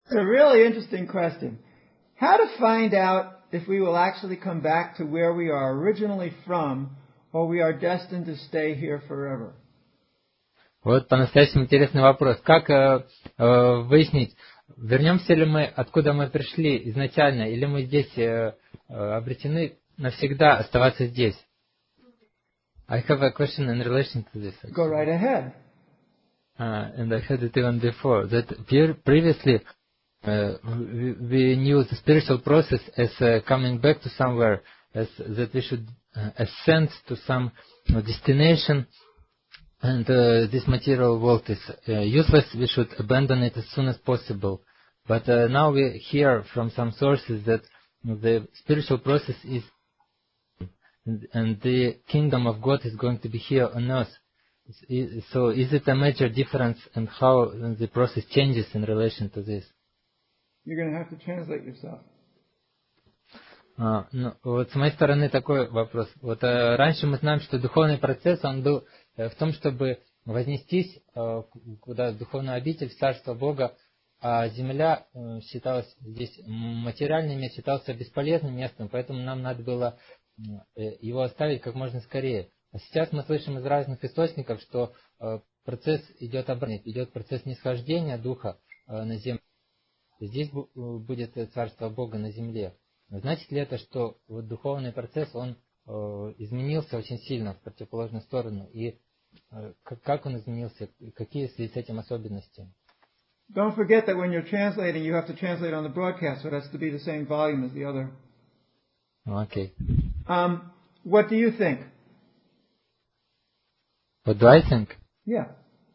It's a really interesting question. How to find out if we will actually come back to where we are originally from, or we are destined to stay here forever? Вот по-настоящему интересный вопрос. Как выяснить, вернемся ли мы, откуда мы пришли изначально, или мы здесь обречены навсегда оставаться здесь? I have a question in relation to this. Go right ahead. And I had it even before, that previously we knew the spiritual process as coming back to somewhere, as that we should ascend to some destination, and this material world is useless, we should abandon it as soon as possible. But now we hear from some sources that the spiritual process is, and the kingdom of God is going to be here on earth. So is it a major difference in how the process changes in relation to this? You're going to have to translate yourself. Ну, вот с моей стороны такой вопрос. Вот раньше мы знаем, что духовный процесс, он был в том, чтобы вознестись куда в духовную обитель, в Царство Бога, а земля считалась здесь, материальный мир считался бесполезным местом, поэтому нам надо было его оставить как можно скорее. А сейчас мы слышим из разных источников, что процесс идет обратно, идет процесс нисхождения духа на землю. Здесь будет Царство Бога на земле. Значит ли это, что вот духовный процесс, он изменился очень сильно в противоположную сторону? И как он изменился? Какие в связи с этим особенности? Don't forget that when you're translating, you have to translate on the broadcast, so it has to be the same volume as the other. Okay. What do you think? What do I think? Yeah.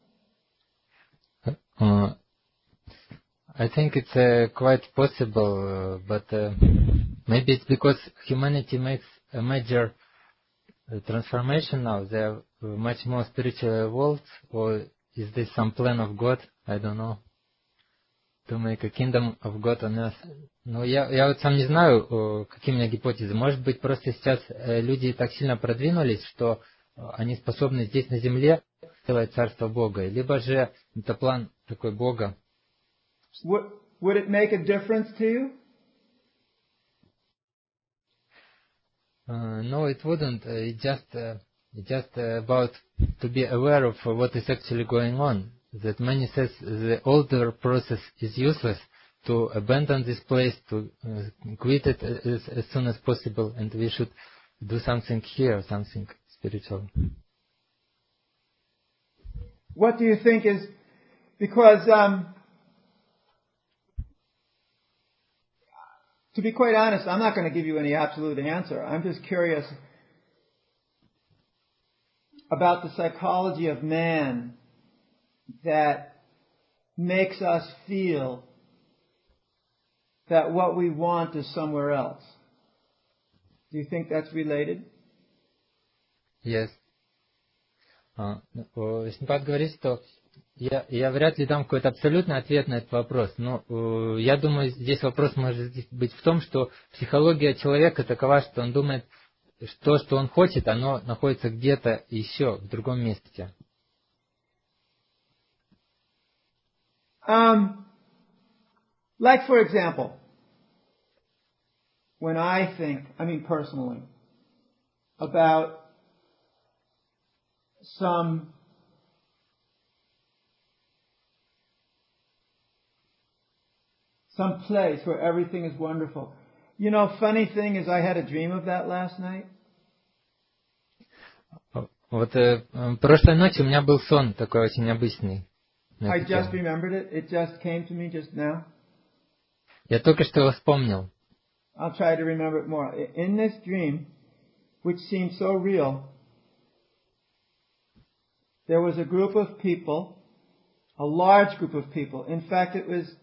I think it's quite possible, but maybe it's because humanity makes a major transformation now. They are much more spiritual world, or is this some plan of God? I don't know. To make a kingdom of God on earth. Но я вот сам не знаю, какие у меня гипотезы. Может быть, просто сейчас люди так сильно продвинулись, что они способны здесь на земле делать Царство Бога. Либо же это план такой Бога. Would it make a difference to you? No, it wouldn't. It just about to be aware of what is actually going on. That many says the older process is useless, to abandon this place, to quit it as soon as possible, and we should do something here, something spiritual. What do you think is, because to be quite honest, I'm not going to give you any absolute answer. I'm just curious about the psychology of man that makes us feel that what we want is somewhere else. Do you think that's related? Yes. Вишнупад говорит, что я вряд ли дам какой-то абсолютный ответ на этот вопрос, но я думаю, здесь вопрос может быть в том, что психология человека такова, что он думает, что он хочет, оно находится где-то еще, в другом месте. Like for example, when I think, personally, about some place where everything is wonderful. You know, funny thing is I had a dream of that last night. Вот прошлой ночью у меня был сон такой очень необычный. I just remembered it. It just came to me just now. Я только что его вспомнил. I'll try to remember it more. In this dream, which seemed so real, there was a group of people, a large group of people. In fact, it was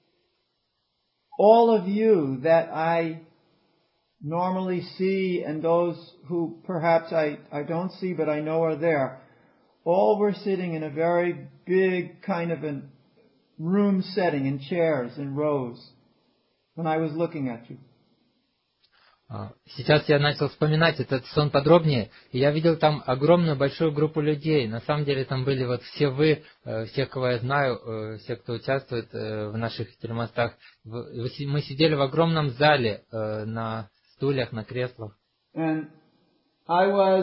all of you that I normally see, and those who perhaps I don't see but I know are there. All were sitting in a very big kind of a room setting, in chairs, in rows, when I was looking at you. Сейчас я начал вспоминать этот сон подробнее, и я видел там огромную большую группу людей. На самом деле там были вот все вы, все, кого я знаю, все, кто участвует в наших телемостах. Мы сидели в огромном зале на стульях, на креслах. And I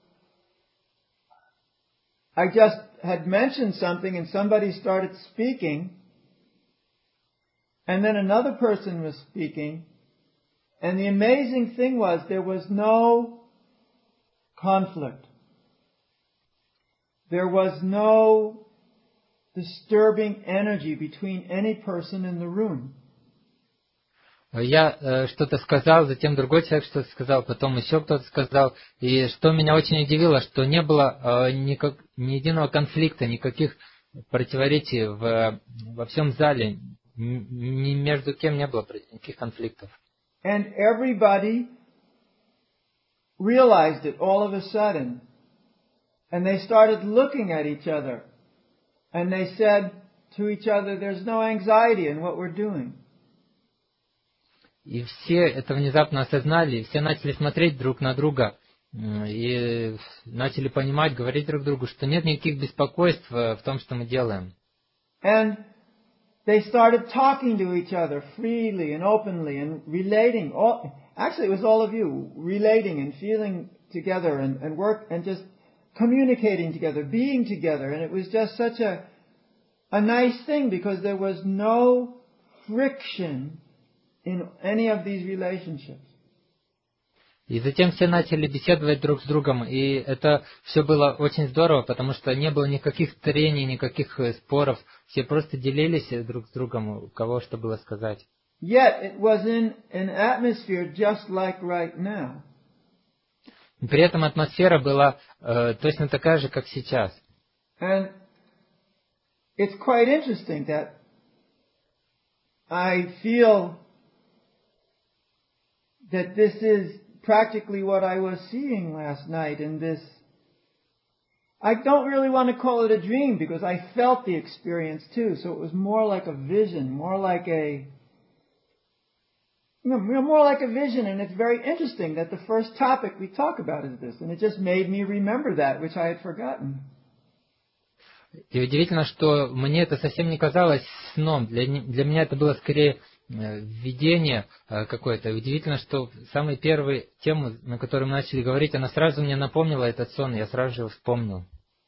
just had mentioned something and somebody started speaking, and then another person was speaking, and the amazing thing was there was no conflict. There was no disturbing energy between any person in the room. Я что-то сказал, затем другой человек что-то сказал, потом еще кто-то сказал. И что меня очень удивило, что не было ни единого конфликта, никаких противоречий во всем зале. Ни между кем не было никаких конфликтов. And everybody realized it all of a sudden. And they started looking at each other. And they said to each other, there's no anxiety in what we're doing. И все это внезапно осознали, и все начали смотреть друг на друга, и начали понимать, говорить друг другу, что нет никаких беспокойств в том, что мы делаем. And they started talking to each other freely and openly and relating. Actually, it was all of you, relating and feeling together and work and just communicating together, being together. And it was just such a nice thing because there was no friction in any of these relationships. И затем все начали беседовать друг с другом, и это все было очень здорово, потому что не было никаких трений, никаких споров, все просто делились друг с другом, у кого что было сказать. Yet it was in an atmosphere just like right now. При этом атмосфера была точно такая же, как сейчас. And it's quite interesting that I feel that this is practically what I was seeing last night in this. I don't really want to call it a dream because I felt the experience too, so it was more like a vision, more like a vision, and it's very interesting that the first topic we talk about is this, and it just made me remember that, which I had forgotten. И удивительно, что мне это совсем не казалось сном. Для меня это было скорее видение какое-то. И удивительно, что самую первую тему, на которую мы начали говорить, она сразу мне напомнила этот сон, я сразу же его вспомнил.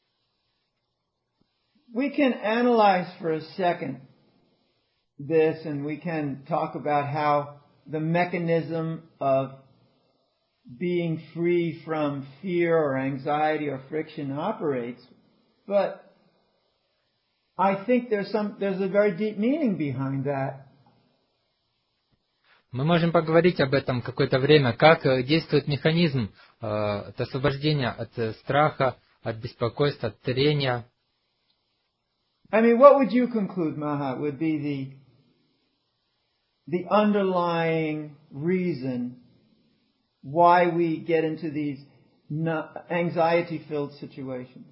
We can analyze for a second this, and we can talk about how the mechanism of being free from fear or anxiety or friction operates, but I think there's a very deep meaning behind that. Мы можем поговорить об этом какое-то время, как действует механизм от освобождения от страха, от беспокойства, от трения. I mean, what would you conclude, Maha, would be the underlying reason why we get into these anxiety-filled situations?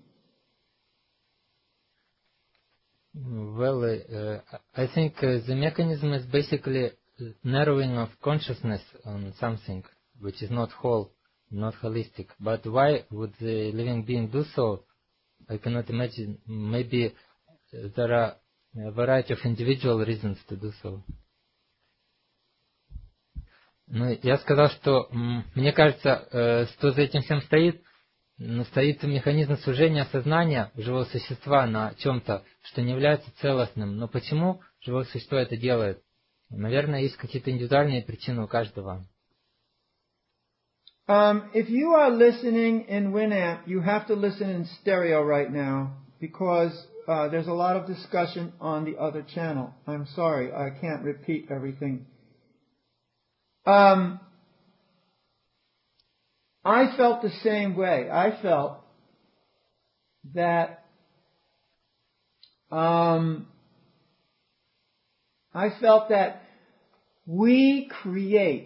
Well, I think the mechanism is basically narrowing of consciousness on something which is not whole, not holistic. But why would the living being do so? I cannot imagine. Maybe there are a variety of individual reasons to do so. Ну, я сказал, что мне кажется, что за этим всем стоит механизм сужения сознания живого существа на чем-то, что не является целостным. Но почему живое существо это делает? Наверное, есть какие-то индивидуальные причины у каждого. If you are listening in Winamp, you have to listen in stereo right now because there's a lot of discussion on the other channel. I'm sorry, I can't repeat everything. I felt the same way. I felt that we create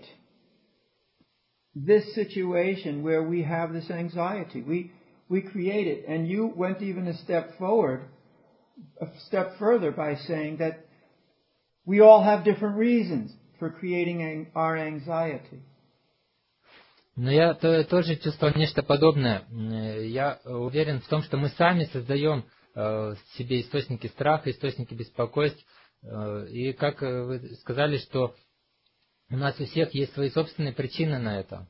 this situation where we have this anxiety. We create it. And you went even a step further by saying that we all have different reasons for creating our anxiety. Но я тоже чувствовал нечто подобное. Я уверен в том, что мы сами создаем себе источники страха, источники беспокойств. И как вы сказали, что у нас у всех есть свои собственные причины на это.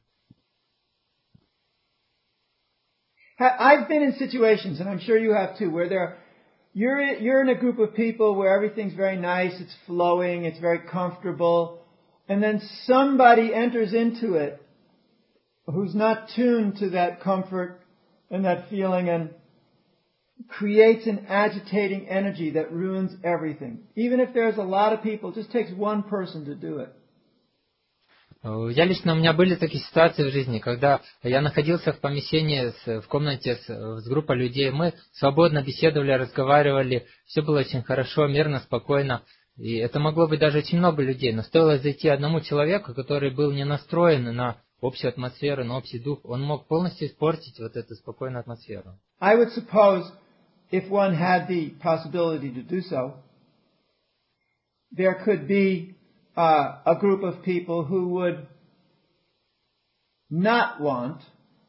I've been in situations, and I'm sure you have too, where you're in a group of people where everything's very nice, it's flowing, it's very comfortable, and then somebody enters into it who's not tuned to that comfort and that feeling and creates an agitating energy that ruins everything. Even if there's a lot of people, it just takes one person to do it. У меня были такие ситуации в жизни, когда я находился в помещении, в комнате с группой людей. Мы свободно беседовали, разговаривали, все было очень хорошо, мирно, спокойно. И это могло быть даже очень много людей. Но стоило зайти одному человеку, который был не настроен на общую атмосферу, на общий дух, он мог полностью испортить вот эту спокойную атмосферу. I would suppose, if one had the possibility to do so, there could be a group of people who would not want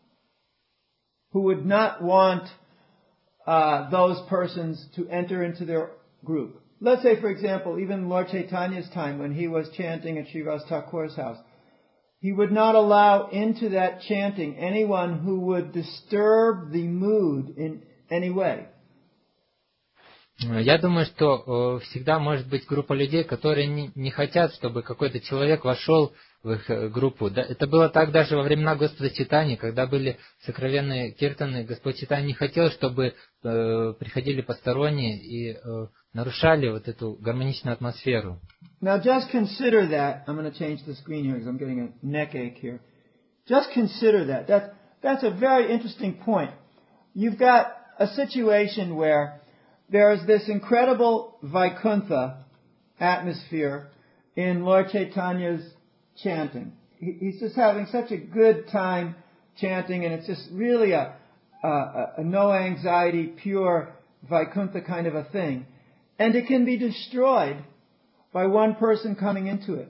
those persons to enter into their group. Let's say, for example, even Lord Chaitanya's time when he was chanting at Srivas Thakur's house, he would not allow into that chanting anyone who would disturb the mood in any way. Я думаю, что всегда может быть группа людей, которые не хотят, чтобы какой-то человек вошел в их группу. Это было так даже во времена Господа Чайтаньи, когда были сокровенные киртаны. Господь Чайтанья не хотел, чтобы приходили посторонние и нарушали вот эту гармоничную атмосферу. Now just consider that. I'm going to change the screen here because I'm getting a neck ache here. Just consider that. That's a very interesting point. You've got a situation where there's this incredible Vaikuntha atmosphere in Lord Chaitanya's chanting. He's just having such a good time chanting, and it's just really a no anxiety, pure Vaikuntha kind of a thing. And it can be destroyed by one person coming into it.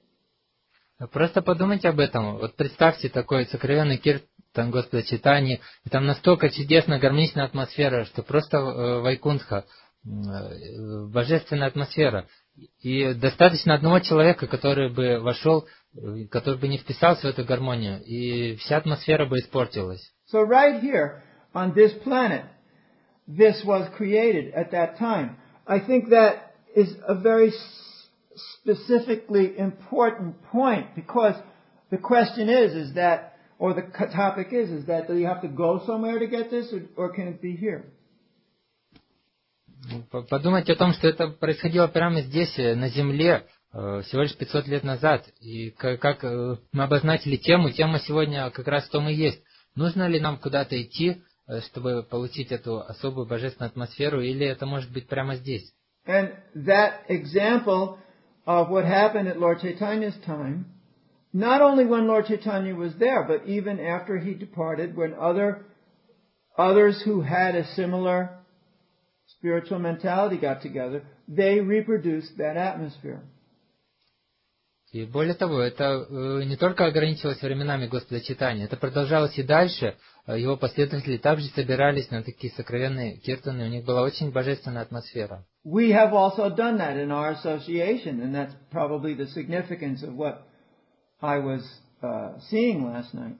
Просто подумайте об этом. Вот представьте такой сокровенный киртан Господа Чайтаньи, и там настолько чудесная, гармоничная атмосфера, что просто вайкунтха, божественная атмосфера. И достаточно одного человека, который бы вошел, который бы не вписался в эту гармонию, и вся атмосфера бы испортилась. So right here, on this planet, this was created at that time. I think that is a very specifically important point, because the question is that, or the topic is that, do you have to go somewhere to get this, or can it be here? Подумайте о том, что это происходило прямо здесь, на Земле, всего лишь 500 лет назад. И как мы обозначили тему, тема сегодня как раз в том и есть. Нужно ли нам куда-то идти, чтобы получить эту особую божественную атмосферу, или это может быть прямо здесь? And that example of what happened at Lord Chaitanya's time, not only when Lord Chaitanya was there, but even after he departed, when others who had a similar spiritual mentality got together, they reproduced that atmosphere. И более того, это не только ограничивалось временами Господа Чайтаньи, это продолжалось и дальше. Его последователи также собирались на такие сокровенные киртаны, у них была очень божественная атмосфера. We have also done that in our association, and that's probably the significance of what I was seeing last night.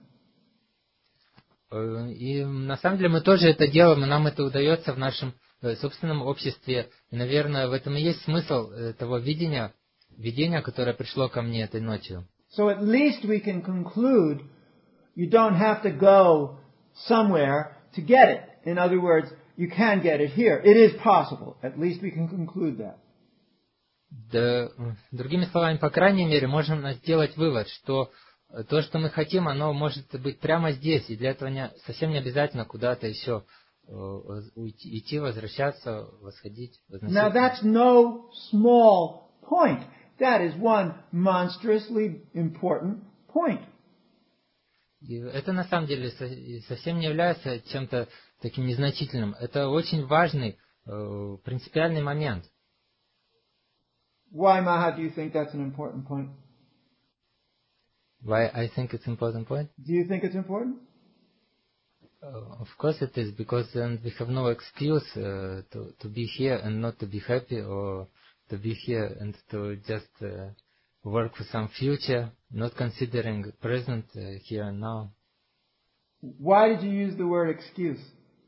И на самом деле мы тоже это делаем, и нам это удается в нашем собственном обществе. И, наверное, в этом и есть смысл того видения, которое пришло ко мне этой ночью. So at least we can conclude you don't have to go somewhere to get it. In other words, you can get it here. It is possible. At least we can conclude that. Да, другими словами, по крайней мере, можно сделать вывод, что то, что мы хотим, оно может быть прямо здесь, и для этого совсем не обязательно куда-то еще идти, возвращаться, восходить, возносить. Now that's no small point. That is one monstrously important point. И это на самом деле совсем не является чем-то таким незначительным. Это очень важный, принципиальный момент. Why, Maha, do you think that's an important point? Why I think it's important point? Do you think it's important? Of course it is, because then we have no excuse to be here and not to be happy, or to be here and to just work for some future, not considering present here and now. Why did you use the word excuse?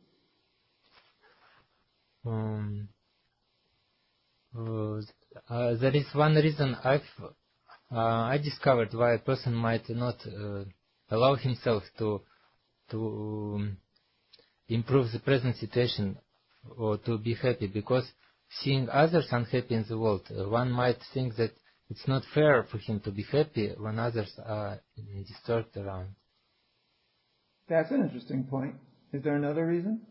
There is one reason I discovered why a person might not allow himself to improve the present situation or to be happy, because seeing others unhappy in the world, one might think that it's not fair for him to be happy when others are disturbed around. That's an interesting point. Is there another reason?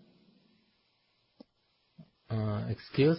Excuse?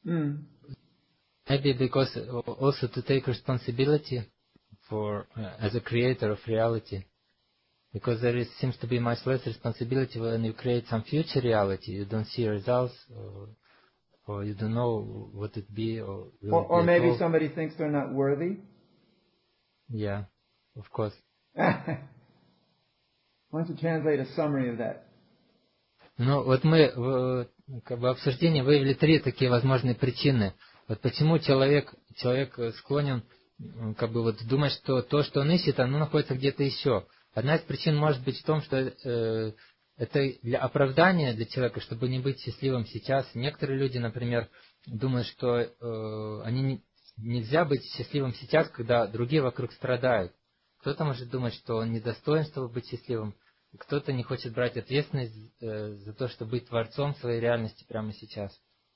Maybe because also to take responsibility for as a creator of reality. Because there seems to be much less responsibility when you create some future reality. You don't see results, or you don't know what it be, or or maybe somebody thinks they're not worthy. Yeah, of course. Why don't you translate a summary of that? Ну, вот мы в обсуждении выявили 3 такие возможные причины. Вот почему человек склонен думать, что то, что он ищет, оно находится где-то еще. Одна из причин может быть в том, что это для оправдания для человека, чтобы не быть счастливым сейчас. Некоторые люди, например, думают, что нельзя быть счастливым сейчас, когда другие вокруг страдают. Кто-то может думать, что он недостоин, чтобы быть счастливым. Кто-то не хочет брать ответственность за то, чтобы быть творцом своей реальности прямо сейчас.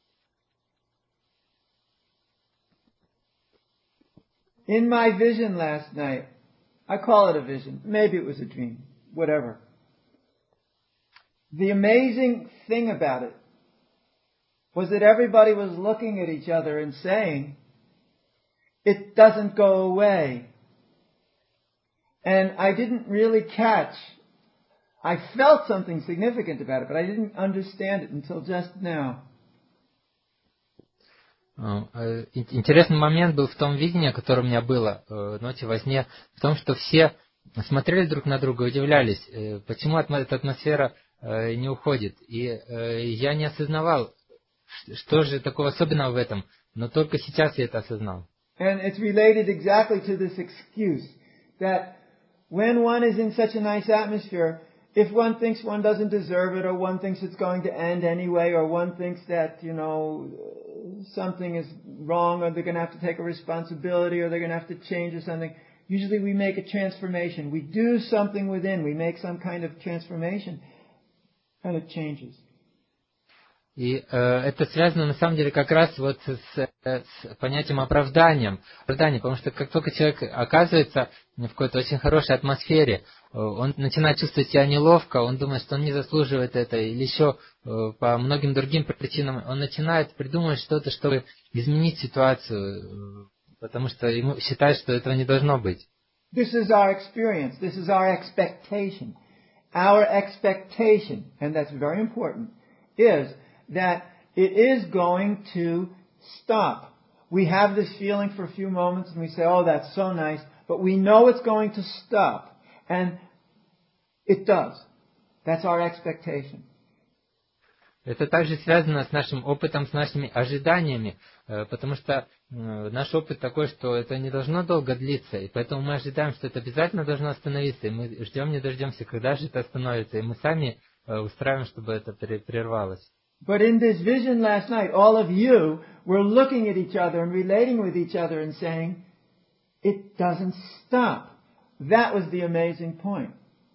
In my vision last night, I call it a vision. Maybe it was a dream. Whatever. The amazing thing about it was that everybody was looking at each other and saying, it doesn't go away. And I didn't really catch. I felt something significant about it, but I didn't understand it until just now. Интересный момент был в том видении, которое у меня было ночью во сне, в том, что все смотрели друг на друга и удивлялись, почему эта атмосфера не уходит. И я не осознавал, что же такого особенного в этом, но только сейчас я это осознал. And it's related exactly to this excuse that when one is in such a nice atmosphere, if one thinks one doesn't deserve it, or one thinks it's going to end anyway, or one thinks that, something is wrong, or they're going to have to take a responsibility, or they're going to have to change or something, usually we make a transformation. We do something within. We make some kind of transformation, and it changes. И это связано на самом деле как раз вот с понятием оправдания, потому что как только человек оказывается в какой-то очень хорошей атмосфере, он начинает чувствовать себя неловко, он думает, что он не заслуживает это, или еще по многим другим причинам, он начинает придумывать что-то, чтобы изменить ситуацию, потому что ему считает, что этого не должно быть. This is our experience. This is our expectation. Our expectation, and that's very important, is that it is going to stop. We have this feeling for a few moments and we say, oh, that's so nice, but we know it's going to stop. And it does. That's our expectation. Это также связано с нашим опытом, с нашими ожиданиями, потому что наш опыт такой, что это не должно долго длиться, и поэтому мы ожидаем, что это обязательно должно остановиться, и мы ждем, не дождемся, когда же это остановится, и мы сами устраиваем, чтобы это прервалось. But in this vision last night, all of you were looking at each other and relating with each other and saying, it doesn't stop. That was the amazing point.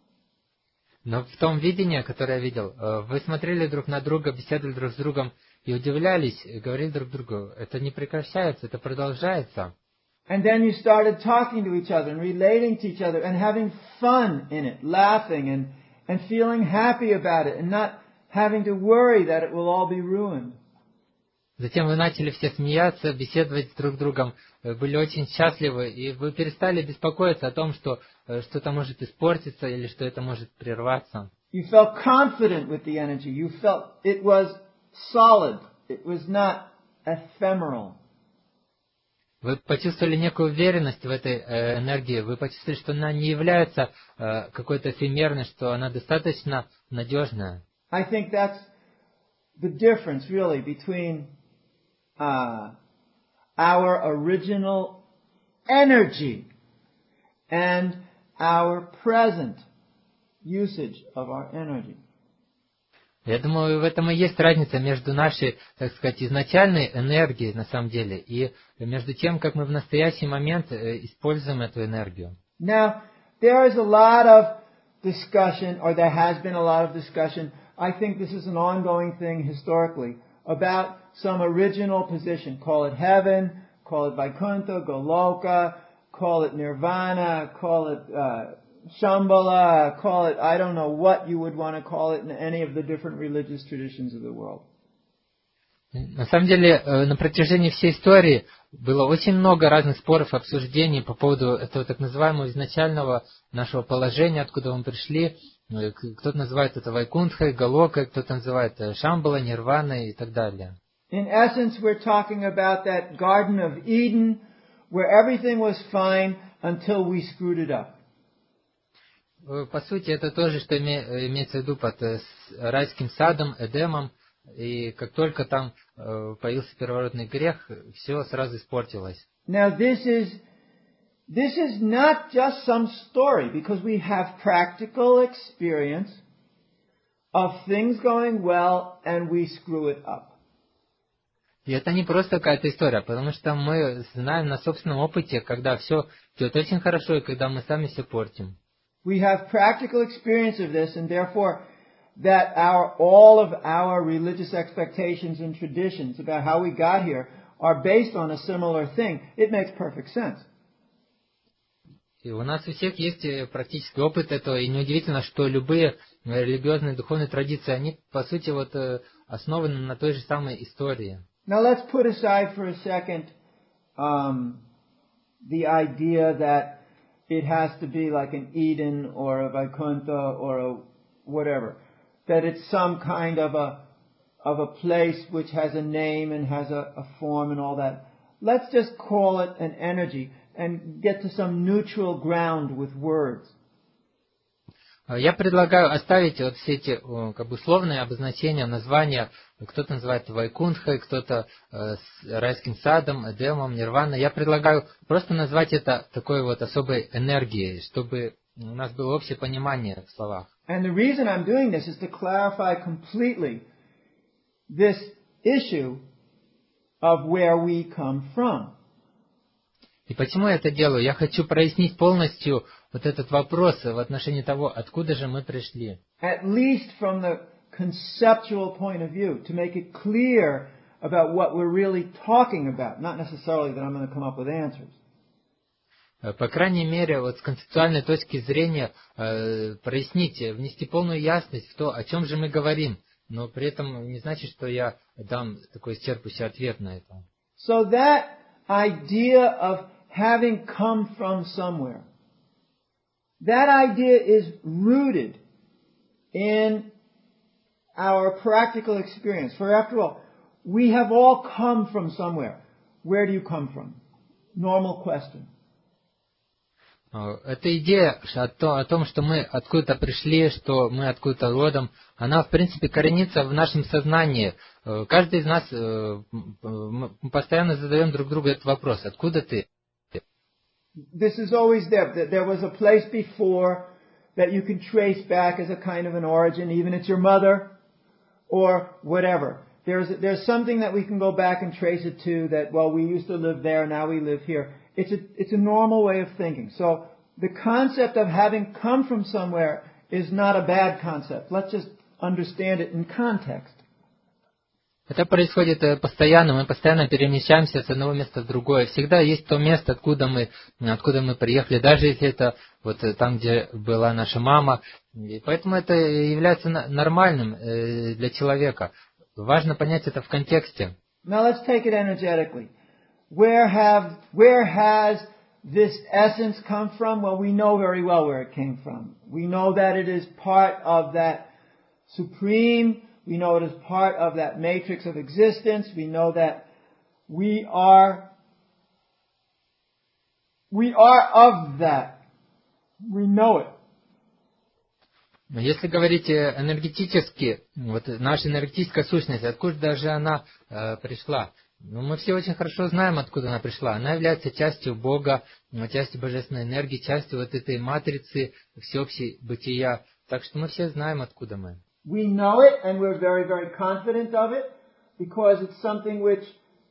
Но в том видении, которое я видел, вы смотрели друг на друга, беседовали друг с другом и удивлялись, и говорили друг другу, это не прекращается, это продолжается. And then you started talking to each other and relating to each other and having fun in it, laughing and feeling happy about it and not having to worry that it will all be ruined. Затем вы начали все смеяться, беседовать друг с другом, были очень счастливы, и вы перестали беспокоиться о том, что что-то может испортиться или что это может прерваться. You felt confident with the energy. You felt it was solid. It was not ephemeral. Вы почувствовали некую уверенность в этой энергии, вы почувствовали, что она не является какой-то эфемерной, что она достаточно надежная. I think that's the difference really between our original energy and our present usage of our energy. Я думаю, в этом и есть разница между нашей, так сказать, изначальной энергией, на самом деле, и между тем, как мы в настоящий момент используем эту энергию. Now, there is a lot of discussion, or there has been a lot of discussion, I think this is an ongoing thing historically, about some original position. Call it heaven, call it Vaikuntha, Goloka, call it Nirvana, call it Shambhala, call it, I don't know what you would want to call it in any of the different religious traditions of the world. На самом деле, на протяжении всей истории было очень много разных споров и обсуждений по поводу этого так называемого изначального нашего положения, откуда мы пришли. Кто-то называет это Вайкунтхой, Галокой, кто-то называет Шамбала, Нирваной и так далее. In essence, we're talking about that Garden of Eden, where everything was fine until we screwed it up. По сути, это то же, что имеется в виду под райским садом, Эдемом, и как только там появился первородный грех, все сразу испортилось. Now this is not just some story, because we have practical experience of things going well and we screw it up. И это не просто какая-то история, потому что мы знаем на собственном опыте, когда все идет очень хорошо и когда мы сами все портим. We have practical experience of this, and therefore that all of our religious expectations and traditions about how we got here are based on a similar thing. It makes perfect sense. И у нас у всех есть практический опыт этого, и неудивительно, что любые религиозные духовные традиции, они по сути вот основаны на той же самой истории. Now let's put aside for a second the idea that it has to be like an Eden or a Vaikuntha or a whatever. That it's some kind of a place which has a name and has a form and all that. Let's just call it an energy and get to some neutral ground with words. Я предлагаю оставить вот все эти как бы условные обозначения, названия. Кто-то называет Вайкунтхой, кто-то райским садом, Эдемом, Нирваной. Я предлагаю просто назвать это такой вот особой энергией, чтобы у нас было общее понимание в словах. And the reason I'm doing this is to clarify completely this issue of where we come from. И почему я это делаю? Я хочу прояснить полностью вот этот вопрос в отношении того, откуда же мы пришли. At least from the conceptual point of view, to make it clear about what we're really talking about, not necessarily that I'm going to come up with answers. По крайней мере, вот с концептуальной точки зрения прояснить, внести полную ясность в то, о чем же мы говорим, но при этом не значит, что я дам такой исчерпывающий ответ на это. So that idea of having come from somewhere, that idea is rooted in our practical experience. For after all, we have all come from somewhere. Where do you come from? Normal question. Эта идея о том, что мы откуда-то пришли, что мы откуда-то родом, она, в принципе, коренится в нашем сознании. Каждый из нас, мы постоянно задаем друг другу этот вопрос: откуда ты? This is always there. There was a place before that you can trace back as a kind of an origin, even it's your mother or whatever. There's something that we can go back and trace it to that, well, we used to live there, now we live here. It's a normal way of thinking. So the concept of having come from somewhere is not a bad concept. Let's just understand it in context. Это происходит постоянно, мы постоянно перемещаемся с одного места в другое. Всегда есть то место, откуда мы приехали, даже если это вот там, где была наша мама. И поэтому это является нормальным для человека. Важно понять это в контексте. Now let's take it energetically. Where has this essence come from? Well, we know very well where it came from. We know that it is part of that supreme. We know it is part of that matrix of existence. We know that we are we are of that. We know it. Но если говорить энергетически, вот наша энергетическая сущность, откуда же она пришла? Ну, мы все очень хорошо знаем, откуда она пришла. Она является частью Бога, частью божественной энергии, частью вот этой матрицы всеобщей бытия. Так что мы все знаем, откуда мы. We know it, and we're very, very confident of it, because it's something which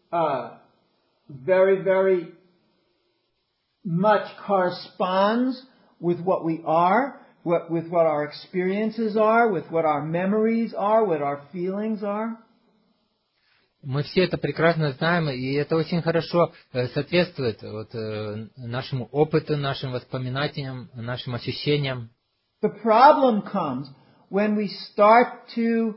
very, very much corresponds with what we are, with what our experiences are, with what our memories are, what our feelings are. Мы все это прекрасно знаем, и это очень хорошо соответствует вот, нашему опыту, нашим воспоминаниям, нашим ощущениям. The problem comes when we start to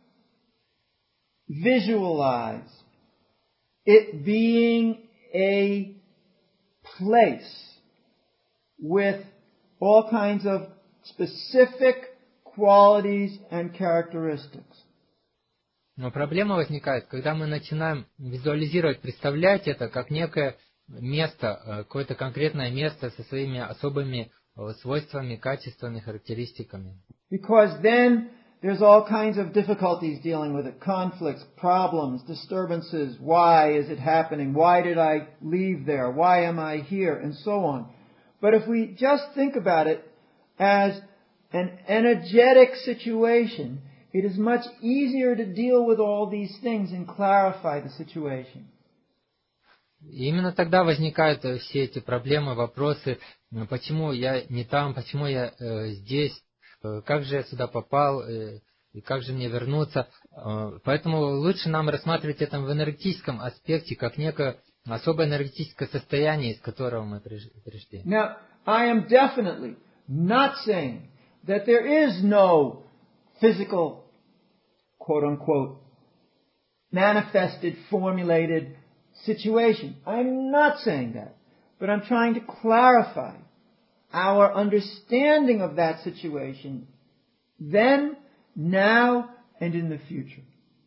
visualize it being a place with all kinds of specific qualities and characteristics. Но проблема возникает, когда мы начинаем визуализировать, представлять это как некое место, какое-то конкретное место со своими особыми свойствами, качествами, характеристиками. Because then there's all kinds of difficulties dealing with it. Conflicts, problems, disturbances. Why is it happening? Why did I leave there? Why am I here? And so on. But if we just think about it as an energetic situation, it is much easier to deal with all these things and clarify the situation. И именно тогда возникают все эти проблемы, вопросы, почему я не там, почему я здесь, как же я сюда попал, и как же мне вернуться. Поэтому лучше нам рассматривать это в энергетическом аспекте, как некое особое энергетическое состояние, из которого мы пришли. Now, I am definitely not saying that there is no physical, quote-unquote, manifested, formulated situation. I'm not saying that. But I'm trying to clarify our understanding of that situation then, now, and in the future.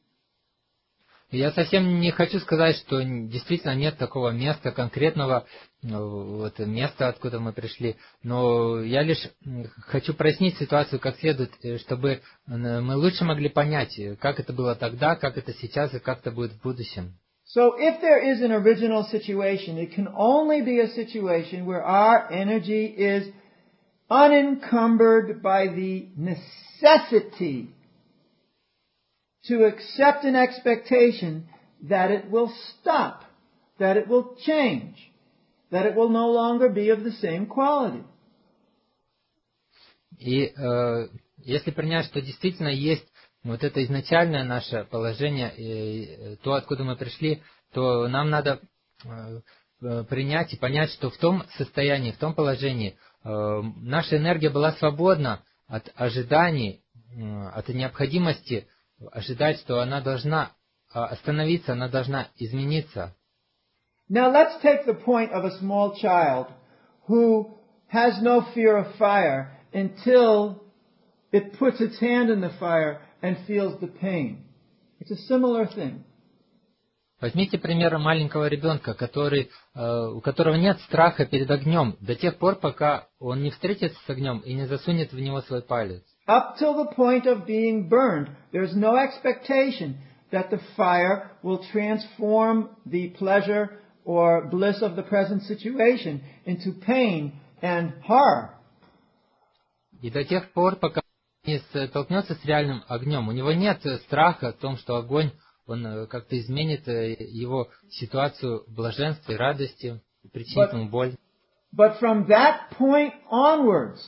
Я совсем не хочу сказать, что действительно нет такого места, конкретного вот, места, откуда мы пришли. Но я лишь хочу прояснить ситуацию как следует, чтобы мы лучше могли понять, как это было тогда, как это сейчас и как это будет в будущем. So if there is an original situation, it can only be a situation where our energy is unencumbered by the necessity to accept an expectation that it will stop, that it will change, that it will no longer be of the same quality. И если принять, что действительно есть вот это изначальное наше положение, то, откуда мы пришли, то нам надо принять и понять, что в том состоянии, в том положении наша энергия была свободна от ожиданий, от необходимости ожидать, что она должна остановиться, она должна измениться. Now let's take the point of a small child who has no fear of fire until it puts its hand in the fire and feels the pain. It's a similar thing. Возьмите пример маленького ребенка, у которого нет страха перед огнем до тех пор, пока он не встретится с огнем и не засунет в него свой палец. Up till the point of being burned, there's no expectation that the fire will transform the pleasure or bliss of the present situation into pain and horror. И до тех пор, пока он не столкнется с реальным огнем, у него нет страха в том, что огонь, он как-то изменит его ситуацию блаженства и радости, причинит ему боль. But from that point onwards,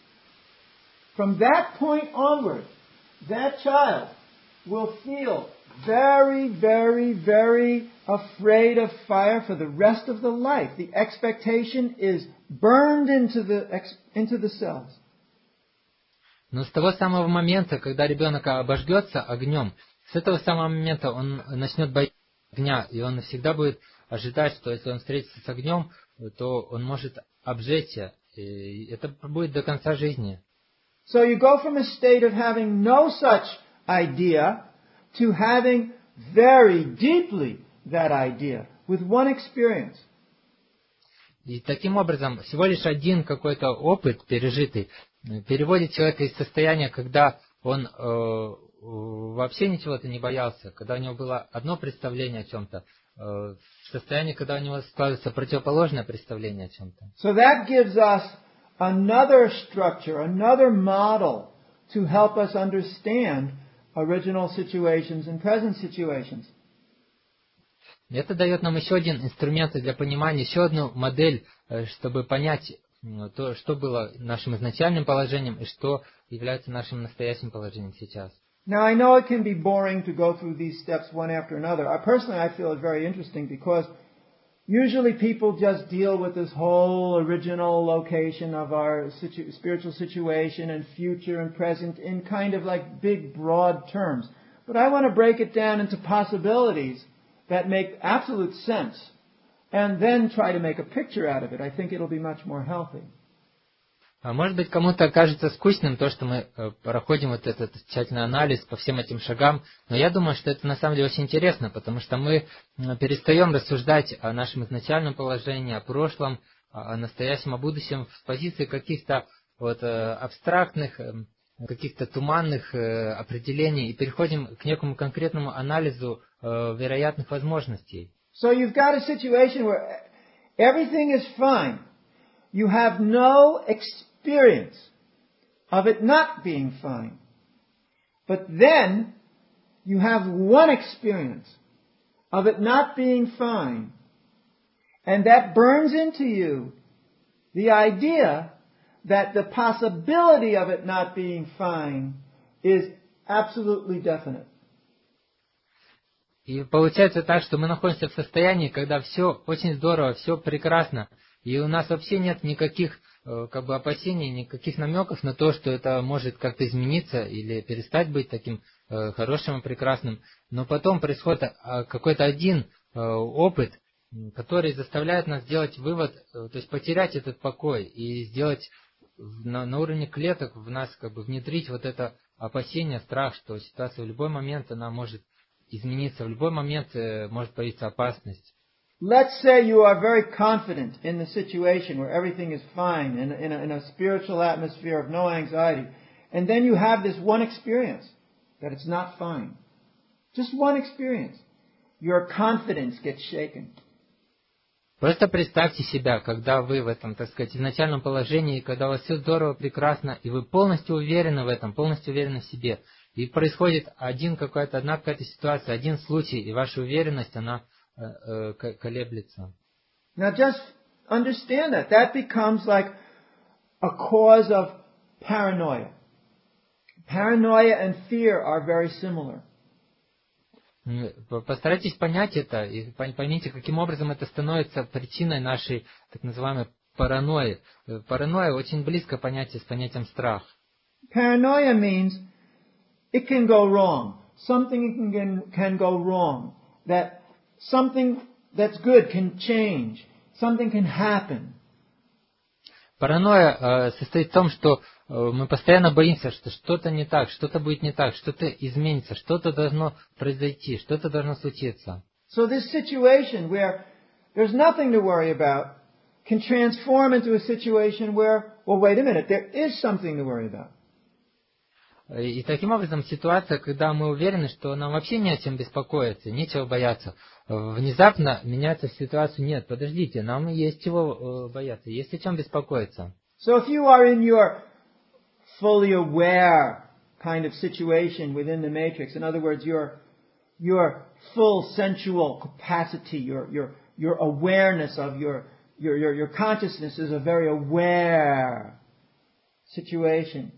that child will feel very, very, very afraid of fire for the rest of the life. The expectation is burned into the cells. Но с того самого момента, когда ребенок обожгется огнем, с этого самого момента он начнет бояться огня, и он всегда будет ожидать, что если он встретится с огнем, то он может обжечься, и это будет до конца жизни. So you go from a state of having no such idea to having very deeply that idea with one experience. И таким образом, всего лишь один какой-то опыт пережитый переводит человека из состояния, когда он вообще ничего-то не боялся, когда у него было одно представление о чем-то, в состояние, когда у него складывается противоположное представление о чем-то. So that gives us another structure, another model to help us understand original situations and present situations. Это дает нам еще один инструмент для понимания, еще одну модель, чтобы понять то, что было нашим изначальным положением и что является нашим настоящим положением сейчас. Now I know it can be boring to go through these steps one after another. I feel it very interesting because usually people just deal with this whole original location of our spiritual situation and future and present in kind of like big broad terms. But I want to break it down into possibilities that make absolute sense and then try to make a picture out of it. I think it'll be much more healthy. Может быть, кому-то кажется скучным то, что мы проходим вот этот тщательный анализ по всем этим шагам, но я думаю, что это на самом деле очень интересно, потому что мы перестаем рассуждать о нашем изначальном положении, о прошлом, о настоящем, о будущем с позиции каких-то вот абстрактных, каких-то туманных определений и переходим к некому конкретному анализу вероятных возможностей. So you've got a situation where everything is fine. You have no experience of it not being fine. But then you have one experience of it not being fine. And that burns into you the idea that the possibility of it not being fine is absolutely definite. И получается так, что мы находимся в состоянии, когда все очень здорово, все прекрасно, и у нас вообще нет никаких опасений, никаких намеков на то, что это может как-то измениться или перестать быть таким хорошим и прекрасным. Но потом происходит какой-то один опыт, который заставляет нас сделать вывод, то есть потерять этот покой и сделать на уровне клеток в нас внедрить вот это опасение, страх, что ситуация в любой момент она может измениться, в любой момент может появиться опасность. Let's say you are very confident in the situation where everything is fine, in a spiritual atmosphere of no anxiety, and then you have this one experience that it's not fine. Just one experience. Your confidence gets shaken. Просто представьте себя, когда вы в этом, так сказать, изначальном положении, когда у вас все здорово, прекрасно, и вы полностью уверены в этом, полностью уверены в себе. И происходит одна какая-то ситуация, один случай, и ваша уверенность, она колеблется. Now just understand that. That becomes like a cause of paranoia. Paranoia and fear are very similar. Постарайтесь понять это и поймите, каким образом это становится причиной нашей так называемой паранойи. Паранойя очень близко понятие с понятием страх. Paranoia means it can go wrong. Something can go wrong. That something that's good can change. Something can happen. Паранойя состоит в том, что мы постоянно боимся, что что-то не так, что-то будет не так, что-то изменится, что-то должно произойти, что-то должно случиться. So this situation where there's nothing to worry about can transform into a situation where, well, wait a minute, there is something to worry about. И таким образом ситуация, когда мы уверены, что нам вообще не о чем беспокоиться, нечего бояться, внезапно меняется в ситуацию, нет, подождите, нам есть чего бояться, есть о чем беспокоиться. So if you are in your fully aware kind of situation within the matrix, in other words, your full sensual capacity, your awareness of your consciousness is a very aware situation.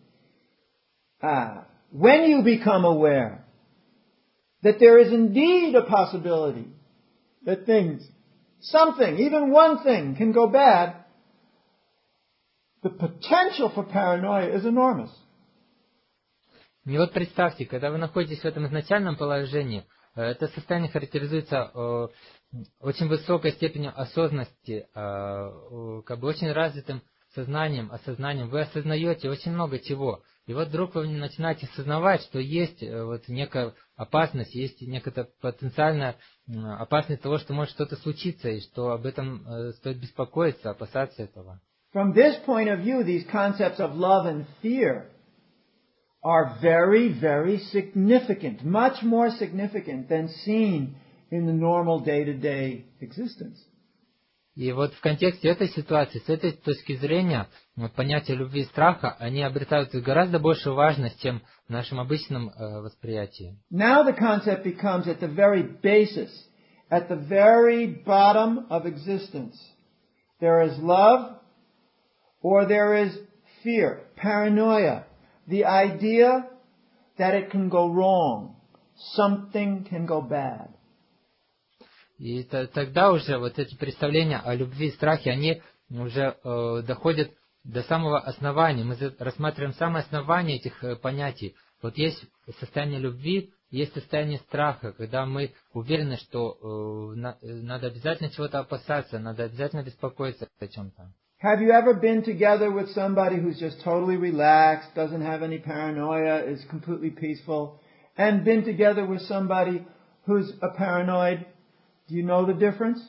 When you become aware that there is indeed a possibility that something, even one thing can go bad, the potential for paranoia is enormous. И вот представьте, когда вы находитесь в этом изначальном положении, это состояние характеризуется очень высокой степенью осознанности, очень развитым сознанием, осознанием, вы осознаете очень много чего. И вот вдруг вы начинаете осознавать, что есть вот некая опасность, есть некая потенциальная опасность того, что может что-то случиться, и что об этом стоит беспокоиться, опасаться этого. From this point of view, these concepts of love and fear are very, very significant, much more significant than seen in the normal day-to-day existence. И вот в контексте этой ситуации, с этой точки зрения, вот понятия любви и страха, они обретают гораздо большую важность, чем в нашем обычном восприятии. Now the concept becomes at the very basis, at the very bottom of existence. There is love or there is fear, paranoia, the idea that it can go wrong, something can go bad. И тогда уже вот эти представления о любви и страхе, они уже доходят до самого основания. Мы рассматриваем самое основание этих понятий. Вот есть состояние любви, есть состояние страха, когда мы уверены, что надо обязательно чего-то опасаться, надо обязательно беспокоиться о чем-то. Have you ever been together with somebody who's just totally relaxed, doesn't have any paranoia, is completely peaceful, and been together with somebody who's a paranoid? Do you know the difference?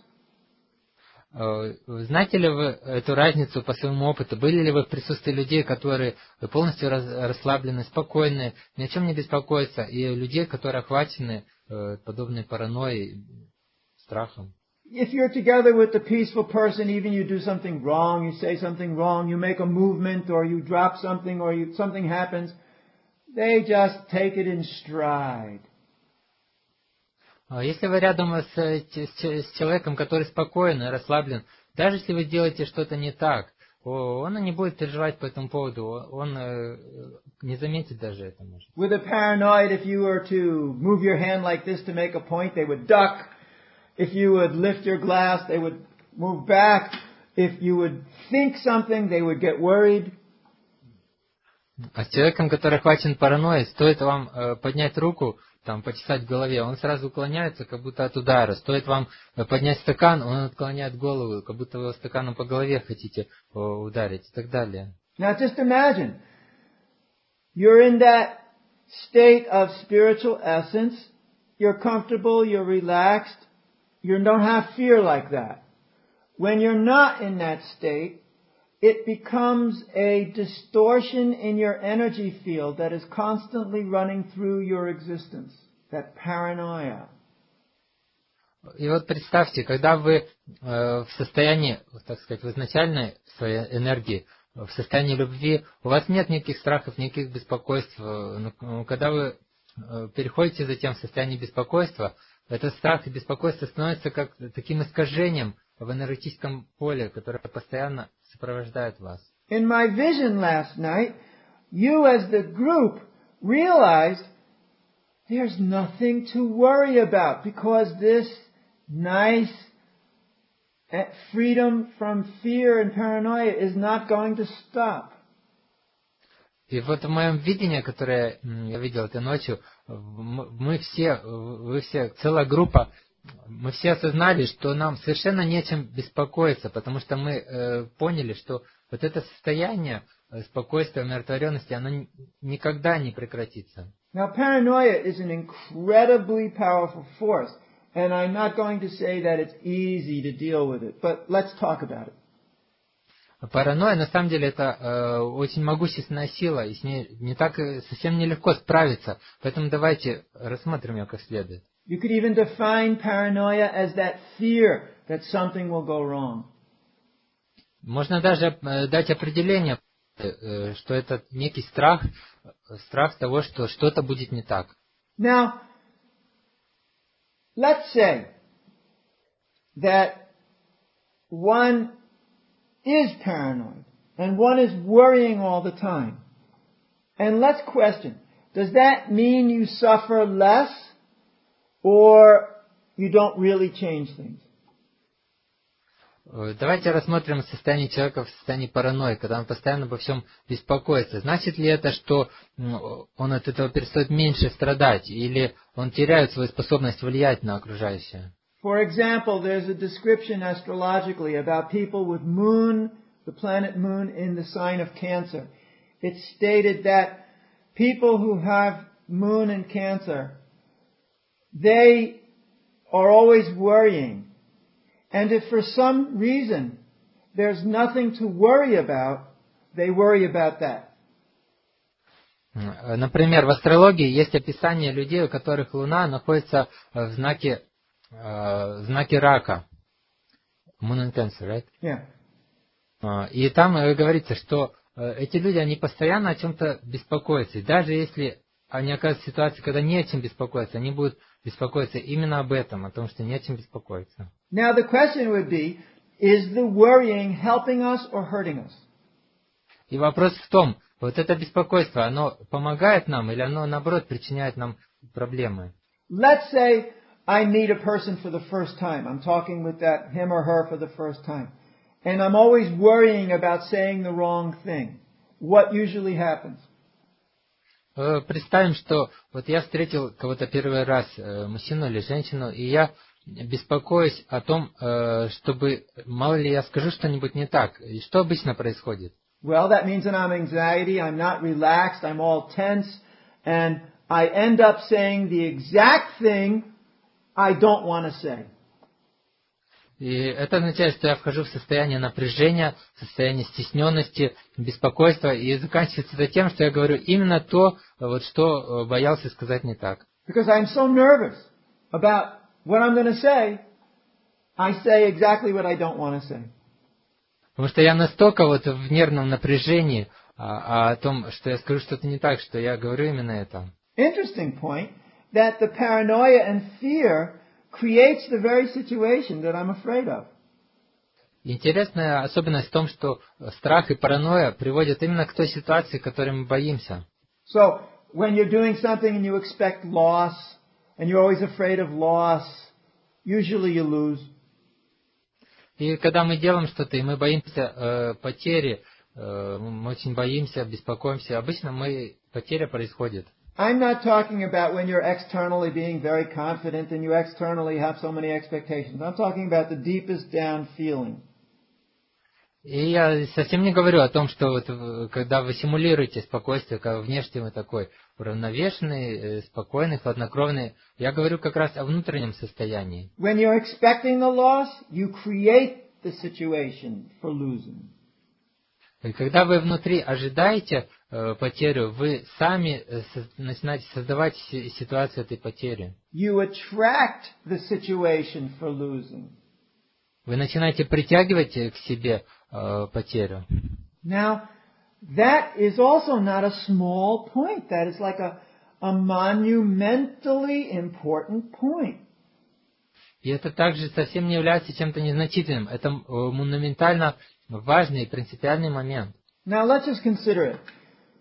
Знаете ли вы эту разницу по своему опыту? Были ли вы в присутствии людей, которые полностью расслаблены, спокойны, ни о чем не беспокоятся, и людей, которые охвачены подобной паранойей, страхом? If you're together with a peaceful person, even you do something wrong, you say something wrong, you make a movement, or you drop something, or something happens, they just take it in stride. Если вы рядом с человеком, который спокоен и расслаблен, даже если вы делаете что-то не так, он не будет переживать по этому поводу, он не заметит даже это. Может. With a paranoid, if you were to move your hand like this to make a point, they would duck. If you would lift your glass, they would move back. If you would think something, they would get worried. А с человеком, который охвачен паранойей, стоит вам поднять руку, там, почесать в голове, он сразу уклоняется, как будто от удара. Стоит вам поднять стакан, он отклоняет голову, как будто вы его стаканом по голове хотите ударить и так далее. Now just imagine, you're in that state of spiritual essence, you're comfortable, you're relaxed, you don't have fear like that. When you're not in that state, it becomes a distortion in your energy field that is constantly running through your existence. That paranoia. И вот представьте, когда вы в состоянии, так сказать, в изначальной своей энергии, в состоянии любви, у вас нет никаких страхов, никаких беспокойств. Но когда вы переходите затем в состояние беспокойства, этот страх и беспокойство становятся как таким искажением в энергетическом поле, которое постоянно сопровождает вас. In my vision last night, you as the group realized there's nothing to worry about because this nice freedom from fear and paranoia is not going to stop. И вот в моем видении, которое я видел этой ночью, мы все, вы все, целая группа, мы все осознали, что нам совершенно нечем беспокоиться, потому что мы поняли, что вот это состояние спокойствия, умиротворенности, оно никогда не прекратится. Now, paranoia is an incredibly powerful force, and I'm not going to say that it's easy to deal with it, but let's talk about it. Паранойя, на самом деле, это очень могущественная сила, и с ней не так совсем нелегко справиться, поэтому давайте рассмотрим ее как следует. You could even define paranoia as that fear that something will go wrong. Можно даже дать определение, что это некий страх того, что что-то будет не так. Now, let's say that one is paranoid and one is worrying all the time. And let's question, does that mean you suffer less or you don't really change things? Давайте рассмотрим состояние человека в состоянии паранойи, когда он постоянно обо всем беспокоится. Значит ли это, что он от этого перестает меньше страдать, или он теряет свою способность влиять на окружающее? For example, there's a description astrologically about people with the planet moon in the sign of Cancer, it stated that people who have moon in Cancer, they are always worrying. And if for some reason there's nothing to worry about, they worry about that. Например, в астрологии есть описание людей, у которых Луна находится в знаке рака. Moon in Cancer, right? Yeah. И там говорится, что эти люди, они постоянно о чем-то беспокоятся. И даже если они оказываются в ситуации, когда не о чем беспокоиться, они будут беспокоиться именно об этом, о том, что не о чем беспокоиться. Now the question would be, is the worrying helping us or hurting us? И вопрос в том, вот это беспокойство, оно помогает нам или оно, наоборот, причиняет нам проблемы? Let's say I meet a person for the first time. I'm talking with him or her for the first time. And I'm always worrying about saying the wrong thing. What usually happens? Представим, что вот я встретил кого-то первый раз, мужчину или женщину, и я беспокоюсь о том, чтобы, мало ли я скажу что-нибудь не так. И что обычно происходит? Well, that means that I'm anxiety, I'm not relaxed, I'm all tense, and I end up saying the exact thing I don't want to say. И это означает, что я вхожу в состояние напряжения, состояние стесненности, беспокойства, и заканчивается это тем, что я говорю именно то, вот что боялся сказать не так. Because I'm so nervous about what I'm going to say, I say exactly what I don't want to say. Потому что я настолько вот в нервном напряжении о том, что я скажу что-то не так, что я говорю именно это. Interesting point that the paranoia and fear creates the very situation that I'm afraid of. Интересная особенность в том, что страх и паранойя приводят именно к той ситуации, которой мы боимся. So, when you're doing something and you expect loss, and you're always afraid of loss, usually you lose. И когда мы делаем что-то, и мы боимся потери, мы очень боимся, беспокоимся, обычно потеря происходит. I'm not talking about when you're externally being very confident and you externally have so many expectations. I'm talking about the deepest down feeling. И я совсем не говорю о том, что вот, когда вы симулируете спокойствие, когда внешне вы такой уравновешенный, спокойный, хладнокровный, я говорю как раз о внутреннем состоянии. When you're expecting the loss, you create the situation for losing. И когда вы внутри ожидаете потерю, вы сами начинаете создавать ситуацию этой потери. You attract the situation for losing. Вы начинаете притягивать к себе потерю. Now, that is also not a small point. That is like a monumentally important point. И это также совсем не является чем-то незначительным. Это монументально важный и принципиальный момент. Now, let's just consider it.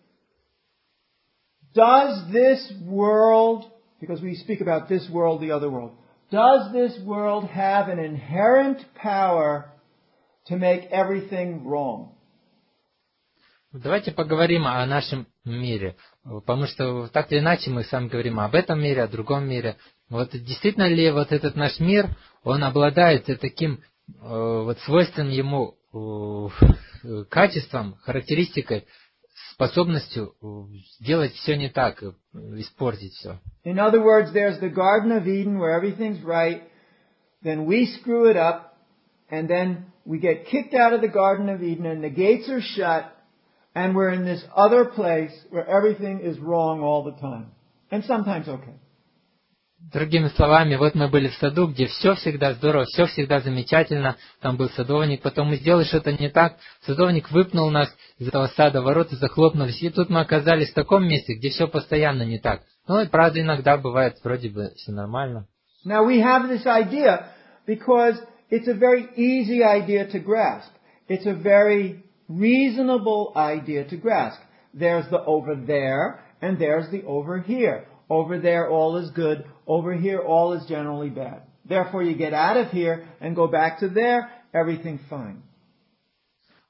Does this world, because we speak about this world, the other world, does this world have an inherent power to make everything wrong? Давайте поговорим о нашем мире, потому что так или иначе мы с вами говорим об этом мире, о другом мире. Вот действительно ли вот этот наш мир, он обладает таким вот свойственным ему качеством, характеристикой, способностью сделать все не так, испортить все. In other words, there's the Garden of Eden where everything's right, then we screw it up, and then we get kicked out of the Garden of Eden and the gates are shut, and we're in this other place where everything is wrong all the time. And sometimes okay. Другими словами, вот мы были в саду, где все всегда здорово, все всегда замечательно, там был садовник, потом мы сделали что-то не так, садовник выпнул нас из этого сада, ворота захлопнулись, и тут мы оказались в таком месте, где все постоянно не так. Ну и правда иногда бывает вроде бы все нормально. Now we have this idea because it's a very easy idea to grasp. It's a very reasonable idea to grasp. There's the over there, and there's the over here. Over there, all is good. Over here, all is generally bad. Therefore, you get out of here and go back to there, everything's fine.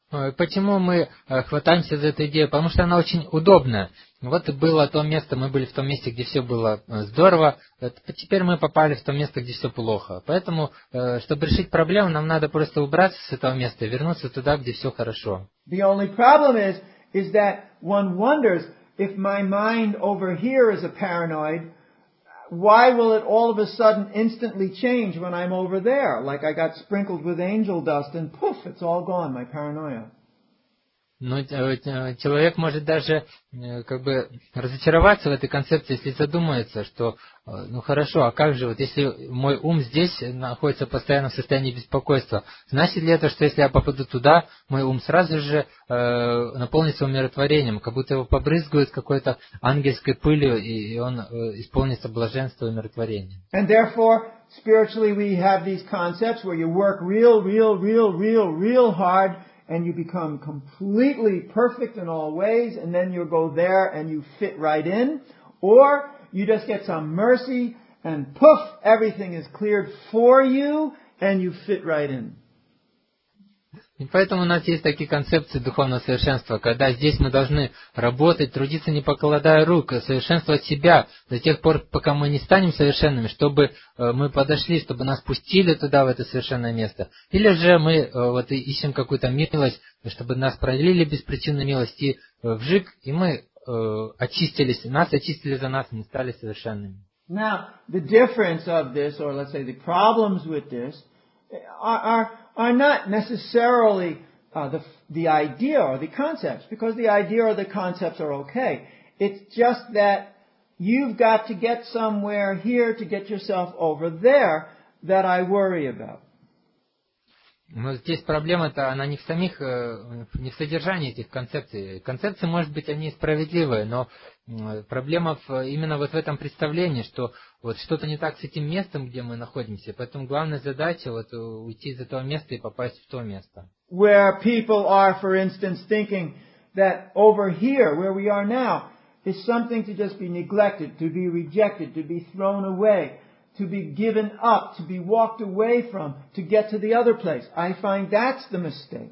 Почему мы хватаемся за эту идею? Потому что она очень удобная. Вот было то место, мы были в том месте, где все было здорово, теперь мы попали в то место, где все плохо. Поэтому, чтобы решить проблему, нам надо просто убраться с этого места и вернуться туда, где все хорошо. The only problem is that one wonders if my mind over here is a paranoid, why will it all of a sudden instantly change when I'm over there? Like I got sprinkled with angel dust and poof, it's all gone, my paranoia. Но человек может даже как бы разочароваться в этой концепции, если задумается, что ну хорошо, а как же, вот если мой ум здесь находится постоянно в состоянии беспокойства, значит ли это, что если я попаду туда, мой ум сразу же наполнится умиротворением, как будто его побрызгают какой-то ангельской пылью, и он исполнится блаженства и умиротворения. And therefore, spiritually we have these concepts where you work real hard, and you become completely perfect in all ways, and then you go there and you fit right in, or you just get some mercy, and poof, everything is cleared for you, and you fit right in. И поэтому у нас есть такие концепции духовного совершенства, когда здесь мы должны работать, трудиться не покладая рук, совершенствовать себя до тех пор, пока мы не станем совершенными, чтобы мы подошли, чтобы нас пустили туда, в это совершенное место. Или же мы вот ищем какую-то милость, чтобы нас пролили беспричинную милость и вжик, и мы очистились, нас очистили за нас, мы стали совершенными. Now, the difference of this, or let's say the problems with this, are not necessarily the idea or the concepts, because the idea or the concepts are okay. It's just that you've got to get somewhere here to get yourself over there that I worry about. Но здесь проблема-то, она не в самих, не в содержании этих концепций. Концепции, может быть, они справедливые, но проблема именно вот в этом представлении, что вот что-то не так с этим местом, где мы находимся. Поэтому главная задача вот уйти из этого места и попасть в то место. Where people are, for instance, thinking that over here, where we are now, is something to just be neglected, to be rejected, to be thrown away, to be given up, to be walked away from, to get to the other place. I find that's the mistake.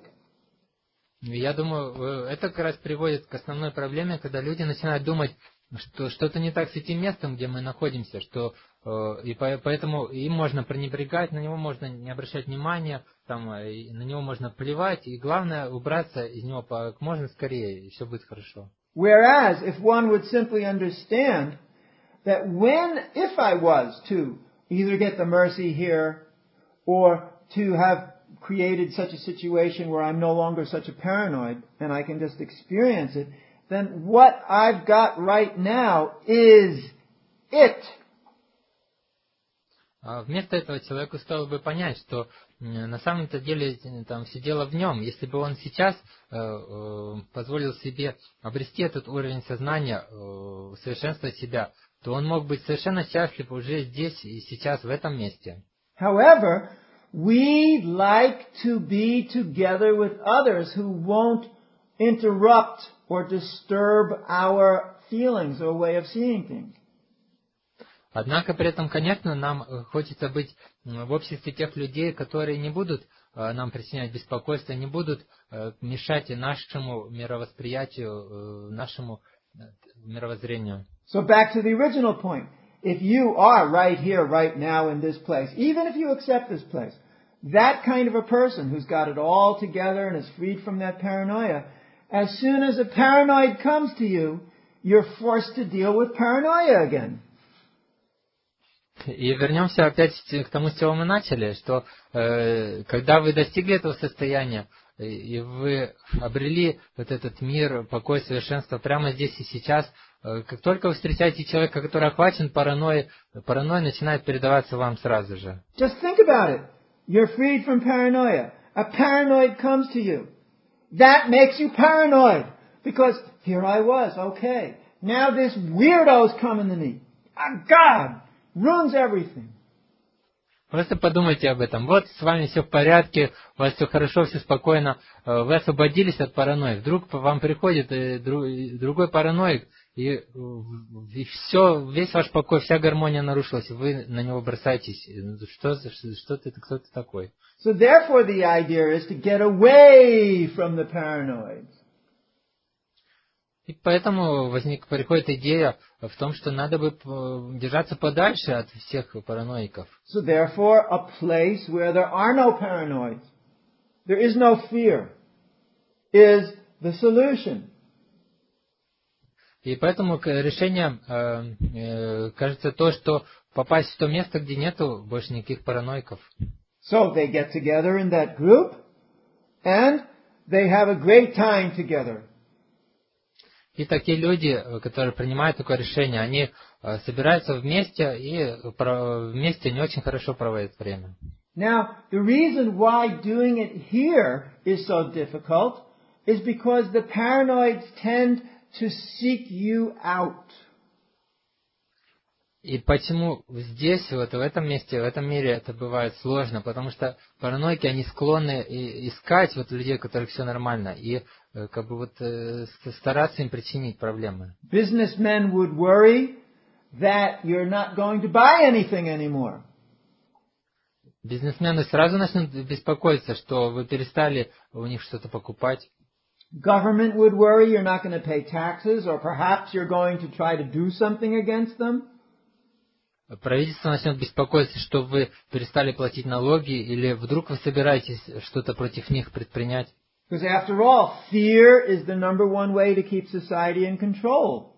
Я думаю, это как раз приводит к основной проблеме, когда люди начинают думать, что что-то не так с этим местом, где мы находимся, что и поэтому им можно пренебрегать, на него можно не обращать внимания, там, и на него можно плевать, и главное убраться из него как можно скорее, и все будет хорошо. Whereas, if one would simply understand that if I was to either get the mercy here or to have created such a situation where I'm no longer such a paranoid and I can just experience it, then what I've got right now is it. Вместо этого человеку стоило бы понять, что на самом-то деле там все дело в нем. Если бы он сейчас позволил себе обрести этот уровень сознания, совершенствовать себя, то он мог быть совершенно счастлив уже здесь и сейчас, в этом месте. However, we like to be together with others who won't interrupt or disturb our feelings or way of seeing things. Однако при этом, конечно, нам хочется быть в обществе тех людей, которые не будут нам причинять беспокойство, не будут мешать и нашему мировосприятию, нашему мировоззрению. So back to the original point. If you are right here, right now in this place, even if you accept this place, that kind of a person who's got it all together and is freed from that paranoia, as soon as a paranoid comes to you, you're forced to deal with paranoia again. И вернемся опять к тому, с чего мы начали, что когда вы достигли этого состояния, и вы обрели вот этот мир, покой, совершенство прямо здесь и сейчас, как только вы встречаете человека, который охвачен паранойей, паранойя начинает передаваться вам сразу же. Just think about it. You're freed from paranoia. A paranoid comes to you. That makes you paranoid. Because here I was, okay. Now this weirdo's coming to me. God! Ruins everything. Просто подумайте об этом. Вот с вами все в порядке, у вас все хорошо, все спокойно, вы освободились от паранойи. Вдруг вам приходит другой параноик, и все, весь ваш покой, вся гармония нарушилась, и вы на него бросаетесь. Кто ты такой? So therefore the idea is to get away from the paranoids. И поэтому приходит идея в том, что надо бы держаться подальше от всех параноиков. So therefore a place where there are no paranoids, there is no fear, is the solution. И поэтому решением кажется то, что попасть в то место, где нету больше никаких параноиков. So they get together in that group and they have a great time together. И такие люди, которые принимают такое решение, они собираются вместе и вместе не очень хорошо проводят время. Now, the reason why doing it here is so difficult is because the paranoids tend to seek you out. И почему здесь, вот в этом месте, в этом мире это бывает сложно, потому что параноики, они склонны искать вот людей, у которых все нормально, и как бы вот стараться им причинить проблемы. Businessmen would worry that you're not going to buy anything anymore. Бизнесмены сразу начнут беспокоиться, что вы перестали у них что-то покупать. Government would worry you're not going to pay taxes, or perhaps you're going to try to do something against them. Правительство начнет беспокоиться, что вы перестали платить налоги, или вдруг вы собираетесь что-то против них предпринять. Because after all, fear is the number one way to keep society in control.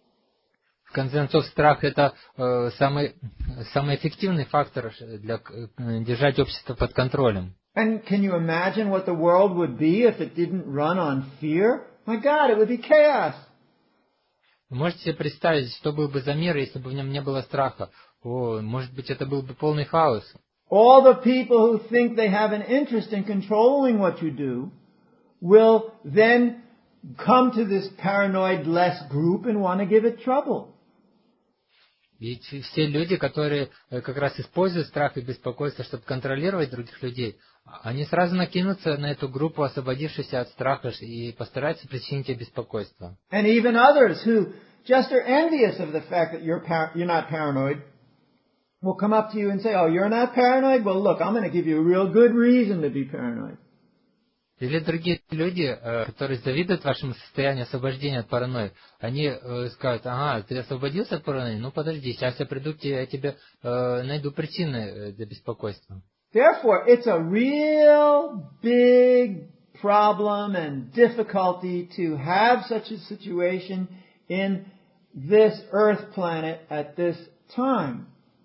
В конце концов, страх – это самый эффективный фактор для держать общество под контролем. And can you imagine what the world would be if it didn't run on fear? My God, it would be chaos. Вы можете себе представить, что был бы за мир, если бы в нем не было страха? Может быть, это был бы полный хаос. All the people who think they have an interest in controlling what you do will then come to this paranoid-less group and want to give it trouble. Ведь все люди, которые как раз используют страх и беспокойство, чтобы контролировать других людей, они сразу накинутся на эту группу, освободившуюся от страха, и постараются причинить ей беспокойство. And even others who just are envious of the fact that you're not paranoid will come up to you and say, oh, you're not paranoid? Well, look, I'm going to give you a real good reason to be paranoid. Или другие люди, которые завидуют вашему состоянию освобождения от паранойи, они скажут: ага, ты освободился от паранойи? Ну подожди, сейчас я приду к тебе, я тебе найду причины для беспокойства. Therefore, it's a real big problem and difficulty to have such a situation in this earth planet at this time.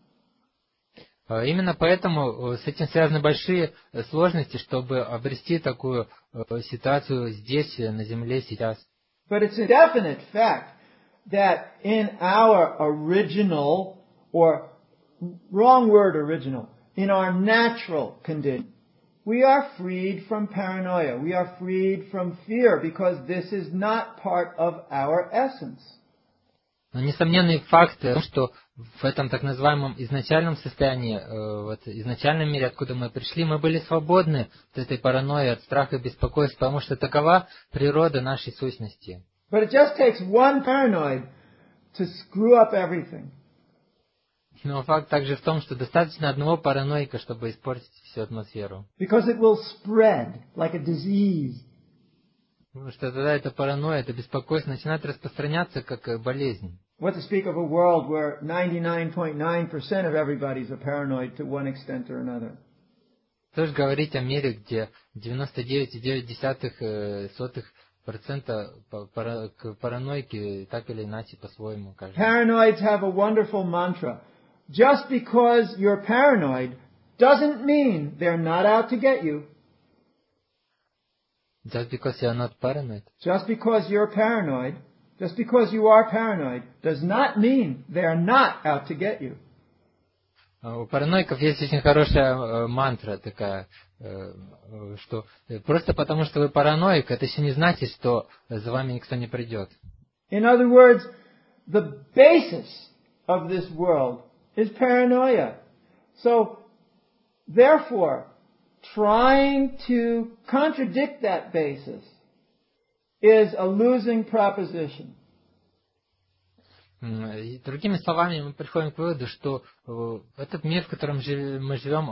Именно поэтому с этим связаны большие сложности, чтобы обрести такую ситуацию здесь, на Земле, сейчас. But it's a definite fact that in our original, or wrong word original, in our natural condition, we are freed from paranoia. We are freed from fear because this is not part of our essence. Но несомненный факт, что в этом так называемом изначальном состоянии, вот изначальном мире, откуда мы пришли, мы были свободны от этой паранойи, от страха и беспокойства, потому что такова природа нашей сущности. But it just takes one paranoid to screw up everything. Но факт также в том, что достаточно одного параноика, чтобы испортить всю атмосферу. Because it will spread like a disease. Потому что тогда эта паранойя, это беспокойство начинает распространяться как болезнь. What to speak of a world where 99.9% of everybody's a paranoid to one extent or another. Тоже говорить о мире, где 99,9% паранойки так или иначе по-своему кажется. Paranoids have a wonderful mantra. Just because you're paranoid doesn't mean they're not out to get you. Just because you are not paranoid. Just because you're paranoid, just because you are paranoid, does not mean they're not out to get you. У параноиков есть очень хорошая мантра такая, что просто потому, что вы параноик, это еще не значит, что за вами никто не придет. In other words, the basis of this world is paranoia. So Therefore, trying to contradict that basis is a losing proposition. И другими словами, мы приходим к выводу, что этот мир, в котором мы живем,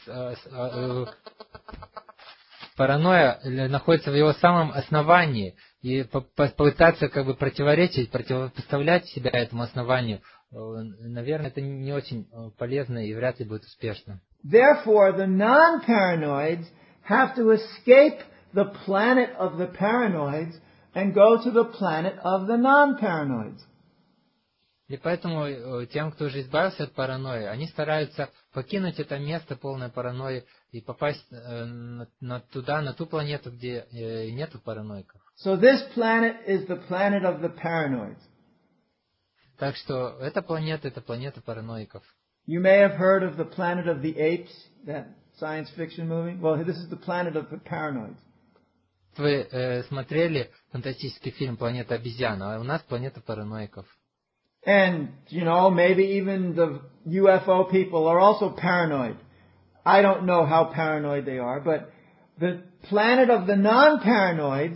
паранойя находится в его самом основании, и попытаться как бы противопоставлять себя этому основанию, наверное, это не очень полезно и вряд ли будет успешно. Therefore, the non-paranoids have to escape the planet of the paranoids and go to the planet of the non-paranoids. И поэтому тем, кто уже избавился от паранойи, они стараются покинуть это место полной паранойи и попасть на ту планету, где нету параноиков. So this planet is the planet of the paranoids. Так что эта планета параноиков. You may have heard of the Planet of the Apes, that science fiction movie. Well, this is the planet of the paranoids. Вы смотрели фантастический фильм «Планета обезьян», а у нас планета параноиков. And, maybe even the UFO people are also paranoid. I don't know how paranoid they are, but the planet of the non-paranoids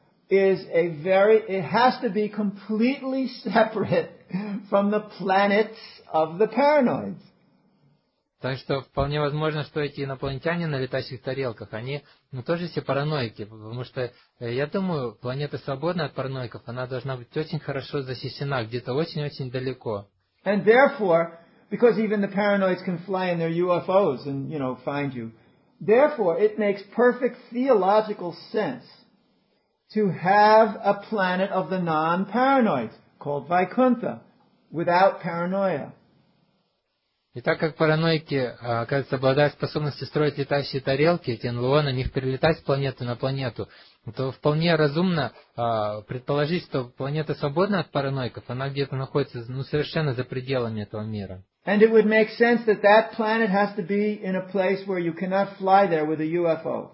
it has to be completely separate from the planets of the paranoids. Так что вполне возможно, что эти инопланетяне на летающих тарелках, они тоже все параноики, потому что, я думаю, планета свободна от параноиков, она должна быть очень хорошо защищена, где-то очень-очень далеко. And therefore, because even the paranoids can fly in their UFOs and, find you, therefore it makes perfect theological sense to have a planet of the non-paranoids called Vaikuntha, without paranoia. И так как параноики, оказывается, обладают способностью строить летающие тарелки, эти НЛО, на них перелетать с планеты на планету, то вполне разумно предположить, что планета свободна от параноиков, она где-то находится совершенно за пределами этого мира. And it would make sense that planet has to be in a place where you cannot fly there with a UFO.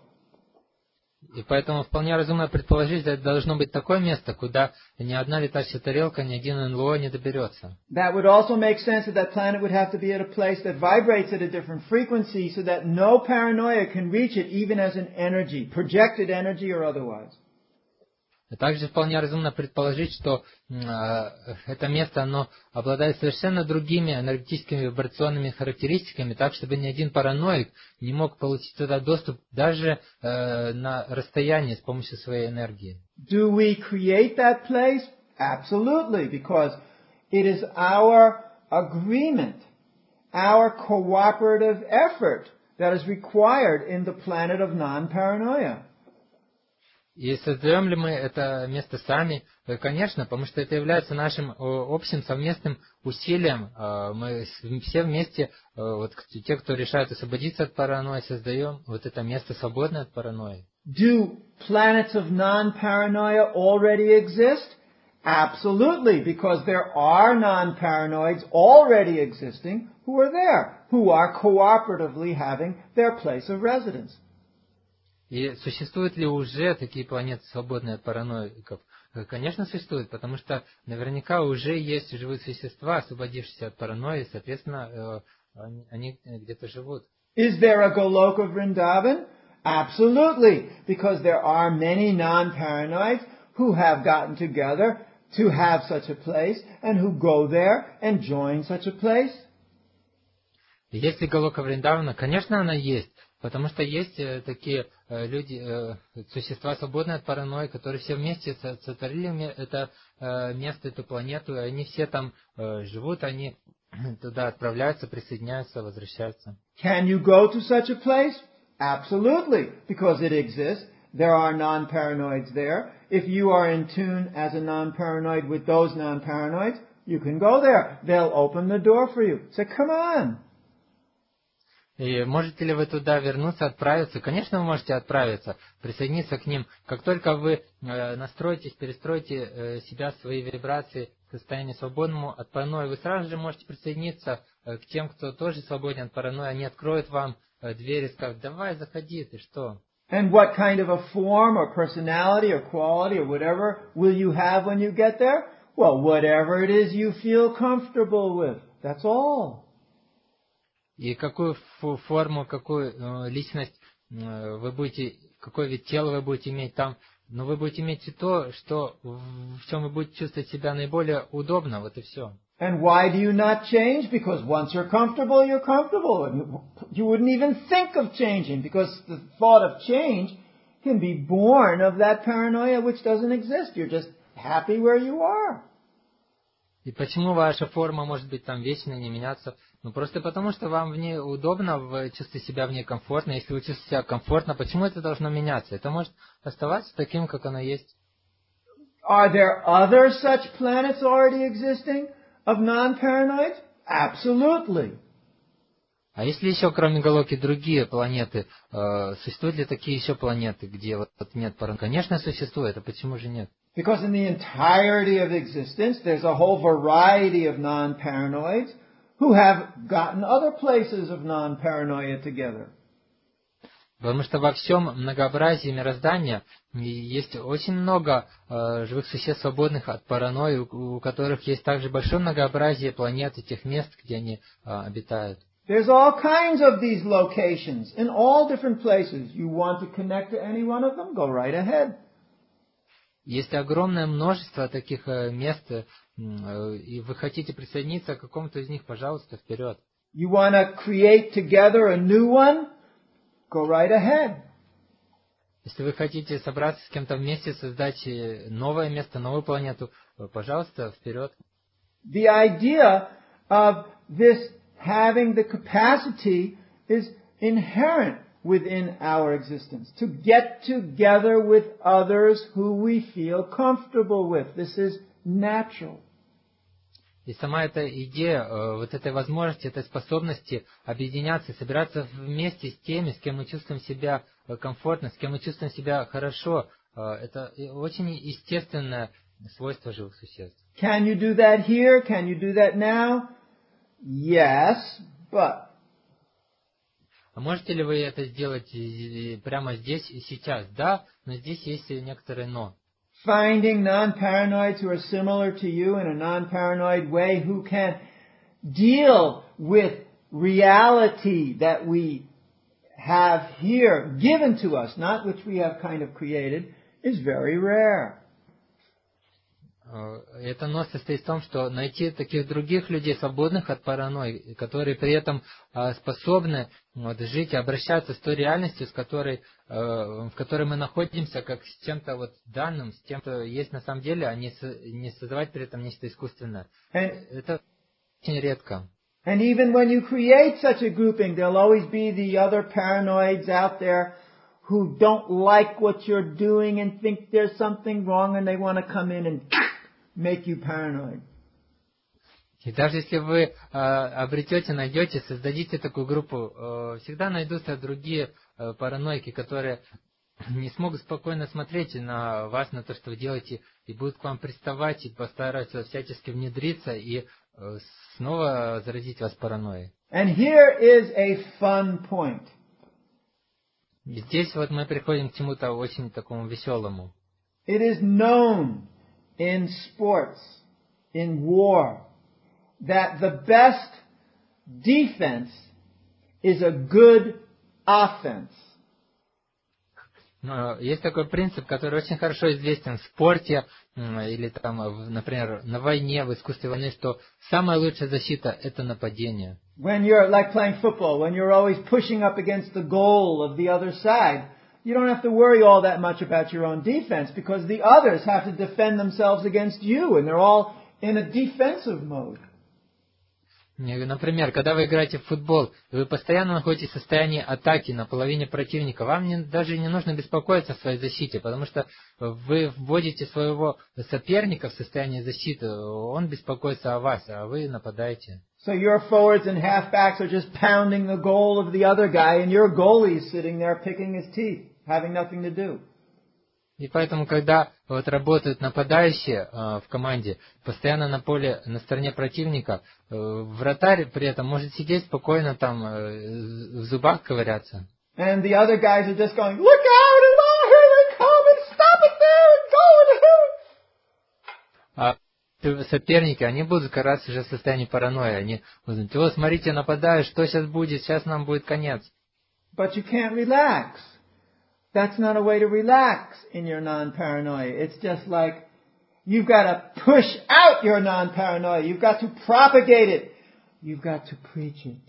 И поэтому вполне разумно предположить, что это должно быть такое место, куда ни одна летающая тарелка, ни один НЛО не доберется. That would also make sense that planet would have to be at a place that vibrates at a different frequency so that no paranoia can reach it even as an energy, projected energy or otherwise. Также вполне разумно предположить, что это место, оно обладает совершенно другими энергетическими вибрационными характеристиками, так, чтобы ни один параноик не мог получить туда доступ даже на расстоянии с помощью своей энергии. Do we create that place? Absolutely, because it is our agreement, our cooperative effort that is required in the planet of non-paranoia. И создаем ли мы это место сами? Конечно, потому что это является нашим общим совместным усилием. Мы все вместе, те, кто решает освободиться от паранойи, создаем это место свободное от паранойи. Do planets of non-paranoia already exist? Absolutely, because there are non-paranoids already existing who are cooperatively having their place of residence. И существуют ли уже такие планеты, свободные от параноиков? Конечно, существуют, потому что наверняка уже есть живые существа, освободившиеся от паранойи, соответственно, они где-то живут. Is there a Goloka Vrindavan? Absolutely, because there are many non-paranoids who have gotten together to have such a place and who go there and join such a place. Если Галока Вриндавана, конечно, она есть. Потому что есть такие люди, существа, свободные от паранойи, которые все вместе сотворили это место, эту планету, и они все там живут, они туда отправляются, присоединяются, возвращаются. Can you go to such a place? Absolutely, because it exists. There are non-paranoids there. If you are in tune as a non-paranoid with those non-paranoids, you can go there. They'll open the door for you. Say, come on. И можете ли вы туда вернуться, отправиться? Конечно, вы можете отправиться, присоединиться к ним. Как только вы настроитесь, перестроите себя, свои вибрации к состоянию свободному от паранойи, вы сразу же можете присоединиться к тем, кто тоже свободен от паранойи. Они откроют вам двери и скажут: давай, заходи, ты что? And what kind of a form or personality or quality or whatever will you have when you get there? Well, whatever it is you feel comfortable with. That's all. И какую форму, какую личность вы будете, какой вид тела вы будете иметь там, но вы будете иметь и то, что, в чем вы будете чувствовать себя наиболее удобно, вот и все. And why do you not change? Because once you're comfortable, you're comfortable. And you wouldn't even think of changing, because the thought of change can be born of that paranoia which doesn't exist. You're just happy where you are. И почему ваша форма может быть там вечно не меняться? Ну просто потому, что вам в ней удобно, вы чувствуете себя в ней комфортно. Если вы чувствуете себя комфортно, почему это должно меняться? Это может оставаться таким, как оно есть. Are there other such planets already existing of non-paranoids? Absolutely. А есть ли еще, кроме Галоки, другие планеты? Существуют ли такие еще планеты, где вот нет паранойи? Конечно, существует, а почему же нет? Because in the entirety of existence, there's a whole variety of non-paranoids who have gotten other places of non-paranoia together. Потому что во всем многообразии мироздания есть очень много живых существ, свободных от паранойи, у которых есть также большое многообразие планет и тех мест, где они обитают. There's all kinds of these locations in all different places. You want to connect to any one of them? Go right ahead. Есть огромное множество таких мест, и вы хотите присоединиться к какому-то из них, пожалуйста, вперед. You want to create together a new one? Go right ahead. Если вы хотите собраться с кем-то вместе, создать новое место, новую планету, пожалуйста, вперед. The idea of this having the capacity is inherent within our existence. To get together with others who we feel comfortable with. This is natural. И сама эта идея, вот этой возможности, этой способности объединяться, собираться вместе с теми, с кем мы чувствуем себя комфортно, с кем мы чувствуем себя хорошо, это очень естественное свойство живых существ. Can you do that here? Can you do that now? Yes, but... А можете ли вы это сделать прямо здесь и сейчас? Да, но здесь есть некоторые «но». Finding non-paranoids who are similar to you in a non-paranoid way, who can deal with reality that we have here, given to us, not which we have kind of created, is very rare. Это «но» состоит в том, что найти таких других людей, свободных от паранойи, которые при этом способны жить и обращаться с той реальностью, в которой мы находимся, как с чем-то вот данным, с тем, что есть на самом деле, а не создавать при этом нечто искусственное. Это очень редко. And even when you create such a grouping, there'll always be the other paranoids out there who don't like what you're doing and think there's something wrong, and they want to come in and make you paranoid. И даже если вы найдете, создадите такую группу, всегда найдутся другие параноики, которые не смогут спокойно смотреть на вас, на то, что вы делаете, и будут к вам приставать и постараются всячески внедриться и снова заразить вас паранойей. And here is a fun point. Здесь вот мы приходим к чему-то очень такому веселому. It is known in sports, in war, that the best defense is a good offense. Но есть такой принцип, который очень хорошо известен в спорте или там, например, на войне, в искусстве войны, что самая лучшая защита – это нападение. When you're like playing football, when you're always pushing up against the goal of the other side, you don't have to worry all that much about your own defense because the others have to defend themselves against you, and they're all in a defensive mode. Например, когда вы играете в футбол, вы постоянно находитесь в состоянии атаки на половине противника, вам даже не нужно беспокоиться о своей защите, потому что вы вводите своего соперника в состояние защиты, он беспокоится о вас, а вы нападаете. So your forwards and halfbacks are just pounding the goal of the other guy, and your goalie is sitting there picking his teeth, having nothing to do. И поэтому, когда вот работают нападающие в команде, постоянно на поле, на стороне противника, вратарь при этом может сидеть спокойно там, в зубах ковыряться. And the other guys are just going, look out, and here they come, and stop it there, and go, and соперники, они будут как раз уже в состоянии паранойи. Они будут: о, смотрите, нападают, что сейчас будет? Сейчас нам будет конец. But you can't relax. That's not a way to relax in your non-paranoia. It's just like you've got to push out your non-paranoia. You've got to propagate it. You've got to preach it.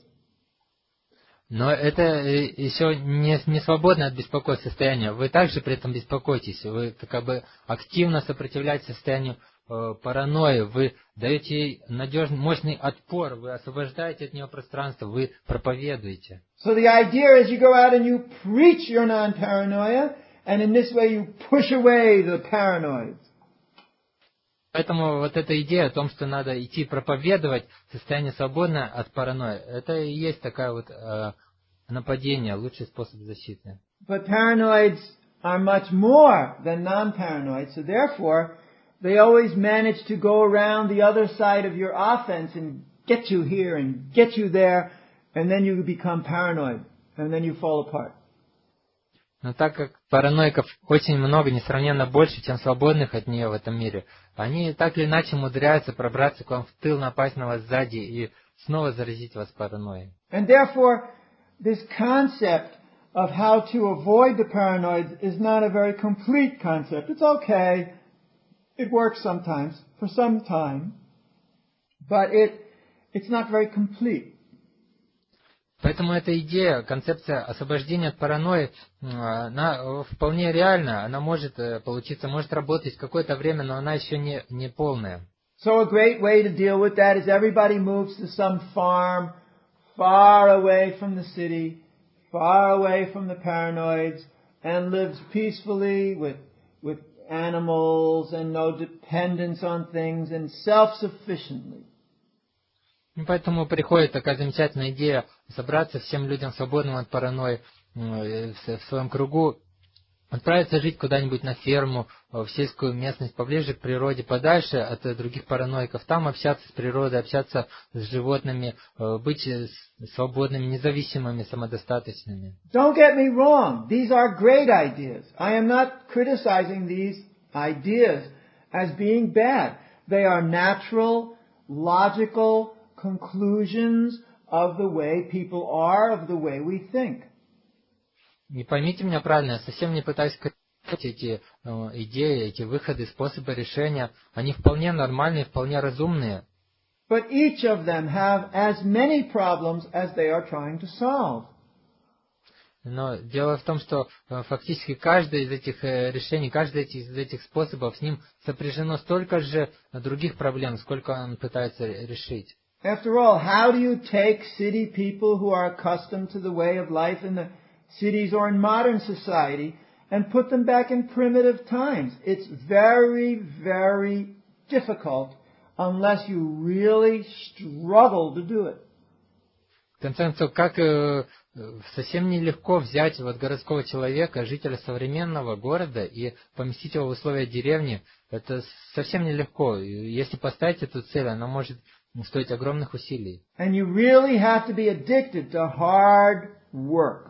Но это еще не свободное от беспокойства состояние. Вы также при этом беспокоитесь. Вы как бы активно сопротивляетесь состоянию паранойи. Вы даете ей надежный, мощный отпор. Вы освобождаете от нее пространство. Вы проповедуете. So the idea is you go out and you preach your non-paranoia, and in this way you push away the paranoids. Поэтому вот эта идея о том, что надо идти проповедовать состояние свободное от паранойи, это и есть такая вот нападение, лучший способ защиты. But paranoids are much more than non-paranoids, so therefore they always manage to go around the other side of your offense and get you here and get you there, and then you become paranoid, and then you fall apart. Но так как параноиков очень много, несравненно больше, чем свободных от нее в этом мире, они так или иначе умудряются пробраться к вам в тыл, напасть на вас сзади и снова заразить вас паранойей. And therefore, this concept of how to avoid the paranoids is not a very complete concept. It's okay. It works sometimes, for some time, but it's not very complete. Поэтому эта идея, концепция освобождения от паранойи, она вполне реальна, она может получиться, может работать какое-то время, но она еще не полная. So a great way to deal with that is everybody moves to some farm far away from the city, far away from the paranoids, and lives peacefully with animals and no dependence on things and self-sufficiently. И поэтому приходит такая замечательная идея собраться всем людям, свободным от паранойи, в своем кругу, отправиться жить куда-нибудь на ферму, в сельскую местность, поближе к природе, подальше от других параноиков, там общаться с природой, общаться с животными, быть свободными, независимыми, самодостаточными. Don't get me wrong. These are great ideas. I am not criticizing these ideas as being bad. They are natural, logical conclusions of the way people are, of the way we think. Не поймите меня правильно, я совсем не пытаюсь критиковать эти идеи, эти выходы, способы решения. Они вполне нормальные, вполне разумные. But each of them have as many problems as they are trying to solve. Но дело в том, что фактически каждое из этих решений, каждый из этих способов, с ним сопряжено столько же других проблем, сколько он пытается решить. After all, how do you take city people who are accustomed to the way of life in the cities or in modern society and put them back in primitive times? It's very, very difficult unless you really struggle to do it. В конце концов, как совсем нелегко взять вот городского человека, жителя современного города, и поместить его в условия деревни. Это совсем нелегко. Если поставить эту цель, она может стоить огромных усилий. And you really have to be addicted to hard work.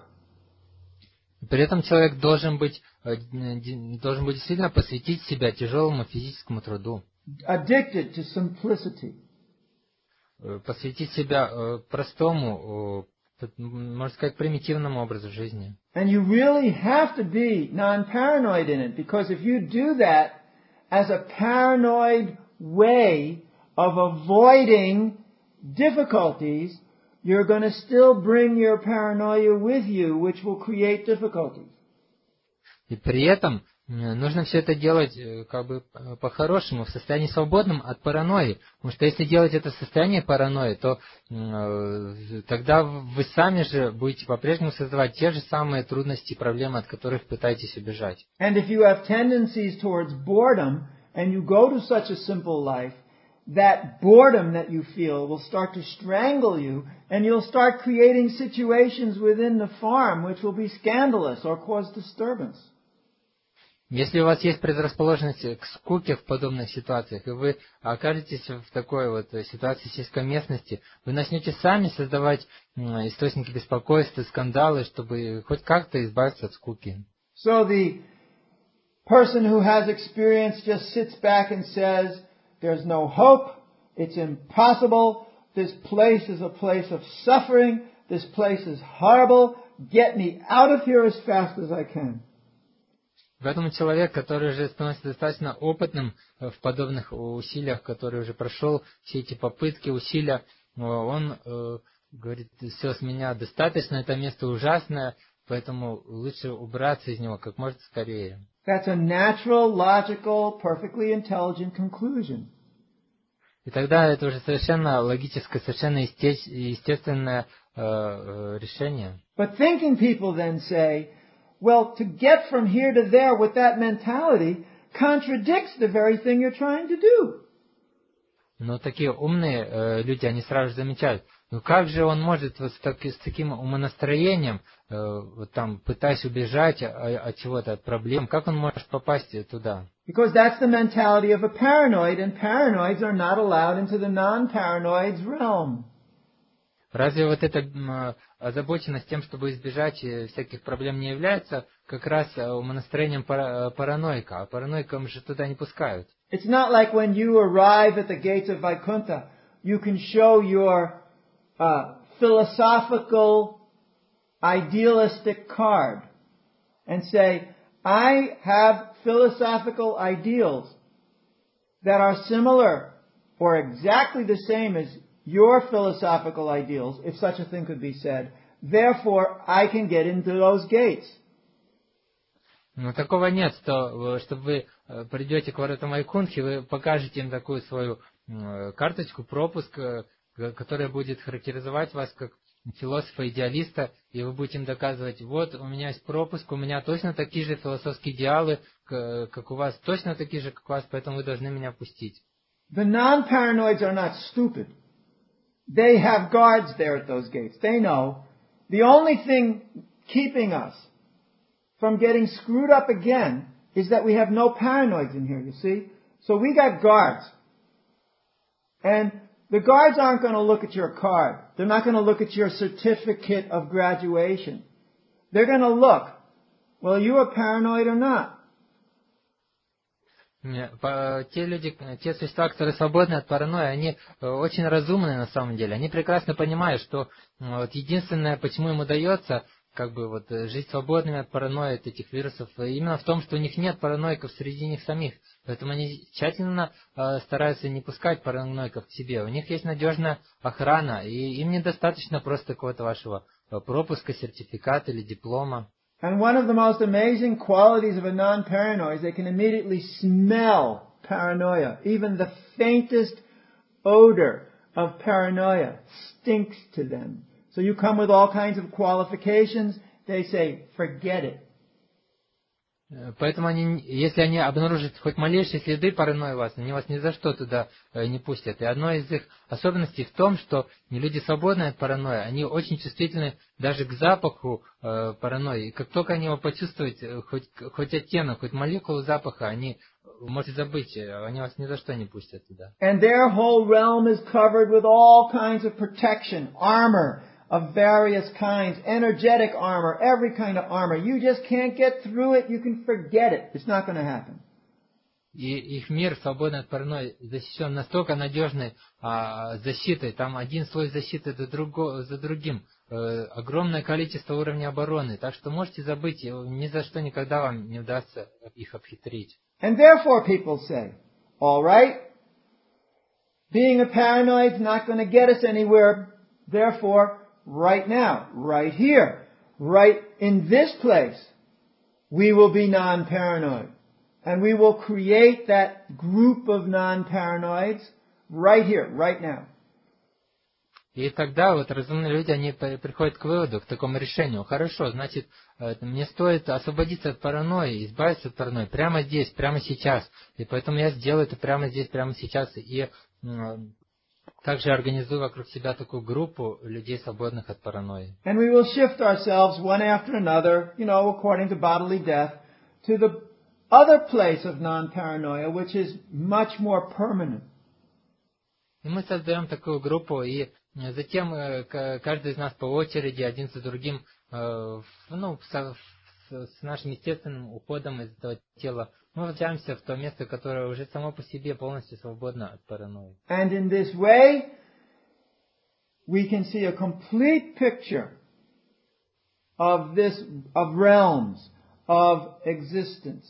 При этом человек должен действительно посвятить себя тяжелому физическому труду. Addicted to simplicity. Посвятить себя простому, можно сказать, примитивному образу жизни. And you really have to be non-paranoid in it, because if you do that as a paranoid way of avoiding difficulties, you're going to still bring your paranoia with you, which will create difficulties. И при этом нужно все это делать как бы по-хорошему, в состоянии свободном от паранойи. Потому что если делать это в состоянии паранойи, то тогда вы сами же будете по-прежнему создавать те же самые трудности и проблемы, от которых пытаетесь убежать. And if you have tendencies towards boredom, and you go to such a simple life, that boredom that you feel will start to strangle you, and you'll start creating situations within the farm which will be scandalous or cause disturbance. Если у вас есть предрасположенность к скуке в подобных ситуациях, и вы окажетесь в такой вот ситуации сельской местности, вы начнете сами создавать источники беспокойства, скандалы, чтобы хоть как-то избавиться от скуки. So the person who has experience just sits back and says, There's no hope. It's impossible. This place is a place of suffering. This place is horrible. Get me out of here as fast as I can. Поэтому человек, который уже становится достаточно опытным в подобных усилиях, который уже прошел все эти попытки, усилия, он говорит, все, с меня достаточно, это место ужасное, поэтому лучше убраться из него как можно скорее. That's a natural, logical, perfectly intelligent conclusion. И тогда это уже совершенно логическое, совершенно естественное решение. But thinking people then say, well, to get from here to there with that mentality contradicts the very thing you're trying to do. Но такие умные люди, они сразу же замечают, ну как же он может вот с таким умонастроением, вот там, пытаясь убежать от чего-то, от проблем, как он может попасть туда? Because that's the mentality of a paranoid, and paranoids are not allowed into the non-paranoid's realm. Разве вот эта озабоченность тем, чтобы избежать всяких проблем, не является как раз умонастроением параноика? А параноикам же туда не пускают. It's not like when you arrive at the gates of Vaikuntha, you can show your philosophical, idealistic card and say, I have philosophical ideals that are similar or exactly the same as your philosophical ideals, if such a thing could be said. Therefore, I can get into those gates. Но такого нет, чтобы вы придете к воротам Вайкунтхи, вы покажете им такую свою карточку, пропуск, которая будет характеризовать вас как философа-идеалиста, и вы будете им доказывать, вот у меня есть пропуск, у меня точно такие же философские идеалы, как у вас, точно такие же, как у вас, поэтому вы должны меня пустить. The non-paranoids are not stupid. They have guards there at those gates. They know the only thing keeping us from getting screwed up again is that we have no paranoids in here, you see? So we got guards. And the guards aren't going to look at your card. They're not going to look at your certificate of graduation. They're going to look, well, are you a paranoid or not? Те люди, те существа, которые свободны от паранойи, они очень разумные на самом деле. Они прекрасно понимают, что вот единственное, почему им удается как бы вот жить свободными от паранойи, от этих вирусов, именно в том, что у них нет параноиков среди них самих. Поэтому они тщательно стараются не пускать параноиков к себе. У них есть надежная охрана, и им недостаточно просто какого-то вашего пропуска, сертификата или диплома. And one of the most amazing qualities of a non-paranoid is they can immediately smell paranoia. Even the faintest odor of paranoia stinks to them. So you come with all kinds of qualifications, they say, forget it. Поэтому если они обнаружат хоть малейшие следы паранойи у вас, они вас ни за что туда не пустят. И одной из их особенностей в том, что люди свободны от паранойи, они очень чувствительны даже к запаху паранойи. И как только они его почувствуют, хоть оттенок, хоть молекулу запаха, они можете забыть, они вас ни за что не пустят туда. And their whole realm is covered with all kinds of protection, armor of various kinds, energetic armor, every kind of armor. You just can't get through it. You can forget it. It's not going to happen. И их мир, свободный от паранойи, защищен настолько надежной защитой. Там один слой защиты за другим. Огромное количество уровней обороны. Так что можете забыть, ни за что никогда вам не удастся их обхитрить. And therefore people say, all right, being a paranoid is not going to get us anywhere. Therefore, right now, right here, right in this place, we will be non-paranoid. And we will create that group of non-paranoids right here, right now. И тогда вот разумные люди, они приходят к выводу, к такому решению. Хорошо, значит, мне стоит освободиться от паранойи, избавиться от паранойи прямо здесь, прямо сейчас. И поэтому я сделаю это прямо здесь, прямо сейчас. И также организую вокруг себя такую группу людей, свободных от паранойи. And we will shift ourselves one after another, according to bodily death, to the other place of non-paranoia, which is much more permanent. И мы создаем такую группу, и затем каждый из нас по очереди, один за другим, с нашим естественным уходом из этого тела мы возвращаемся в то место, которое уже само по себе полностью свободно от паранойи. And in this way, we can see a complete picture of realms, of existence.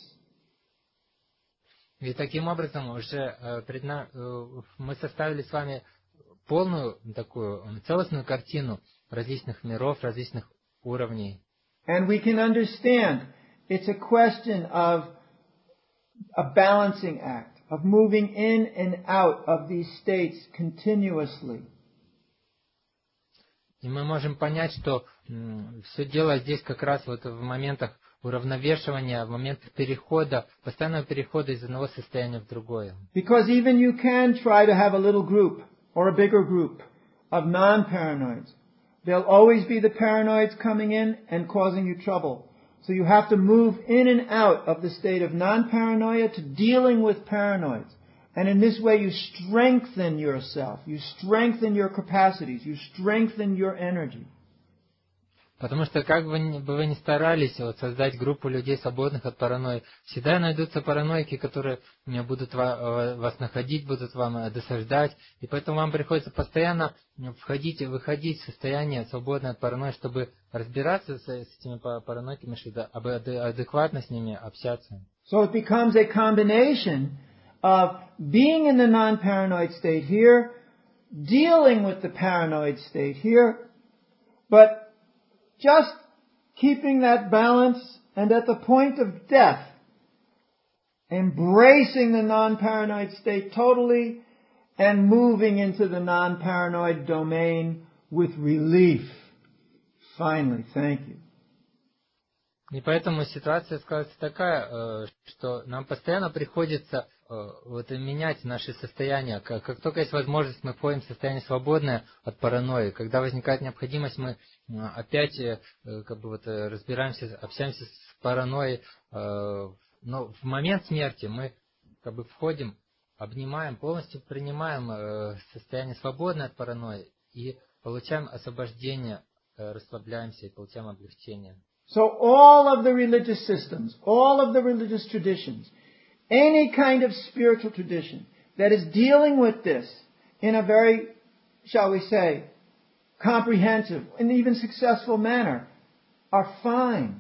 И таким образом уже мы составили с вами полную такую целостную картину различных миров, различных уровней. And we can understand it's a question of a balancing act, of moving in and out of these states continuously. И мы можем понять, что все дело здесь как раз вот в моментах уравновешивания, в моментах перехода, постоянного перехода из одного состояния в другое. Because even you can try to have a little group or a bigger group of non-paranoids. There'll always be the paranoids coming in and causing you trouble. So you have to move in and out of the state of non-paranoia to dealing with paranoids. And in this way you strengthen yourself, you strengthen your capacities, you strengthen your energy. Потому что как бы вы ни старались создать группу людей, свободных от паранойи, всегда найдутся параноики, которые будут вас находить, будут вам досаждать. И поэтому вам приходится постоянно входить и выходить в состояние свободное от паранойи, чтобы разбираться с этими параноиками, чтобы адекватно с ними общаться. So it becomes a combination of being in the non-paranoid state here, dealing with the paranoid state here, but just keeping that balance, and at the point of death, embracing the non-paranoid state totally and moving into the non-paranoid domain with relief. Finally, thank you. И поэтому ситуация складывается такая, что нам постоянно приходится менять наши состояния. Как только есть возможность, мы входим в состояние свободное от паранойи. Когда возникает необходимость, мы опять разбираемся, общаемся с паранойей. Но в момент смерти мы входим, обнимаем, полностью принимаем состояние свободное от паранойи и получаем освобождение, расслабляемся и получаем облегчение. So all of the religious systems, all of the religious traditions, any kind of spiritual tradition that is dealing with this in a very, shall we say, comprehensive and even successful manner are fine.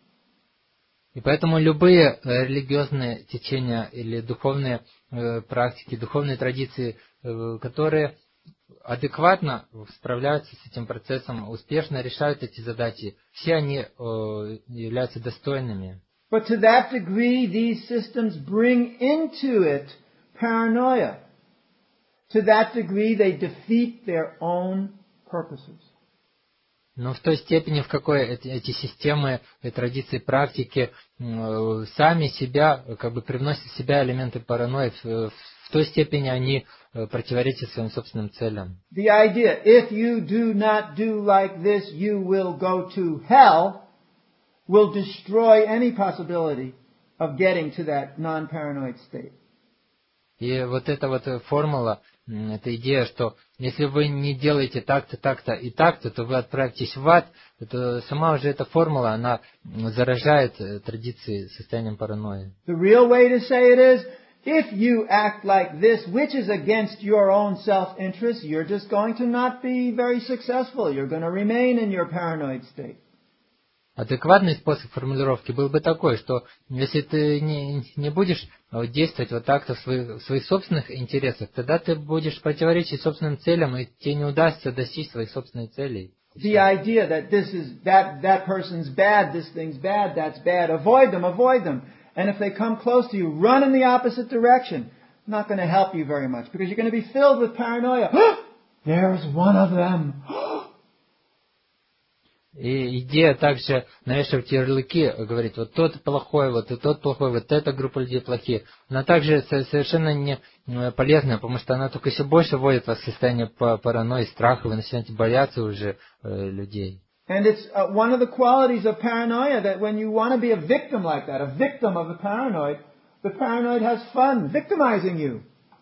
И поэтому любые религиозные течения или духовные практики, духовные традиции, которые адекватно справляются с этим процессом, успешно решают эти задачи, все они являются достойными. But to that degree, these systems bring into it paranoia. To that degree, they defeat their own purposes. Но в той степени, в какой эти системы, традиции, практики сами себя, привносят в себя элементы паранойи, в той степени они противоречат своим собственным целям. The idea, if you do not do like this, you will go to hell, will destroy any possibility of getting to that non-paranoid state. И вот эта формула, эта идея, что если вы не делаете так-то, так-то и так-то, то вы отправитесь в ад, то сама уже эта формула, она заражает традиции состоянием паранойи. The real way to say it is, if you act like this, which is against your own self-interest, you're just going to not be very successful. You're going to remain in your paranoid state. Адекватный способ формулировки был бы такой, что если ты не будешь действовать вот так-то в своих собственных интересах, тогда ты будешь противоречить собственным целям, и тебе не удастся достичь своих собственных целей. The idea that this is that person's bad, this thing's bad, that's bad, avoid them. And if they come close to you, run in the opposite direction. Not going to help you very much because you're going to be filled with paranoia. There's one of them. И идея также навешивать ярлыки, говорить, вот тот плохой, вот и тот плохой, вот эта группа людей плохие, она также совершенно не полезная, потому что она только еще больше вводит вас в состояние паранойи, страха, вы начинаете бояться уже людей. And it's one of the qualities of paranoia that when you want to be a victim like that, a victim of the paranoid has fun victimizing you.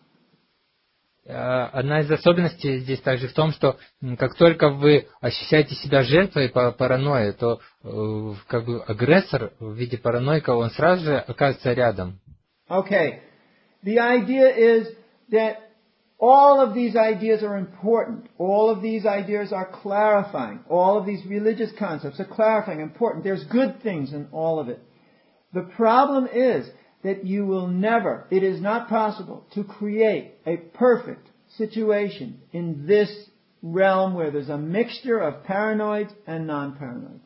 Одна из особенностей здесь также в том, что как только вы ощущаете себя жертвой паранойи, то агрессор в виде параноика, он сразу же оказывается рядом. Okay. The idea is that all of these ideas are important. All of these ideas are clarifying. All of these religious concepts are clarifying, important. There's good things in all of it. The problem is that you will never, it is not possible to create a perfect situation in this realm where there's a mixture of paranoids and non-paranoids.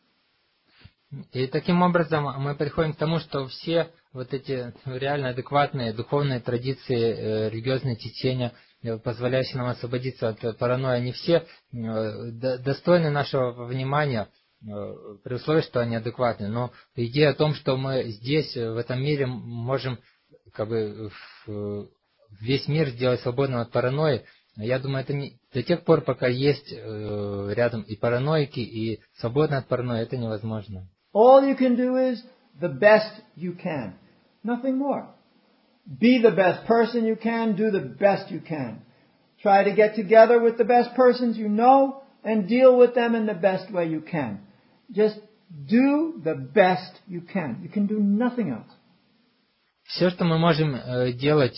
И таким образом мы приходим к тому, что все вот эти реально адекватные духовные традиции, религиозные течения, позволяющие нам освободиться от паранойи, они все достойны нашего внимания, при условии, что они адекватны. Но идея о том, что мы здесь, в этом мире, можем как бы весь мир сделать свободным от паранойи, я думаю, это не до тех пор, пока есть рядом и параноики, и свободны от паранойи, это невозможно. All you can do is the best you can. Nothing more. Be the best person you can, do the best you can. Try to get together with the best persons you know and deal with them in the best way you can. Just do the best you can. You can do nothing else. Все, что мы можем делать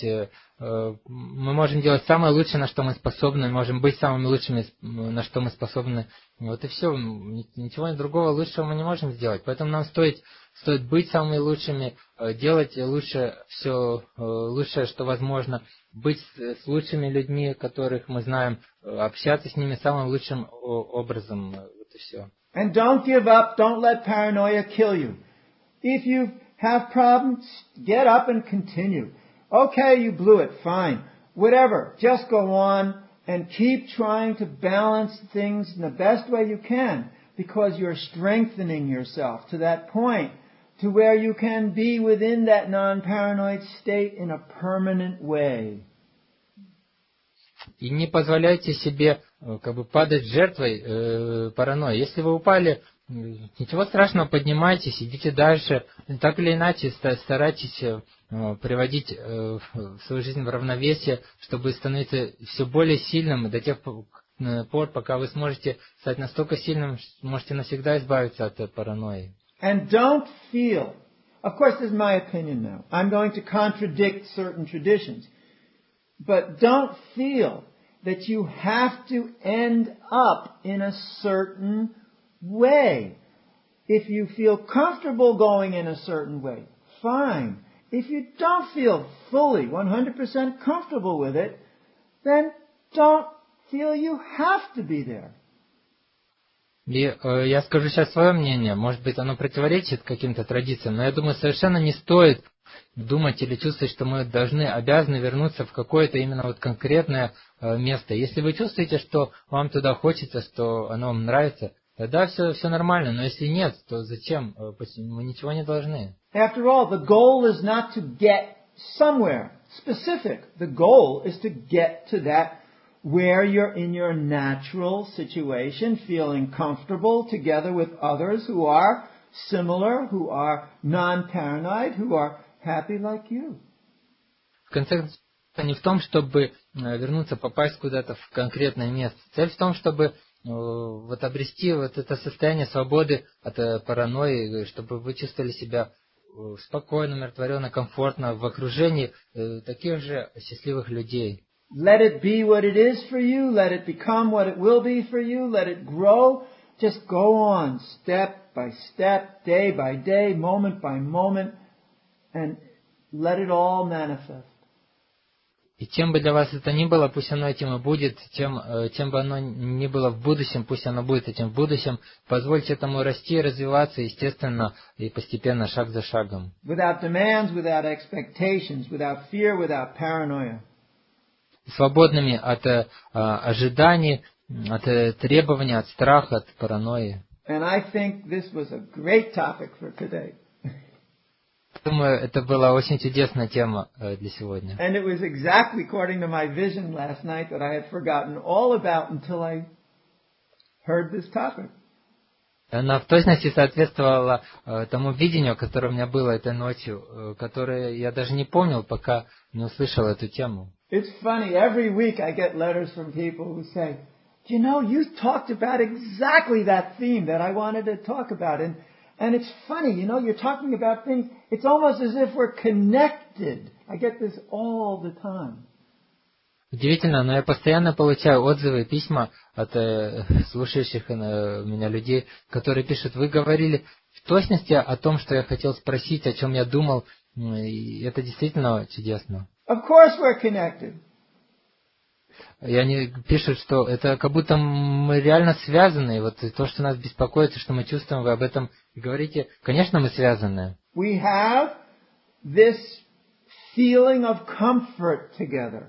самое лучшее, на что мы способны, можем быть самыми лучшими, на что мы способны. Вот и все. Ничего другого лучшего мы не можем сделать. Поэтому нам стоит быть самыми лучшими, делать все лучшее, что возможно, быть с лучшими людьми, которых мы знаем, общаться с ними самым лучшим образом. Вот и все. And don't give up. Don't let paranoia kill you. If you have problems, get up and continue. Okay, you blew it, fine. Whatever, just go on and keep trying to balance things in the best way you can, because you're strengthening yourself to that point to where you can be within that non-paranoid state in a permanent way. И не позволяйте себе как бы падать жертвой паранойи. Если вы упали, ничего страшного, поднимайтесь, идите дальше. Так или иначе, старайтесь приводить свою жизнь в равновесие, чтобы становиться все более сильным до тех пор, пока вы сможете стать настолько сильным, что можете навсегда избавиться от паранойи. And don't feel, of course this is my opinion now, I'm going to contradict certain traditions, but don't feel that you have to end up in a certain way. If you feel comfortable going in a certain way, fine. If you don't feel fully 100% comfortable with it, then don't feel you have to be there. И я скажу сейчас свое мнение, может быть, оно противоречит каким-то традициям, но я думаю, совершенно не стоит думать или чувствовать, что мы обязаны вернуться в какое-то именно вот конкретное место. Если вы чувствуете, что вам туда хочется, что оно вам нравится, тогда все нормально, но если нет, то зачем? Мы ничего не должны. After all, the goal is not to get somewhere specific. The goal is to get to that where you're in your natural situation, feeling comfortable together with others who are similar, who are non-paranoid, who are happy like you. В конце концов, не в том, чтобы вернуться, попасть куда-то в конкретное место. Цель в том, чтобы вот обрести вот это состояние свободы от паранойи, чтобы вы чувствовали себя спокойно, умиротворенно, комфортно в окружении таких же счастливых людей. Let it be what it is for you. Let it become what it will be for you. Let it grow. Just go on step by step, day by day, moment by moment, and let it all manifest. И чем бы для вас это ни было, пусть оно этим и будет, чем бы оно ни было в будущем, пусть оно будет этим в будущем. Позвольте этому расти, развиваться, естественно, и постепенно, шаг за шагом. Without demands, without expectations, without fear, without paranoia. Свободными от ожиданий, от требований, от страха, от паранойи. And I think this was a great topic for today. Думаю, это была очень чудесная тема для сегодня. And it was exactly according to my vision last night that I had forgotten all about until I heard this topic. Она в точности соответствовала тому видению, которое у меня было этой ночью, которое я даже не помнил, пока не услышал эту тему. It's funny, every week I get letters from people who say, you know, you talked about exactly that theme that I wanted to talk about. And it's funny, you know, you're talking about things, it's almost as if we're connected. I get this all the time. Удивительно, но я постоянно получаю отзывы, письма от слушающих меня людей, которые пишут: вы говорили в точности о том, что я хотел спросить, о чем я думал, и это действительно чудесно. Of course we're connected. И они пишут, что это как будто мы реально связаны, и вот то, что нас беспокоит, что мы чувствуем, вы об этом говорите, конечно, мы связаны. We have this feeling of comfort together.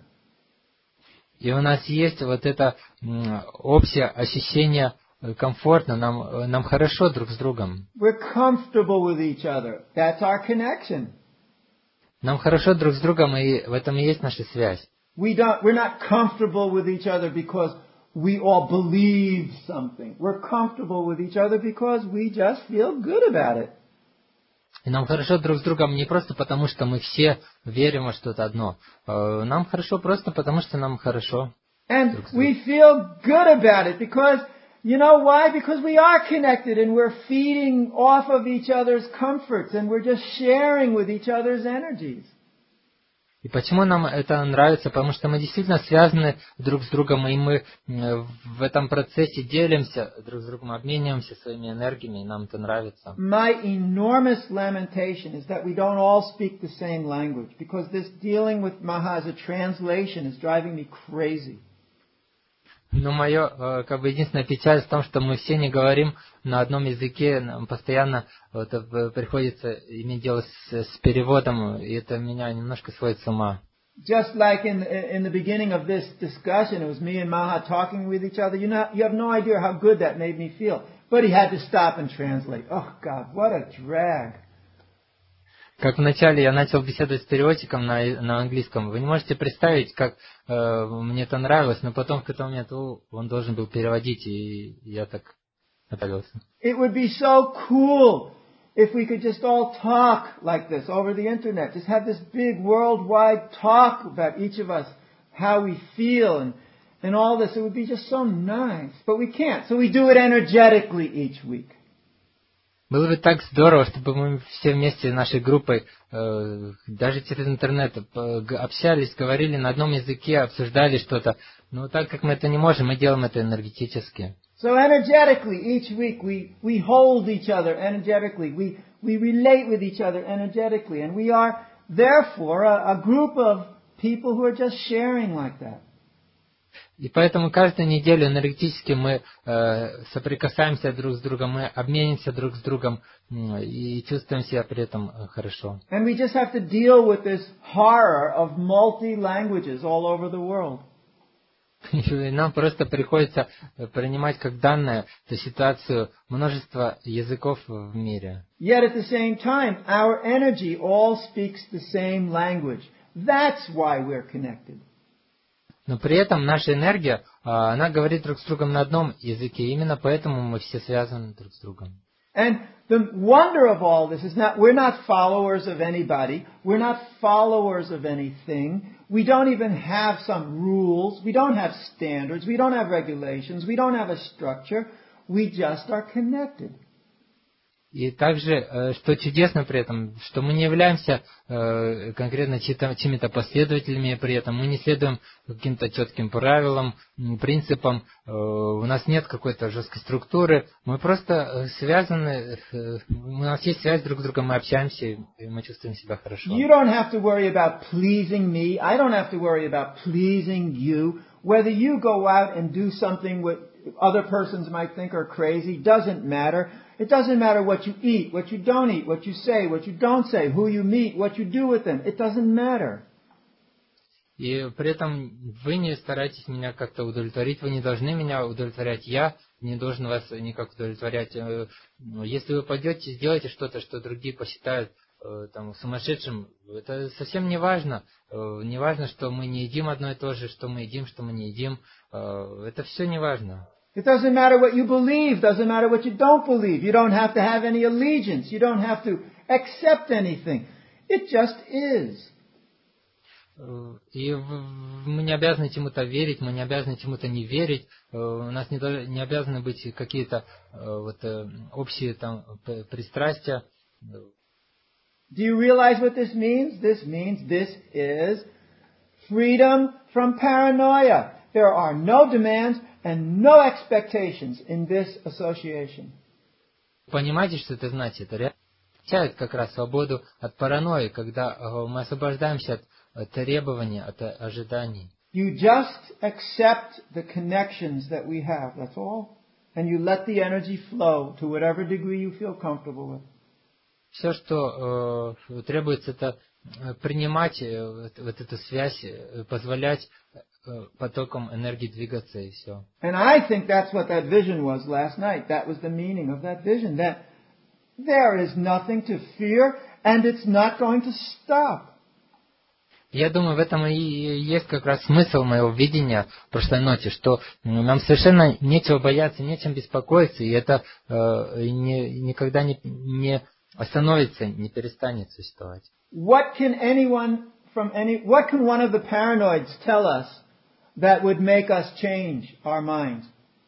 И у нас есть вот это общее ощущение комфортно, нам хорошо друг с другом. We're comfortable with each other. That's our connection. Нам хорошо друг с другом, и в этом и есть наша связь. We're not comfortable with each other because we all believe something. We're comfortable with each other because we just feel good about it. И нам хорошо друг с другом не просто потому, что мы все верим во что-то одно. Нам хорошо просто потому, что нам хорошо. And we feel good about it because, you know why? Because we are connected and we're feeding off of each other's comforts and we're just sharing with each other's energies. И почему нам это нравится? Потому что мы действительно связаны друг с другом, и мы в этом процессе делимся друг с другом, обмениваемся своими энергиями, и нам это нравится. My enormous lamentation is that we don't all speak the same language, because this dealing with Maha as a translation is driving me crazy. Но мое, единственная печаль в том, что мы все не говорим на одном языке, нам постоянно приходится иметь дело с переводом, и это меня немножко сводит с ума. Just like in the beginning of this discussion, it was me and Maha talking with each other. You have no idea how good that made me feel. But he had to stop and translate. Oh God, what a drag. Как вначале я начал беседовать с переводчиком на английском. Вы не можете представить, как мне это нравилось, но потом в какой-то момент он должен был переводить, и я так отдалился. It would be so cool if we could just all talk like this over the internet. Just have this big worldwide talk about each of us, how we feel and all this. It would be just so nice. But we can't. So we do it energetically each week. Было бы так здорово, чтобы мы все вместе нашей группой, даже через интернет, общались, говорили на одном языке, обсуждали что-то. Но так как мы это не можем, мы делаем это энергетически. So energetically, each week we hold each other energetically. We relate with each other energetically. And we are, therefore, a group of people who are just sharing like that. И поэтому каждую неделю энергетически мы соприкасаемся друг с другом, мы обменимся друг с другом и чувствуем себя при этом хорошо. And we just have to deal with this horror of multi-languages all over the world. И нам просто приходится принимать как данное эту ситуацию множество языков в мире. Yet at the same time, our energy all speaks the same language. That's why we're connected. Но при этом наша энергия, она говорит друг с другом на одном языке. Именно поэтому мы все связаны друг с другом. And the wonder of all this is that we're not followers of anybody. We're not followers of anything. We don't even have some rules. We don't have standards. We don't have regulations. We don't have a structure. We just are connected. И также, что чудесно при этом, что мы не являемся конкретно чьими-то последователями при этом, мы не следуем каким-то четким правилам, принципам, у нас нет какой-то жесткой структуры, мы просто связаны, у нас есть связь друг с другом, мы общаемся, и мы чувствуем себя хорошо. You don't have to worry about pleasing me. I don't have to worry about pleasing you. Whether you go out and do something what other persons might think are crazy doesn't matter. It doesn't matter what you eat, what you don't eat, what you say, what you don't say, who you meet, what you do with them. It doesn't matter. И при этом вы не стараетесь меня как-то удовлетворить, вы не должны меня удовлетворять, я не должен вас никак удовлетворять. Если вы пойдете, сделаете что-то, что другие посчитают сумасшедшим, это совсем не важно. Не важно, что мы не едим одно и то же, что мы едим, что мы не едим. Это все не важно. It doesn't matter what you believe, doesn't matter what you don't believe. You don't have to have any allegiance. You don't have to accept anything. It just is. И мы не обязаны чему-то верить, мы не обязаны чему-то не верить. У нас не обязаны быть какие-то общие пристрастия. Do you realize what this means? This means this is freedom from paranoia. There are no demands and no expectations in this association. Понимаете, что это значит? Это означает как раз свободу от паранойи, когда мы освобождаемся от требований, от ожиданий. You just accept the connections that we have, that's all. And you let the energy flow to whatever degree you feel comfortable with. Все, что требуется, это принимать вот эту связь, позволять потокам энергии двигаться и все. And I think that's what that vision was last night. That was the meaning of that vision. That there is nothing to fear and it's not going to stop. Я думаю, в этом и есть как раз смысл моего видения прошлой ночи, что нам совершенно нечего бояться, нечем беспокоиться, и это никогда не остановится, не перестанет существовать. What can one of the paranoids tell us that would make us change our minds?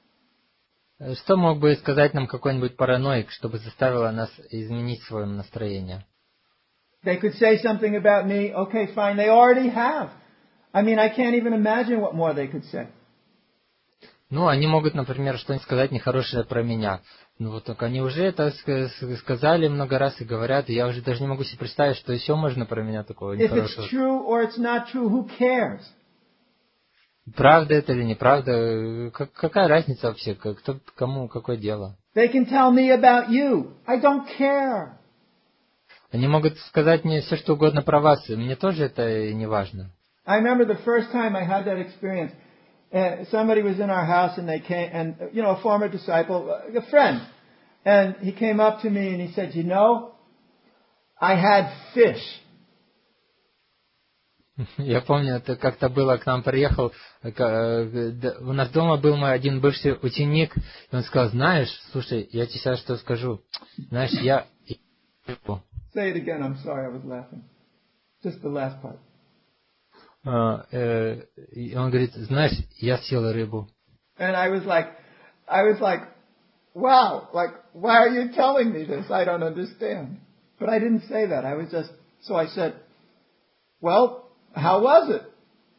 Что мог бы сказать нам какой-нибудь параноик, чтобы заставило нас изменить свое настроение? They could say something about me. Okay, fine. They already have. I mean, I can't even imagine what more they could say. Ну, они могут, например, что-нибудь сказать нехорошее про меня. Ну, вот только они уже это сказали много раз и говорят, и я уже даже не могу себе представить, что еще можно про меня такого нехорошего. If it's true or it's not true, who cares? Правда это или неправда? Какая разница вообще? Кому какое дело? They can tell me about you. I don't care. Они могут сказать мне все, что угодно про вас, и мне тоже это не важно. I remember the first time I had that experience. Somebody was in our house and they came, and a former disciple, a friend, and he came up to me and he said, I had fish. Я помню, это как-то было, к нам приехал, у нас дома был мой один бывший ученик, и он сказал, знаешь, слушай, я тебе сейчас что скажу, знаешь, я... Say it again, I'm sorry, I was laughing. Just the last part. И он говорит, знаешь, я съел рыбу. And I was like, wow, like, why are you telling me this? I don't understand. But I didn't say that. So I said, well, how was it?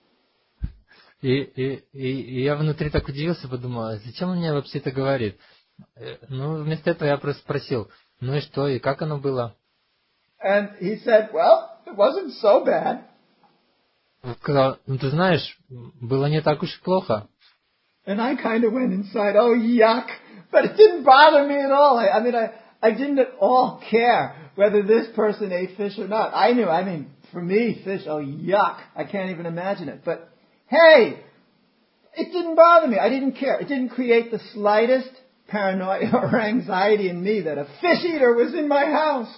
И я внутри так удивился, подумал, зачем он мне вообще это говорит? Ну, вместо этого я просто спросил, ну и что, и как оно было? And he said, well, it wasn't so bad. Он сказал, ну ты знаешь, было не так уж и плохо. And I kind of went inside, oh yuck, but it didn't bother me at all. I didn't at all care whether this person ate fish or not. For me, fish, oh yuck, I can't even imagine it. But hey, it didn't bother me. I didn't care. It didn't create the slightest paranoia or anxiety in me that a fish eater was in my house.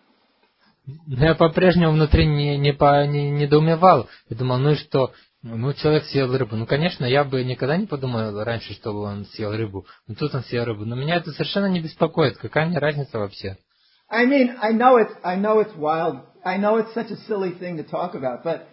Я по-прежнему внутри не недоумевал. Я думал, ну и что? Ну, человек съел рыбу. Ну, конечно, я бы никогда не подумал раньше, что он съел рыбу. Но тут он съел рыбу. Но меня это совершенно не беспокоит. Какая мне разница вообще? I know it's wild. I know it's such a silly thing to talk about. But,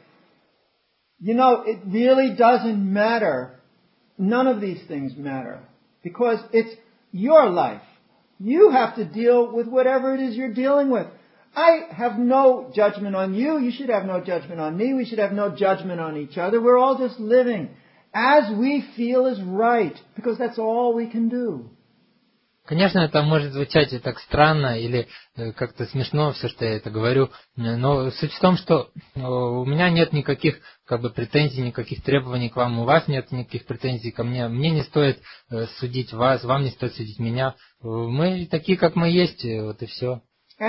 it really doesn't matter. None of these things matter. Because it's your life. You have to deal with whatever it is you're dealing with. I have no judgment on you. You should have no judgment on me. We should have no judgment on each other. We're all just living as we feel is right, because that's all we can do. Конечно, это может звучать и так странно, или как-то смешно все, что я это говорю, но суть в том, что у меня нет никаких претензий, никаких требований к вам, у вас нет никаких претензий ко мне, мне не стоит судить вас, вам не стоит судить меня. Мы такие, как мы есть, вот и все.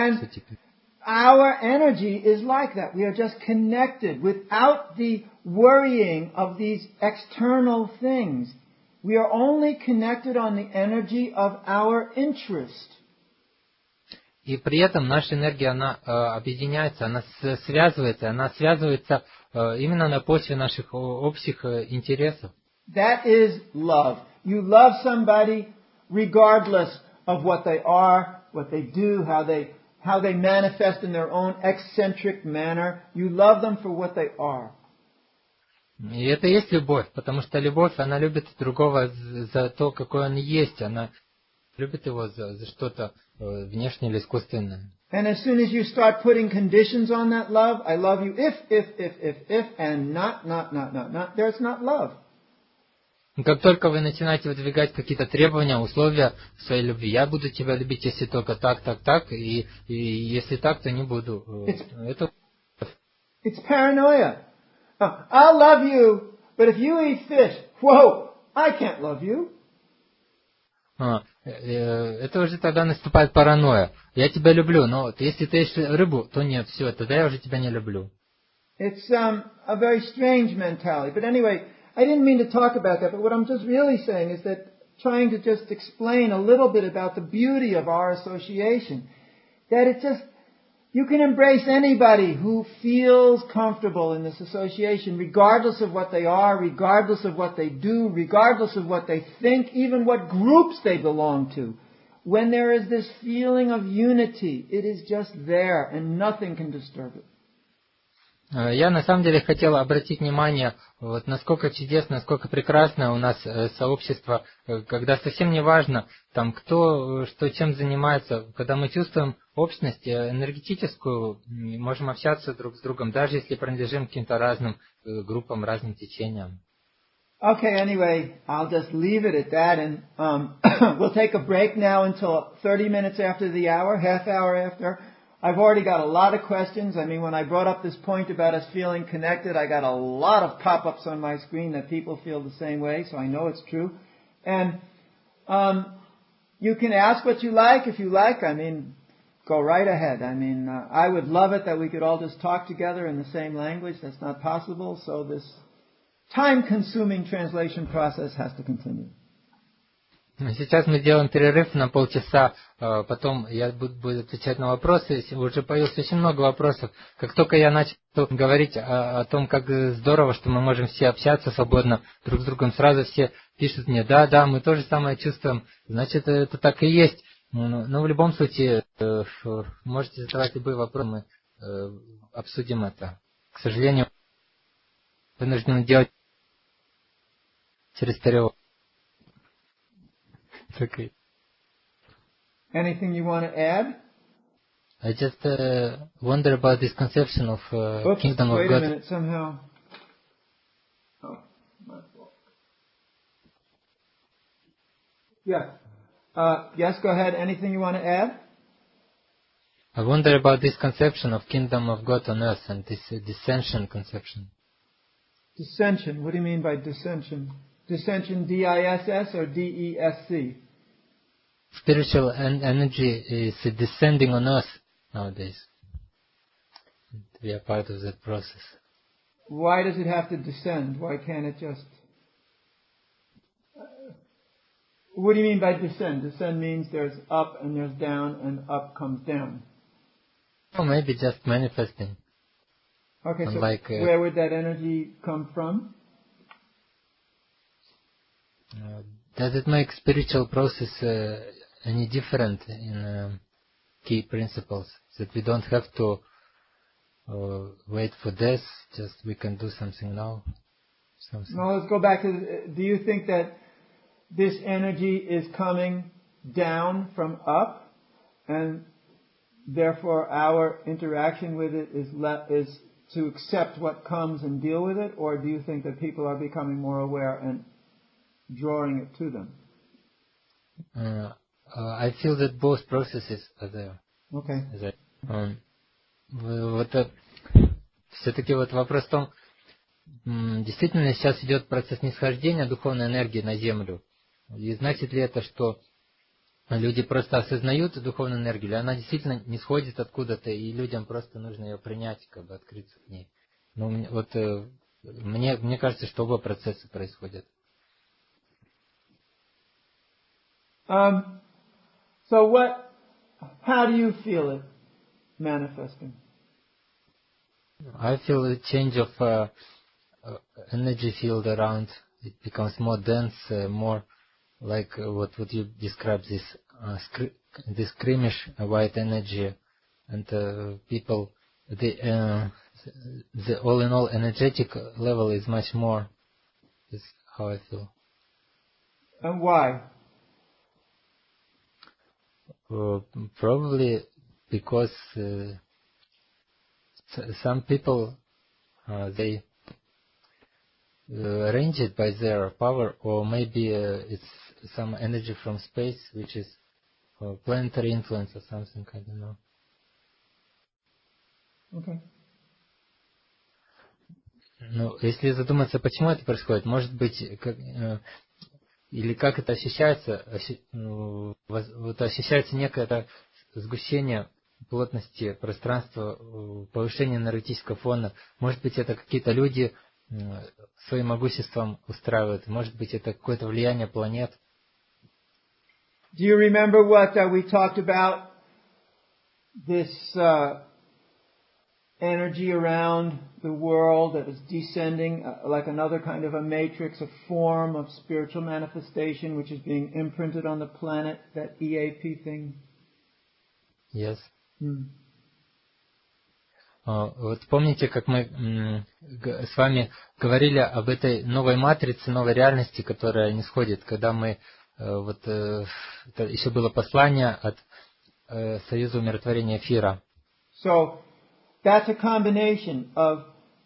Our energy is like that. We are just connected without the worrying of these external things. We are only connected on the energy of our interest. И при этом наша энергия, она объединяется, она связывается именно на почве наших общих интересов. That is love. You love somebody regardless of what they are, what they do, how they manifest in their own eccentric manner. You love them for what they are. И это и есть любовь, потому что любовь, она любит другого за то, какой он есть, она любит его за что-то внешнее или искусственное. And as soon as you start putting conditions on that love, I love you if, and not, there's not love. Как только вы начинаете выдвигать какие-то требования, условия своей любви, я буду тебя любить, если только так, и если так, то не буду. It's paranoia. I'll love you, but if you eat fish, whoa, I can't love you. Это уже тогда наступает паранойя. Я тебя люблю, но если ты ешь рыбу, то нет, все, тогда я уже тебя не люблю. It's a very strange mentality. But anyway, I didn't mean to talk about that, but what I'm just really saying is that trying to just explain a little bit about the beauty of our association. That it's just, you can embrace anybody who feels comfortable in this association, regardless of what they are, regardless of what they do, regardless of what they think, even what groups they belong to. When there is this feeling of unity, it is just there and nothing can disturb it. Я на самом деле хотел обратить внимание, вот насколько чудесно, насколько прекрасно у нас сообщество, когда совсем не важно, там, кто, что, чем занимается, когда мы чувствуем общность энергетическую, можем общаться друг с другом, даже если принадлежим к каким-то разным группам, разным течениям. Okay, anyway, I'll just leave it at that, and we'll take a break now until 30 minutes after the hour, half hour after. I've already got a lot of questions. I mean, when I brought up this point about us feeling connected, I got a lot of pop-ups on my screen that people feel the same way, so I know it's true. And you can ask what you like. If you like, I mean, go right ahead. I mean, I would love it that we could all just talk together in the same language. That's not possible, so this time-consuming translation process has to continue. Сейчас мы делаем перерыв на полчаса, потом я буду отвечать на вопросы. Уже появилось очень много вопросов. Как только я начал говорить о том, как здорово, что мы можем все общаться свободно друг с другом, сразу все пишут мне, да, мы то же самое чувствуем, значит, это так и есть. Но в любом случае, можете задавать любые вопросы, мы обсудим это. К сожалению, вынуждены делать через перевод. Okay. Anything you want to add? I just wonder about this conception of kingdom of God. Wait a minute, somehow. Oh, my fault. Yeah. Yes, go ahead. Anything you want to add? I wonder about this conception of kingdom of God on earth and this dissension conception. Dissension. What do you mean by dissension? Dissension, D-I-S-S or D-E-S-C? Spiritual energy is descending on us nowadays. We are part of that process. Why does it have to descend? Why can't it just... What do you mean by descend? Descend means there's up and there's down and up comes down. Or maybe just manifesting. Okay, so where would that energy come from? Does it make spiritual process any different in key principles? That we don't have to wait for death, just we can do something now? No, let's go back to, do you think that this energy is coming down from up and therefore our interaction with it is to accept what comes and deal with it? Or do you think that people are becoming more aware and drawing it to them? I feel that both processes are there. Okay. Все-таки вопрос в том, действительно сейчас идет процесс нисхождения духовной энергии на Землю. И значит ли это, что люди просто осознают духовную энергию, или она действительно не сходит откуда-то, и людям просто нужно ее принять, как бы открыться к ней? Мне кажется, что оба процесса происходят. So how do you feel it manifesting? I feel a change of energy field around. It becomes more dense, more like what you describe, this scrimmage white energy, and people, the all in all energetic level is much more. Is how I feel. And why? Probably because some people they arrange it by their power, or maybe it's some energy from space, which is planetary influence or something. I don't know. Okay. Ну, если задуматься, почему это происходит, может быть, или как это ощущается, вот ощущается некое это сгущение плотности пространства, повышение энергетического фона. Может быть, это какие-то люди своим могуществом устраивают, может быть, это какое-то влияние планет. Do you remember what we talked about? This energy around the world that is descending like another kind of a matrix, a form of spiritual manifestation which is being imprinted on the planet, that EAP thing? Yes. Вот помните, как мы с вами говорили об этой новой матрице, новой реальности, которая нисходит, когда мы, вот это еще было послание от Союза умиротворения эфира. So, that's a combination of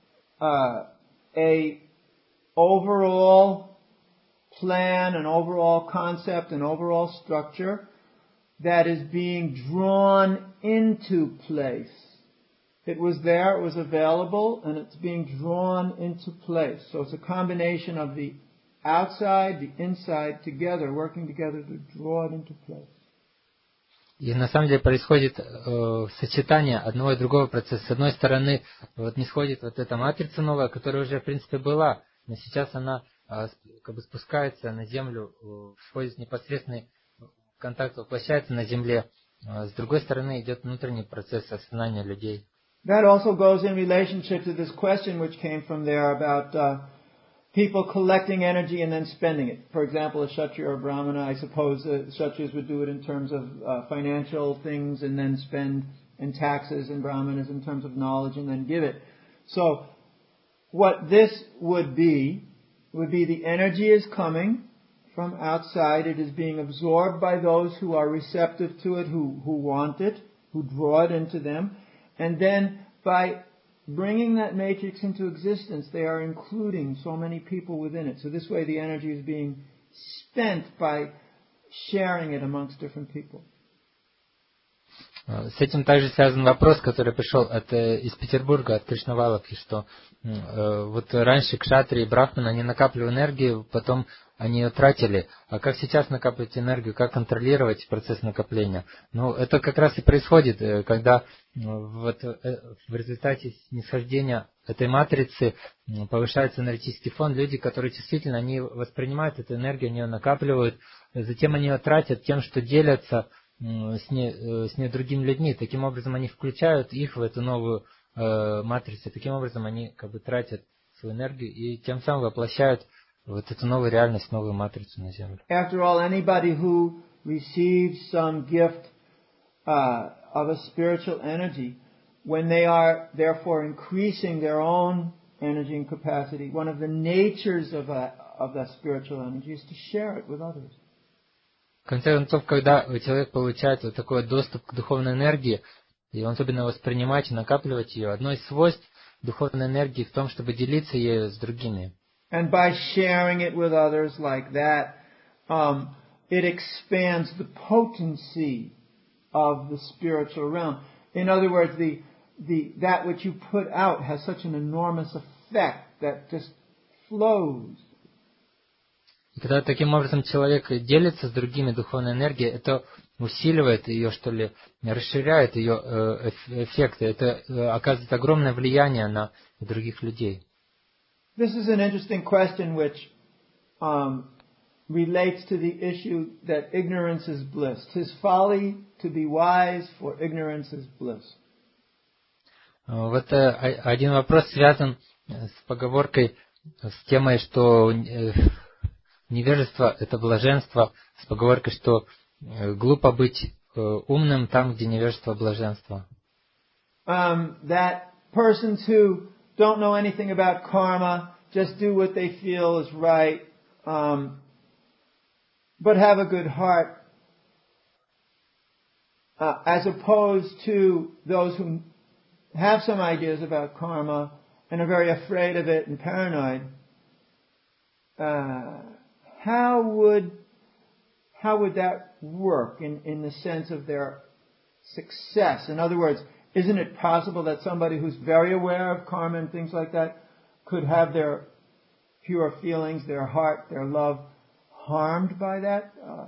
a overall plan, an overall concept, an overall structure that is being drawn into place. It was there, it was available, and it's being drawn into place. So it's a combination of the outside, the inside, together, working together to draw it into place. И на самом деле происходит сочетание одного и другого процесса. С одной стороны, вот нисходит вот эта матрица новая, которая уже в принципе была, но сейчас она как бы спускается на землю, входит в непосредственный контакт, воплощается на земле. С другой стороны идет внутренний процесс осознания людей. That also goes in relationship to this question which came from there about people collecting energy and then spending it. For example, a Kshatriya or a Brahmana, I suppose Kshatriyas would do it in terms of financial things and then spend in taxes, and Brahmanas in terms of knowledge and then give it. So, what this would be the energy is coming from outside. It is being absorbed by those who are receptive to it, who want it, who draw it into them. And then by bringing that matrix into existence, they are including so many people within it. So this way the energy is being spent by sharing it amongst different people. С этим также связан вопрос, который пришел из Петербурга, от Кришнаваловки, что вот раньше кшатрии и брахманы, они накапливали энергию, потом они ее тратили. А как сейчас накапливать энергию, как контролировать процесс накопления? Ну, это как раз и происходит, когда вот в результате снисхождения этой матрицы повышается энергетический фон. Люди, которые действительно, они воспринимают эту энергию, они ее накапливают, затем они ее тратят тем, что делятся с ней другими людьми. Таким образом, они включают их в эту новую матрицу. Таким образом, они как бы тратят свою энергию и тем самым воплощают вот эту новую реальность, новую матрицу на землю. After all, anybody who receives some gift of a spiritual energy, when they are therefore increasing their own energy and capacity, one of the natures of that spiritual energy is to share it with others. В конце концов, когда человек получает вот такой доступ к духовной энергии, и он особенно воспринимать и накапливать ее, одно из свойств духовной энергии в том, чтобы делиться ею с другими. And by sharing it with others like that, it expands the potency of the spiritual realm. In other words, that which you put out has such an enormous effect that just flows. И когда таким образом человек делится с другими духовной энергией, это усиливает ее, что ли, расширяет ее эффекты. Это оказывает огромное влияние на других людей. This is an interesting question which relates to the issue that ignorance is bliss. 'Tis folly to be wise, for ignorance is bliss. Вот один вопрос связан с поговоркой, с темой, что невежество – это блаженство, с поговоркой, что глупо быть умным там, где невежество – блаженство. That persons who don't know anything about karma just do what they feel is right, but have a good heart, as opposed to those who have some ideas about karma and are very afraid of it and paranoid, how would that work in the sense of their success? In other words, isn't it possible that somebody who's very aware of karma and things like that could have their pure feelings, their heart, their love harmed by that?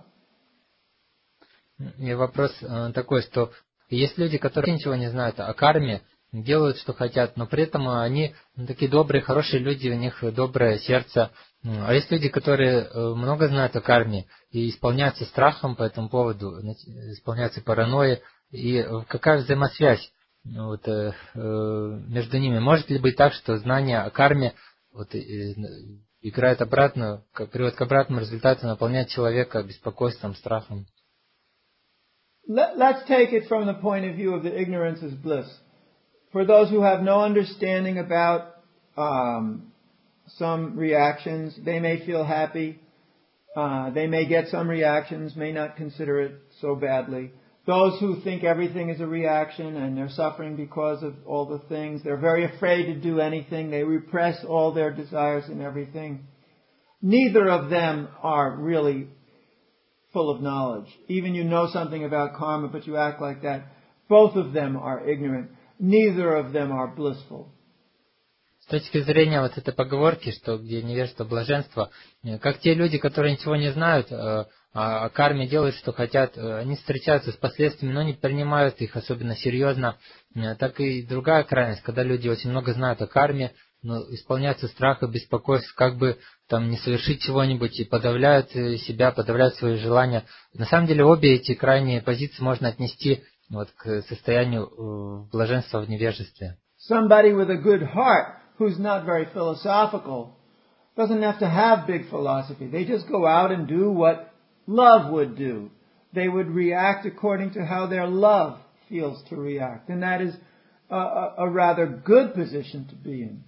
И вопрос такой, что есть люди, которые ничего не знают о карме, делают, что хотят, но при этом они такие добрые, хорошие люди, у них доброе сердце. А есть люди, которые много знают о карме и исполняются страхом по этому поводу, исполняются паранойей. И какая взаимосвязь между ними? Может ли быть так, что знание о карме играет обратно, приводит к обратному результату, наполняет человека беспокойством, страхом? Let's take it from the point of view of the ignorance is bliss. For those who have no understanding about some reactions, they may feel happy. They may get some reactions, may not consider it so badly. Those who think everything is a reaction and they're suffering because of all the things, they're very afraid to do anything. They repress all their desires and everything. Neither of them are really full of knowledge. Even you know something about karma, but you act like that. Both of them are ignorant. Neither of them are blissful. С точки зрения вот этой поговорки, что где невежество, блаженство, как те люди, которые ничего не знают о карме, делают, что хотят, они встречаются с последствиями, но не принимают их особенно серьезно, так и другая крайность, когда люди очень много знают о карме, но исполняются страха, беспокойств, как бы там не совершить чего-нибудь, и подавляют себя, подавляют свои желания. На самом деле обе эти крайние позиции можно отнести к состоянию блаженства в невежестве. Somebody with a good heart who's not very philosophical doesn't have to have big philosophy. They just go out and do what love would do. They would react according to how their love feels to react. And that is a rather good position to be in.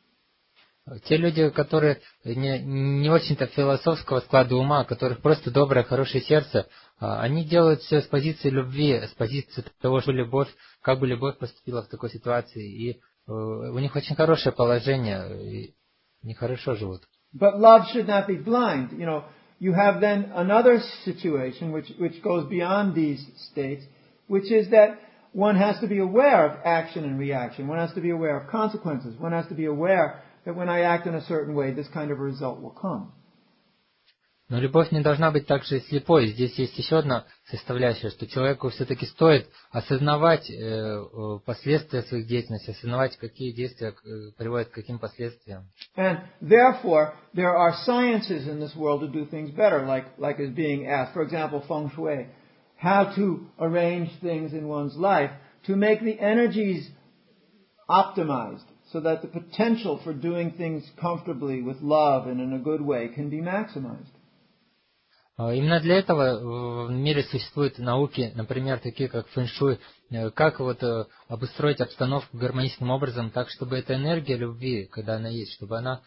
Те люди, которые не очень-то философского склада ума, у которых просто доброе, хорошее сердце, они делают все с позиции любви, с позиции того, что любовь, как бы любовь поступила в такой ситуации. И у них очень хорошее положение, и они хорошо живут. But love should not be blind. You have then another situation which goes beyond these states, which is that one has to be aware of action and reaction. One has to be aware of consequences. One has to be aware that when I act in a certain way, this kind of result will come. Но любовь не должна быть также слепой. Здесь есть еще одна составляющая, что человеку все-таки стоит осознавать последствия своих деятельностей, осознавать, какие действия приводят к каким последствиям. And therefore, there are sciences in this world to do things better, like is being asked. For example, feng shui, how to arrange things in one's life to make the energies optimized, so that the potential for doing things comfortably with love and in a good way can be maximized. Именно для этого в мире существуют науки, например, такие как фэн-шуй, как обустроить обстановку гармоничным образом, так, чтобы эта энергия любви, когда она есть, чтобы она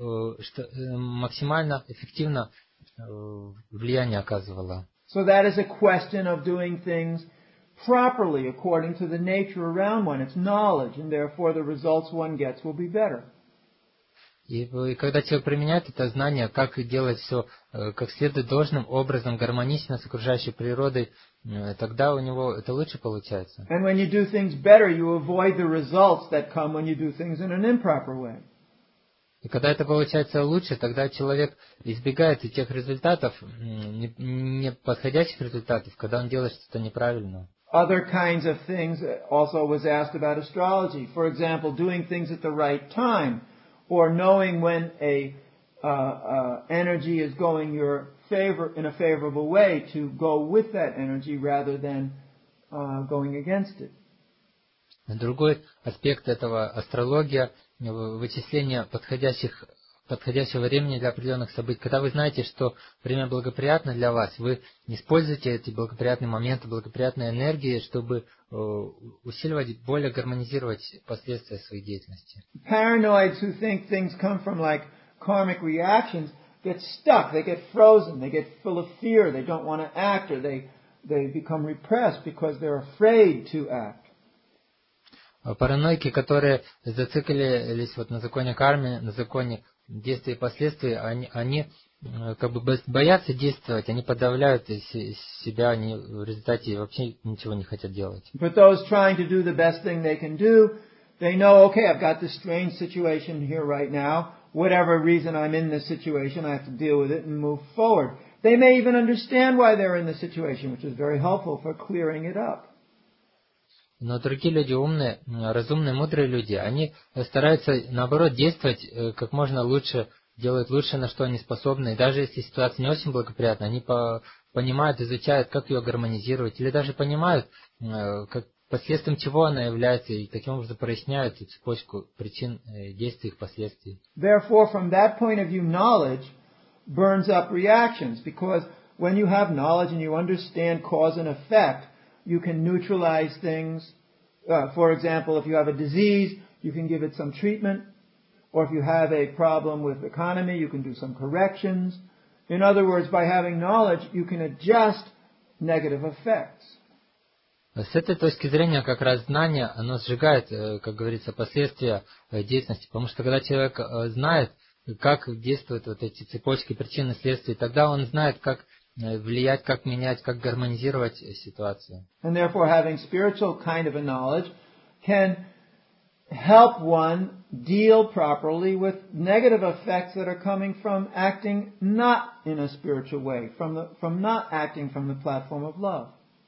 максимально эффективно влияние оказывала. So that is a question of doing things properly according to the nature around one. It's knowledge, and therefore the results one gets will be better. И когда человек применяет это знание, как делать все как следует должным образом, гармонично с окружающей природой, тогда у него это лучше получается. And when you do things better, you avoid the results that come when you do things in an improper way. И когда это получается лучше, тогда человек избегает и тех результатов, неподходящих результатов, когда он делает что-то неправильно. Other kinds of things also was asked about astrology. For example, doing things at the right time, or knowing when a energy is going your favor in a favorable way to go with that energy rather than going against it. Другой аспект этого астрология, вычисление подходящего времени для определенных событий. Когда вы знаете, что время благоприятно для вас, вы используете эти благоприятные моменты, благоприятные энергии, чтобы усиливать, более гармонизировать последствия своей деятельности. Paranoids who think things come from like karmic reactions get stuck, they get frozen, they get full of fear, they don't want to act, or they they become repressed because they're afraid to act. Параноики, которые зациклились вот на законе кармы, на законе действий и последствий, они как бы боятся действовать, они подавляют себя, они в результате вообще ничего не хотят делать. But those trying to do the best thing they can do, they know, okay, I've got this strange situation here right now. Whatever reason I'm in this situation, I have to deal with it and move forward. They may even understand why they're in this situation, which is very helpful for clearing it up. Но другие люди, умные, разумные, мудрые люди, они стараются, наоборот, действовать как можно лучше, делают лучше, на что они способны. И даже если ситуация не очень благоприятна, они понимают, изучают, как ее гармонизировать, или даже понимают, как последствием чего она является, и таким образом проясняют цепочку причин действий и их последствий. Therefore, from that point of view, knowledge burns up reactions, because when you have knowledge and you understand cause and effect, you can neutralize things. For example, if you have a disease, you can give it some treatment. Or if you have a problem with the economy, you can do some corrections. In other words, by having knowledge, you can adjust negative effects. С этой точки зрения, как раз знание, оно сжигает, как говорится, последствия деятельности. Потому что когда человек знает, как действуют вот эти цепочки причин и следствий, тогда он знает, как влиять, как менять, как гармонизировать ситуацию. And therefore, having spiritual kind of a knowledge can help one deal properly with negative effects that are coming from acting not in a spiritual way, from not acting from the platform of love.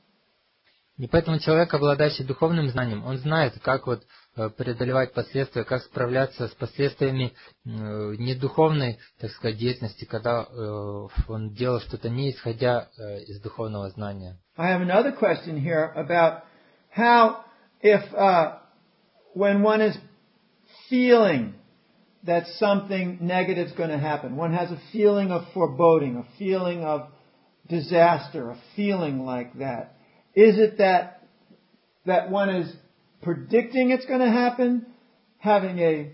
И поэтому человек, обладающий духовным знанием, он знает, как вот преодолевать последствия, как справляться с последствиями недуховной, так сказать, деятельности, когда он делал что-то не исходя из духовного знания. I have another question here about how if when one is feeling that something negative is going to happen, one has a feeling of foreboding, a feeling of disaster, a feeling like that. Is it that one is predicting it's going to happen, having a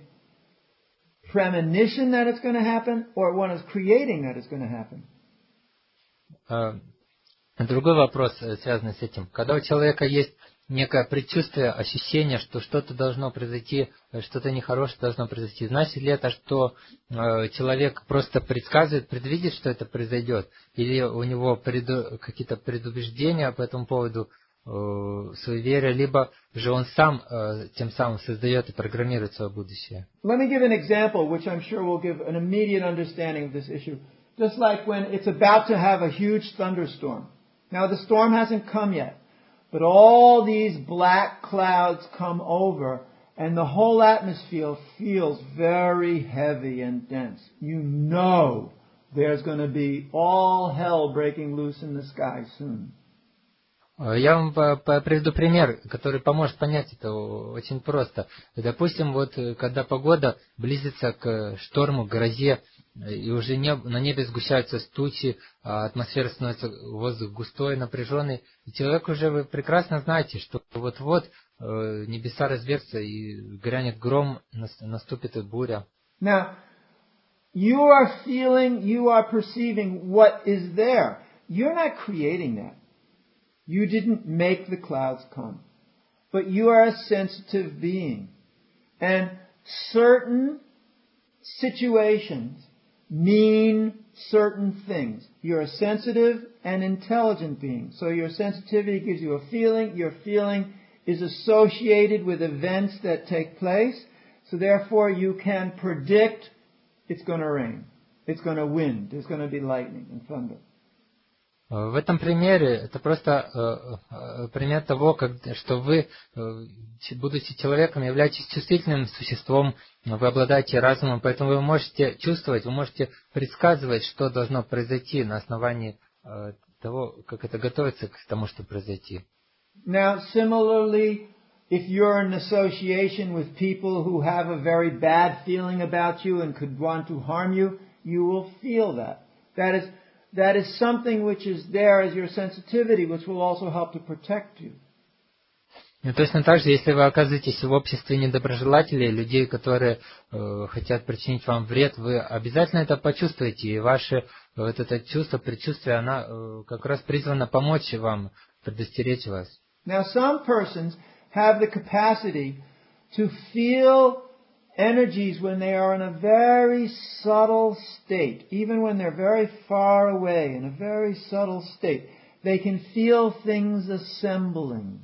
premonition that it's going to happen, or one is creating that it's going to happen? Другой вопрос, связанный с этим. Когда у человека есть некое предчувствие, ощущение, что что-то должно произойти, что-то нехорошее должно произойти, значит ли это, что человек просто предсказывает, предвидит, что это произойдет? Или у него какие-то предубеждения по этому поводу, суеверия, либо же он сам тем самым создает и программирует свое будущее? Let me give an example which I'm sure will give an immediate understanding of this issue. Just like when it's about to have a huge thunderstorm. Now the storm hasn't come yet. But all these black clouds come over, and the whole atmosphere feels very heavy and dense. You know there's going to be all hell breaking loose in the sky soon. Я вам приведу пример, который поможет понять это очень просто. Допустим, вот когда погода близится к шторму, к грозе, и уже на небе сгущаются тучи, а атмосфера становится, воздух густой, напряженный, и человек уже, вы прекрасно знаете, что вот-вот небеса разверзутся и грянет гром, наступит и буря. Now, you are feeling, you are perceiving what is there. You're not creating that. You didn't make the clouds come. But you are a sensitive being. And certain situations mean certain things. You're a sensitive and intelligent being. So your sensitivity gives you a feeling. Your feeling is associated with events that take place. So therefore you can predict it's going to rain. It's going to wind. There's going to be lightning and thunder. В этом примере, это просто пример того, что вы, будучи человеком, являетесь чувствительным существом, вы обладаете разумом, поэтому вы можете чувствовать, вы можете предсказывать, что должно произойти на основании того, как это готовится к тому, что произойти. Now, similarly, if you're in association with people who have a very bad feeling about you and could want to harm you, you will feel that. That is something which is there as your sensitivity, which will also help to protect you. И точно так же, если вы оказываетесь в обществе недоброжелателей, людей, которые хотят причинить вам вред, вы обязательно это почувствуете, и ваше вот это чувство, предчувствие, оно как раз призвано помочь вам, предостеречь вас. Now, some persons have the capacity to feel energies when they are in a very subtle state, even when they're very far away, in a very subtle state. They can feel things assembling.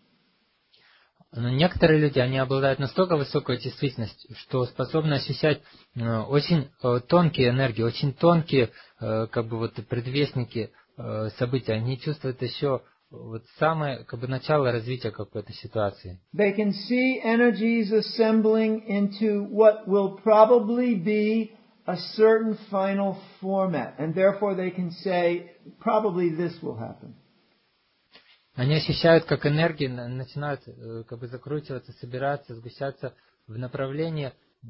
Но некоторые люди, они обладают настолько высокой чувствительностью, что способны ощущать очень тонкие энергии, очень тонкие как бы вот предвестники событий. Они чувствуют еще вот самое как бы начало развития какой-то ситуации. They can see energies assembling into what will probably be a certain final format, and therefore they can say, probably this will happen. Они ощущают, как энергии начинают как бы закручиваться, собираться, сгущаться в направлении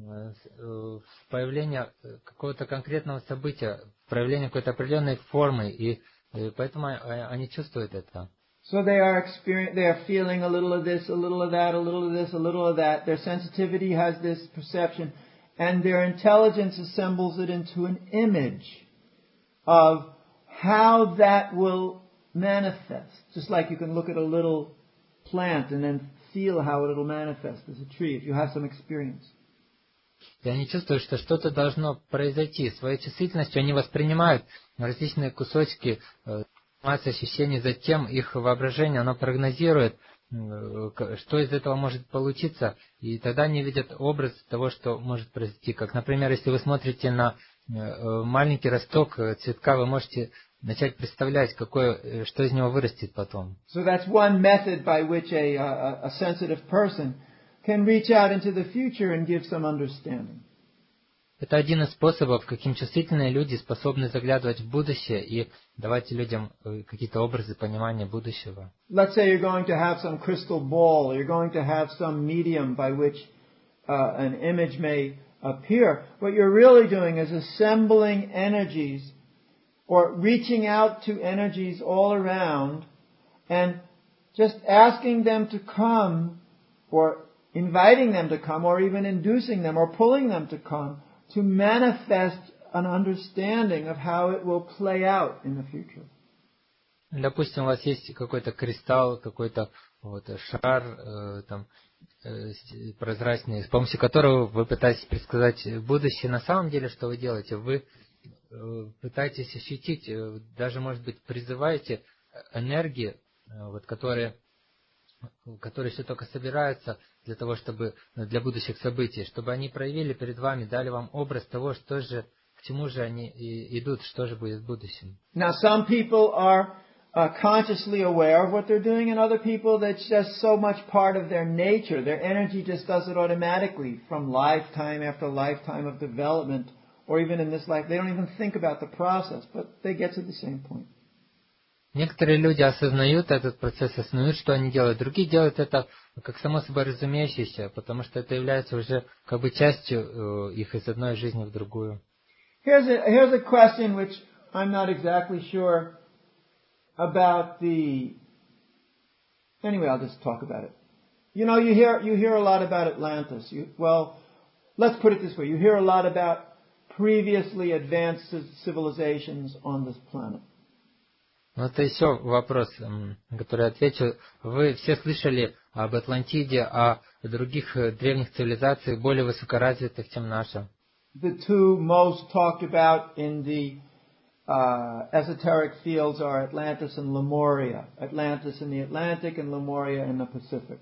появления какого-то конкретного события, проявления какой-то определенной формы, и поэтому они чувствуют это. So they are feeling a little of this, a little of that, a little of this, a little of that. Their sensitivity has this perception, and their intelligence assembles it into an image of how that will manifest. Just like you can look at a little plant and then feel how it'll manifest as a tree if you have some experience. И они чувствуют, что что-то должно произойти. Своей чувствительностью они воспринимают различные кусочки массы ощущений, затем их воображение, оно прогнозирует, что из этого может получиться, и тогда они видят образ того, что может произойти. Как, например, если вы смотрите на маленький росток цветка, вы можете начать представлять, что из него вырастет потом. So that's one method by which a sensitive person can reach out into the future and give some understanding. Это один из способов, каким чувствительные люди способны заглядывать в будущее и давать людям какие-то образы понимания будущего. Let's say you're going to have some crystal ball, or you're going to have some medium by which an image may appear. What you're really doing is assembling energies or reaching out to energies all around and just asking them to come or inviting them to come or even inducing them or pulling them to come to manifest an understanding of how it will play out in the future. Допустим, у вас есть какой-то кристалл, какой-то шар прозрачный, с помощью которого вы пытаетесь предсказать будущее. На самом деле, что вы делаете? Вы пытаетесь ощутить, даже, может быть, призываете энергии, которые еще только собираются для будущих событий, чтобы они проявили перед вами, дали вам образ того, к чему же они идут, что же будет в будущем. Now, some people are consciously aware of what they're doing, and other people, that's just so much part of their nature. Their energy just does it automatically from lifetime after lifetime of development, or even in this life. They don't even think about the process, but they get to the same point. Некоторые люди осознают этот процесс, осознают, что они делают. Другие делают это как само собой разумеющееся, потому что это является уже как бы частью их из одной жизни в другую. Here's a question which I'm not exactly sure about Anyway, I'll just talk about it. You know, you hear a lot about Atlantis. Let's put it this way. You hear a lot about previously advanced civilizations on this planet. Это еще вопрос, который я отвечу. Вы все слышали об Атлантиде, о других древних цивилизациях, более высокоразвитых, чем наша. The two most talked about in the esoteric fields are Atlantis and Lemuria. Atlantis in the Atlantic and Lemuria in the Pacific.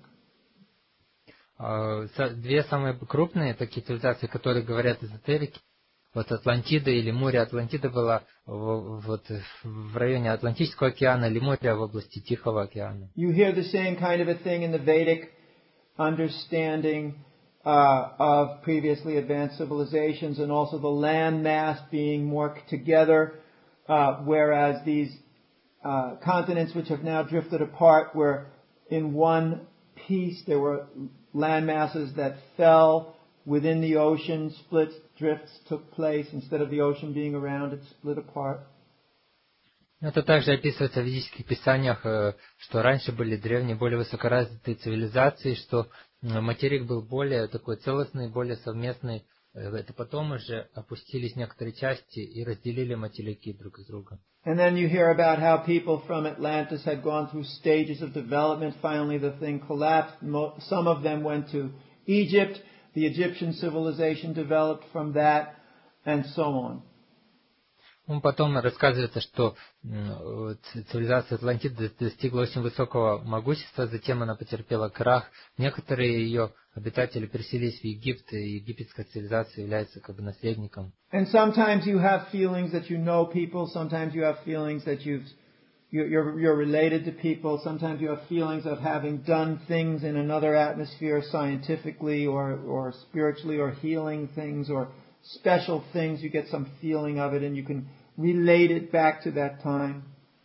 Две самые крупные такие цивилизации, которые говорят эзотерики, Атлантида и Лемурия. Атлантида была в районе Атлантического океана, Лемурия в области Тихого океана. You hear the same kind of a thing in the Vedic understanding of previously advanced civilizations, and also the land mass being more together, whereas these continents which have now drifted apart were in one piece. There were land masses that fell within the ocean, drifts took place. Instead of the ocean being around, it split apart. Это также описывается в ведических писаниях, что раньше были древние, более высокоразвитые цивилизации, что материк был более такой целостный, более совместный. Это потом уже опустились некоторые части и разделили материки друг с другом. And then you hear about how people from Atlantis had gone through stages of development. Finally, the thing collapsed. Some of them went to Egypt. The Egyptian civilization developed from that, and so on. Потом рассказывается, что цивилизация Атлантиды достигла очень высокого могущества, затем она потерпела крах. Некоторые ее обитатели переселились в Египет, и египетская цивилизация является как бы наследником. And sometimes you have feelings that you know people. Sometimes you have feelings that you're related to people. Sometimes you have feelings of having done things in another atmosphere, scientifically or spiritually, or healing things or special things. You get some feeling of it, and you can relate it back to that time.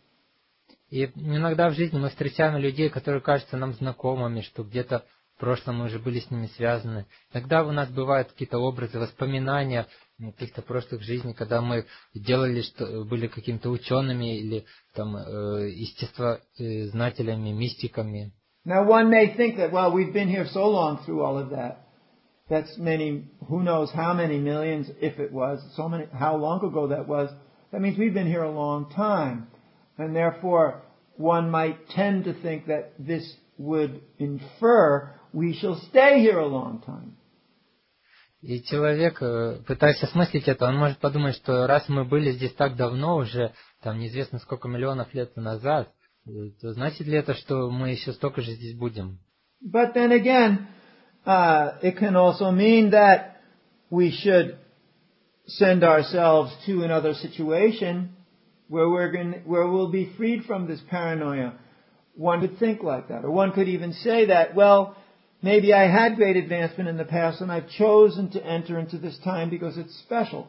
И иногда в жизни мы встречаем людей, которые кажутся нам знакомыми, что где-то в прошлом мы уже были с ними связаны. Иногда у нас бывают какие-то образы, воспоминания каких-то прошлых жизней, когда мы делали, что были какими-то учеными или там естествознателями, мистиками. Now one may think that, well, we've been here so long through all of that. That's many, who knows how many millions, if it was, so many, how long ago that was. That means we've been here a long time. And therefore, one might tend to think that this would infer we shall stay here a long time. И человек, пытаясь осмыслить это, он может подумать, что раз мы были здесь так давно, уже там неизвестно сколько миллионов лет назад, то значит ли это, что мы еще столько же здесь будем? But then again, it can also mean that we should send ourselves to another situation where we'll be freed from this paranoia. One could think like that, or one could even say that, well, maybe I had great advancement in the past and I've chosen to enter into this time because it's special.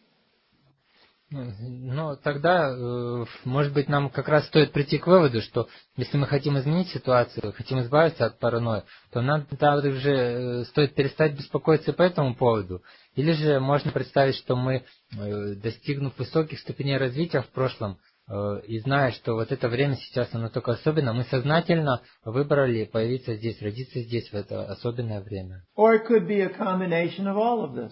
Но тогда, может быть, нам как раз стоит прийти к выводу, что если мы хотим изменить ситуацию, хотим избавиться от паранойи, то нам уже стоит перестать беспокоиться по этому поводу. Или же можно представить, что мы, достигнув высоких ступеней развития в прошлом, и зная, что вот это время сейчас, оно только особенно, мы сознательно выбрали появиться здесь, родиться здесь в это особенное время. Or it could be a combination of all of this.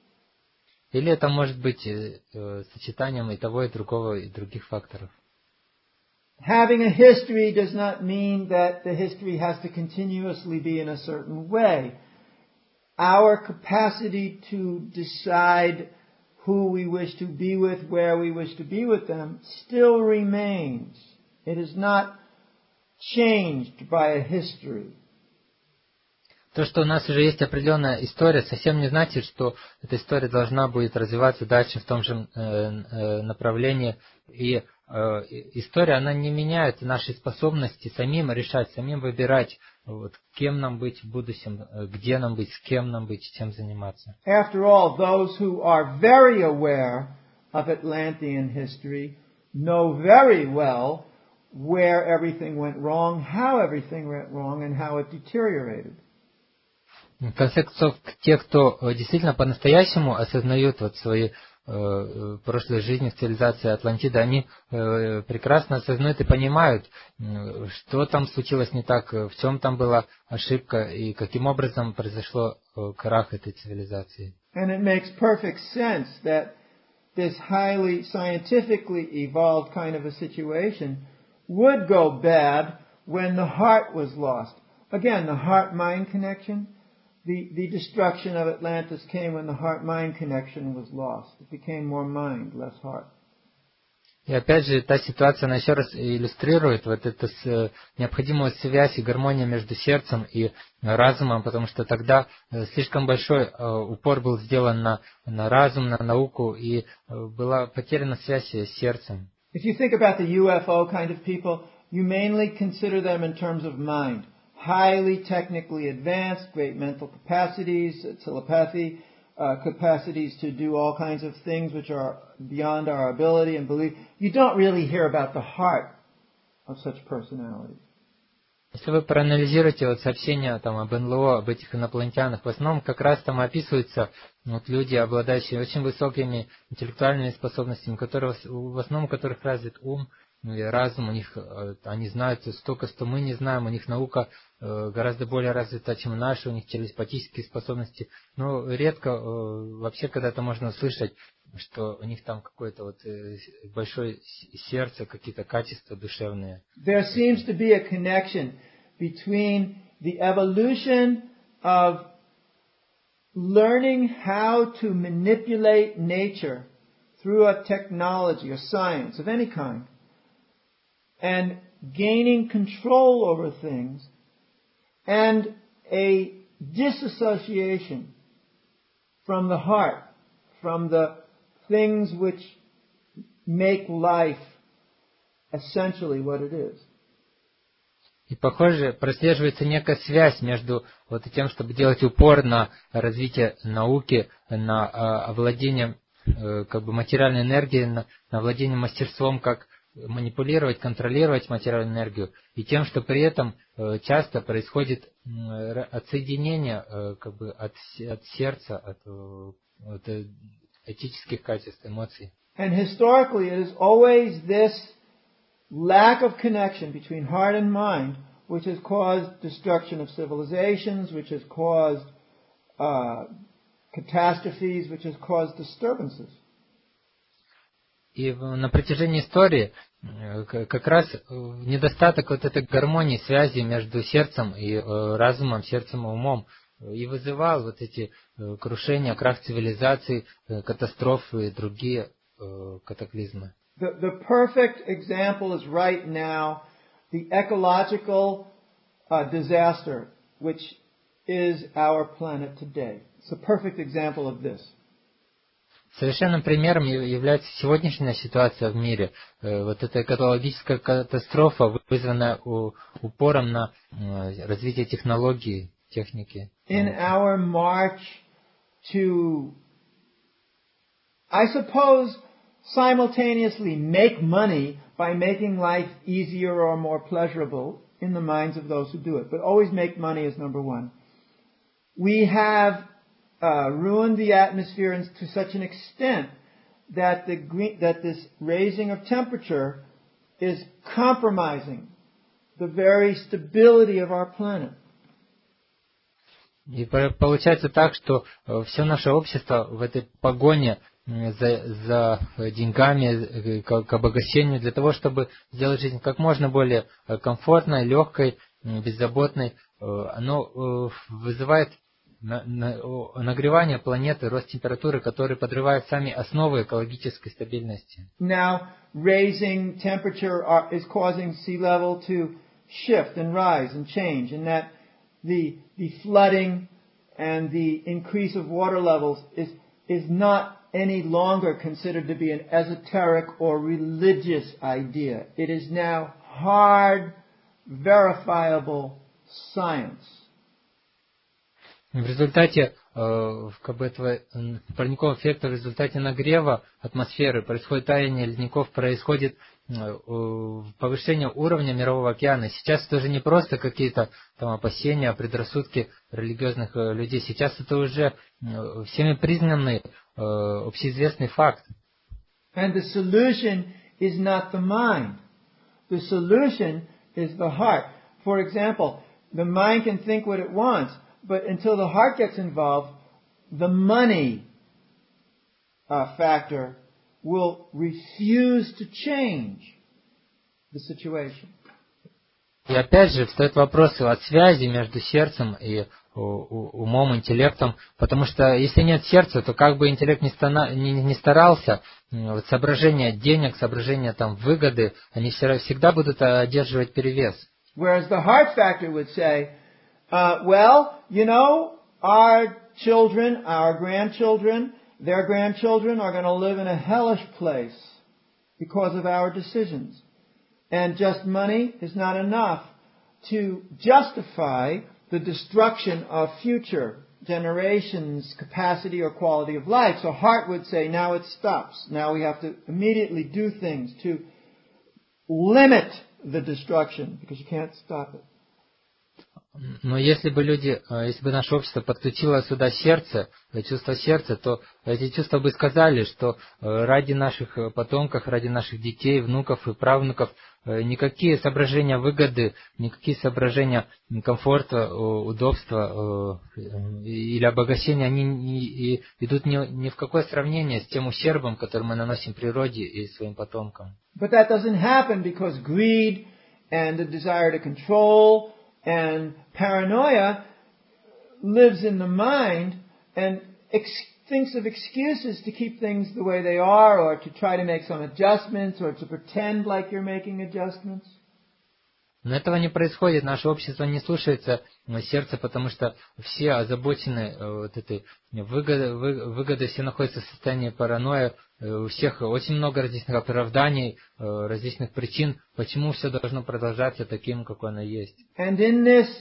Или это может быть сочетанием и того, и другого, и других факторов. Having a history does not mean that the history has to continuously be in a certain way. Our capacity to decide who we wish to be with, where we wish to be with them, still remains. It is not changed by a history. То, что у нас уже есть определенная история, совсем не значит, что эта история должна будет развиваться дальше в том же направлении. И история, она не меняет наши способности самим решать, самим выбирать, вот, кем нам быть в будущем, где нам быть, с кем нам быть, чем заниматься. After all, those who are very aware of Atlantean history know very well where everything went wrong, how everything went wrong, and how it deteriorated. В конце концов, те, кто действительно по-настоящему осознают вот свои прошлой жизни в цивилизации Атлантиды, они прекрасно осознают и понимают, что там случилось не так, в чем там была ошибка и каким образом произошло крах этой цивилизации. And it makes perfect sense that this highly scientifically evolved kind of a situation would go bad when the heart was lost. Again, the heart-mind connection. The destruction of Atlantis came when the heart-mind connection was lost. It became more mind, less heart. И опять же, та ситуация, она еще раз иллюстрирует вот эту необходимую связь и гармонию между сердцем и разумом, потому что тогда слишком большой упор был сделан на разум, на науку, и была потеряна связь с сердцем. If you think about the UFO kind of people, you mainly consider them in terms of mind. Highly technically advanced, great mental capacities, telepathy, capacities to do all kinds of things which are beyond our ability and belief. You don't really hear about the heart of such personalities. Если вы проанализируете вот сообщения там, об НЛО, об этих инопланетянах, в основном как раз там описываются вот, люди, обладающие очень высокими интеллектуальными способностями, в основном у которых развит ум, и разум у них, они знают столько, что мы не знаем, у них наука гораздо более развита, чем наша, у них телепатические способности. Но редко вообще когда-то можно услышать, что у них там какое-то вот большое сердце, какие-то качества душевные. There seems to be a connection between the evolution of learning how to manipulate nature through a technology or science of any kind and gaining control over things and a disassociation from the heart, from the things which make life essentially what it is. И, похоже, прослеживается некая связь между вот тем, чтобы делать упор на развитие науки, на овладение как бы материальной энергией, на овладение мастерством, как манипулировать, контролировать материальную энергию, и тем, что при этом часто происходит отсоединение как бы от сердца, от этических качеств, эмоций. And historically it is always this lack of connection between heart and mind which has caused destruction of civilizations, which has caused catastrophes, which has caused disturbances. И на протяжении истории как раз недостаток вот этой гармонии, связи между сердцем и разумом, сердцем и умом и вызывал вот эти крушения, крах цивилизаций, катастрофы и другие катаклизмы. The perfect example is right now the ecological disaster, which is our planet today. It's a perfect example of this. Совершенным примером является сегодняшняя ситуация в мире. Вот эта экологическая катастрофа, вызванная упором на развитие технологий, техники. In our march to, I suppose, simultaneously make money by making life easier or more pleasurable in the minds of those who do it, but always make money is number one. We have ruined the atmosphere to such an extent that this raising of temperature is compromising the very stability of our planet. И получается так, что все наше общество в этой погоне за деньгами, к обогащению, для того, чтобы сделать жизнь как можно более комфортной, легкой, беззаботной, оно вызывает нагревание планеты, рост температуры, который подрывает сами основы экологической стабильности. Now, raising temperature is causing sea level to shift and rise and change, and that the flooding and the increase of water levels is not any longer considered to be an esoteric or religious idea. It is now hard, verifiable science. В результате как бы этого парникового эффекта, в результате нагрева атмосферы происходит таяние ледников, происходит повышение уровня Мирового океана. Сейчас это уже не просто какие-то там опасения, предрассудки религиозных людей. Сейчас это уже всеми признанный общеизвестный факт. And the solution is not the mind. The solution is the heart. For example, the mind can think what it wants, but until the heart gets involved, the money factor will refuse to change the situation. И опять же встает вопрос от связи между сердцем и умом, интеллектом, потому что если нет сердца, то как бы интеллект не старался, вот соображения денег, соображения там выгоды, они всегда будут одерживать перевес. Whereas the heart factor would say, well, you know, our children, our grandchildren, their grandchildren are going to live in a hellish place because of our decisions. And just money is not enough to justify the destruction of future generations' capacity or quality of life. So heart would say, now it stops. Now we have to immediately do things to limit the destruction because you can't stop it. Но если бы если бы наше общество подключило сюда сердце, чувство сердца, то эти чувства бы сказали, что ради наших потомков, ради наших детей, внуков и правнуков никакие соображения выгоды, никакие соображения комфорта, удобства или обогащения, они не идут ни в какое сравнение с тем ущербом, который мы наносим природе и своим потомкам. But that doesn't happen because greed and the desire to control and paranoia lives in the mind and thinks of excuses to keep things the way they are, or to try to make some adjustments, or to pretend like you're making adjustments. Но этого не происходит. Наше общество не слушается сердца, потому что все озабочены вот этой выгодой, все находятся в состоянии паранойи, у всех очень много различных оправданий, различных причин, почему все должно продолжаться таким, какое оно есть. And in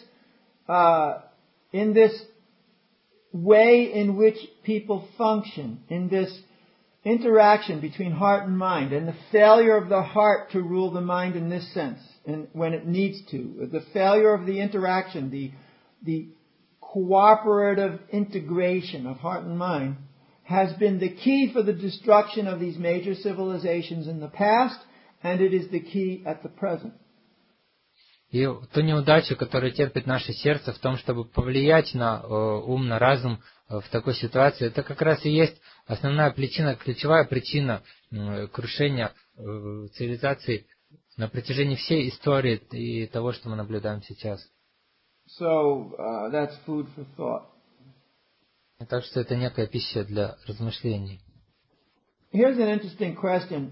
this way in which people function, in this interaction between heart and mind, and the failure of the heart to rule the mind in this sense, and when it needs to, the failure of the interaction, the cooperative integration of heart and mind, has been the key for the destruction of these major civilizations in the past, and it is the key at the present. И ту неудачу, которую терпит наше сердце в том, чтобы повлиять на ум, на разум в такой ситуации, это как раз и есть основная причина, ключевая причина крушения цивилизации на протяжении всей истории и того, что мы наблюдаем сейчас. So, that's food for thought. Так что это некая пища для размышлений. Here's an interesting question.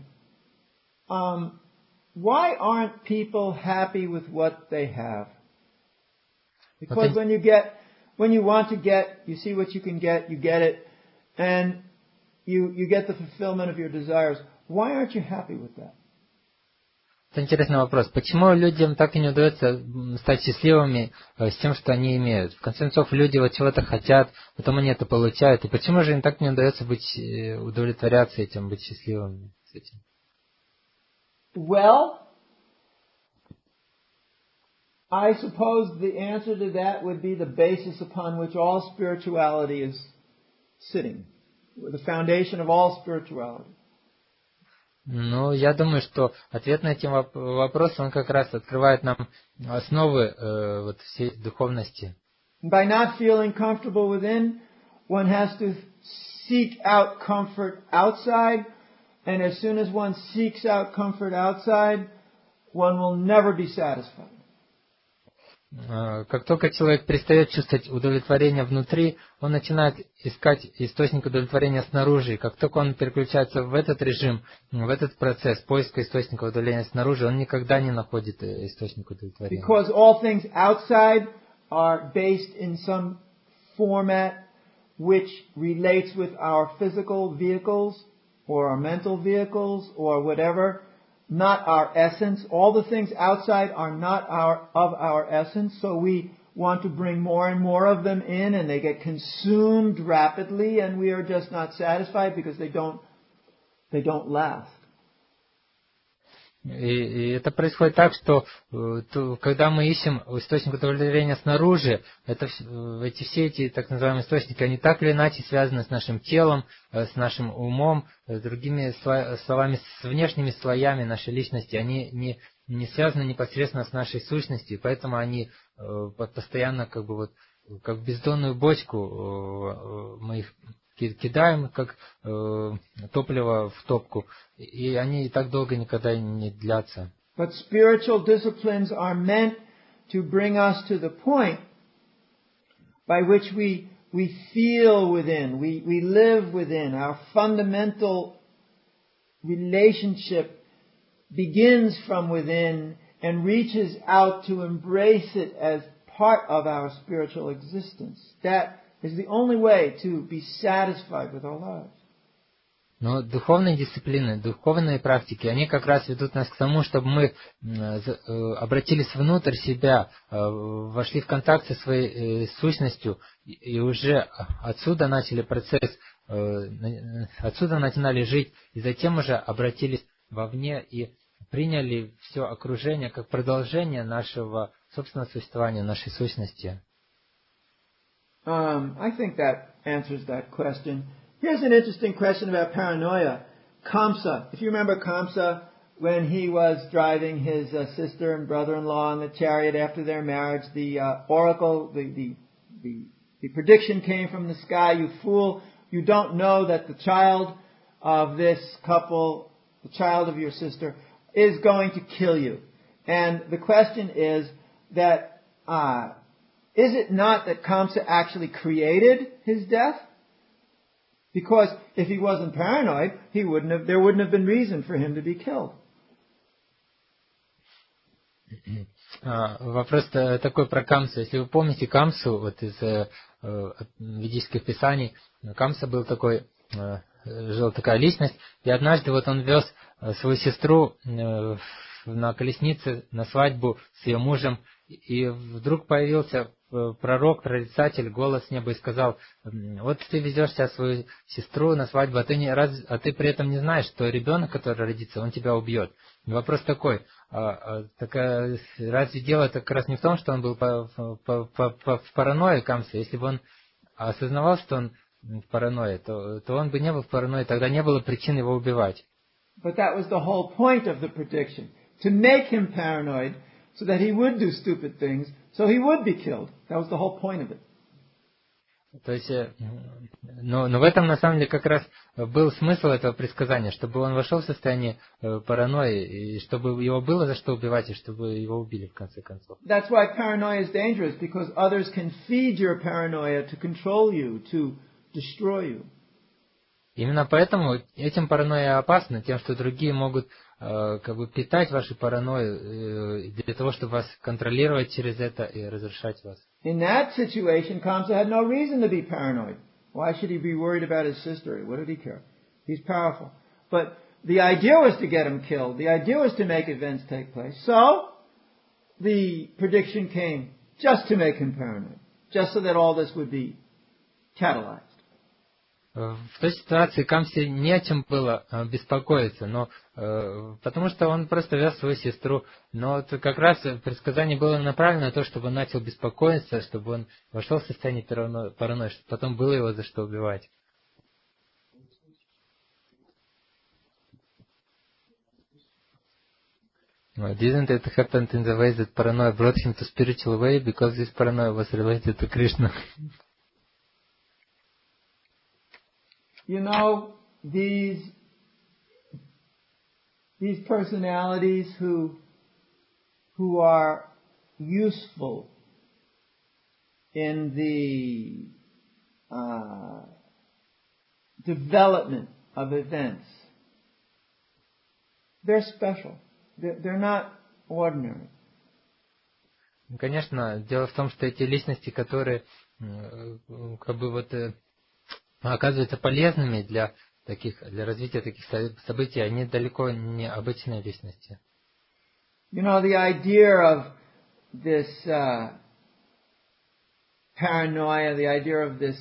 Why aren't people happy with what they have? Because when you want to get, you see what you can get, you get it, and you get the fulfillment of your desires. Why aren't you happy with that? Это интересный вопрос. Почему людям так и не удается стать счастливыми с тем, что они имеют? В конце концов, люди вот чего-то хотят, потом они это получают. И почему же им так не удается удовлетворяться этим, быть счастливыми с этим? Well, I suppose the answer to that would be the basis upon which all spirituality is sitting, the foundation of all spirituality. Ну, я думаю, что ответ на эти вопросы, он как раз открывает нам основы вот всей духовности. By not feeling comfortable within, one has to seek out comfort outside. And as soon as one seeks out comfort outside, one will never be satisfied. Как только человек перестает чувствовать удовлетворение внутри, он начинает искать источник удовлетворения снаружи. Как только он переключается в этот режим, в этот процесс поиска источника удовлетворения снаружи, он никогда не находит источник удовлетворения. Because all things outside are based in some format which relates with our physical vehicles, or our mental vehicles, or whatever, not our essence. All the things outside are not of our essence, so we want to bring more and more of them in, and they get consumed rapidly, and we are just not satisfied because they don't last. И это происходит так, что когда мы ищем источник удовлетворения снаружи, все эти так называемые источники, они так или иначе связаны с нашим телом, с нашим умом, с другими словами, с внешними слоями нашей личности. Они не связаны непосредственно с нашей сущностью, поэтому они постоянно как в бездонную бочку мы их кидаем как топливо в топку, и они и так долго никогда не длятся. But spiritual disciplines are meant to bring us to the point by which we feel within, we live within. Our fundamental relationship begins from within and reaches out to embrace it as part of our spiritual existence. That is the only way to be satisfied with our lives. Но духовные дисциплины, духовные практики, они как раз ведут нас к тому, чтобы мы обратились внутрь себя, вошли в контакт со своей сущностью и уже отсюда начали процесс, отсюда начинали жить, и затем уже обратились вовне и приняли все окружение как продолжение нашего собственного существования, нашей сущности. I think that answers that question. Here's an interesting question about paranoia. Kamsa, if you remember Kamsa, when he was driving his sister and brother-in-law in the chariot after their marriage, the oracle, the prediction came from the sky, you fool, you don't know that the child of this couple, the child of your sister, is going to kill you. And the question is that, is it not that Kamsa actually created his death? Because if he wasn't paranoid, there wouldn't have been reason for him to be killed. Вопрос такой про Камсу. Если вы помните Камсу вот из ведических писаний, Камса был такой, жила такая личность, и однажды вот он вез свою сестру на колеснице на свадьбу с ее мужем, и вдруг появился пророк, прорицатель, голос с неба и сказал: вот ты везешь сейчас свою сестру на свадьбу, а ты при этом не знаешь, что ребенок, который родится, он тебя убьет. И вопрос такой: разве дело как раз не в том, что он был в паранойе Камса? Если бы он осознавал, что он в паранойе, то он бы не был в паранойе, тогда не было причин его убивать. But that was the whole point of the prediction, to make him paranoid, so that he would do stupid things, so he would be killed. That was the whole point of it. То есть, но в этом на самом деле как раз был смысл этого предсказания, чтобы он вошел в состояние паранойи, и чтобы его было за что убивать, и чтобы его убили в конце концов. That's why paranoia is dangerous, because others can feed your paranoia to control you, to destroy you. Именно поэтому этим паранойя опасна, тем, что другие могут питать вашу паранойю для того, чтобы вас контролировать через это и разрушать вас. In that situation, Kamsa had no reason to be paranoid. Why should he be worried about his sister? What did he care? He's powerful. But the idea was to get him killed. The idea was to make events take place. So, the prediction came just to make him paranoid. Just so that all this would be catalyzed. В той ситуации Камсе не о чем было беспокоиться, но потому что он просто вез свою сестру. Но это как раз предсказание было направлено на то, чтобы он начал беспокоиться, чтобы он вошел в состояние паранойи, чтобы потом было его за что убивать. Didn't it happen in the way that paranoia brought him to spiritual way, because this paranoia was related to Krishna? You know, these personalities who are useful in the development of events, they're special. They're not ordinary. Конечно, дело в том, что эти личности, которые оказываются полезными для развития таких событий, они далеко не обычные личности. You know, the idea of this paranoia, the idea of this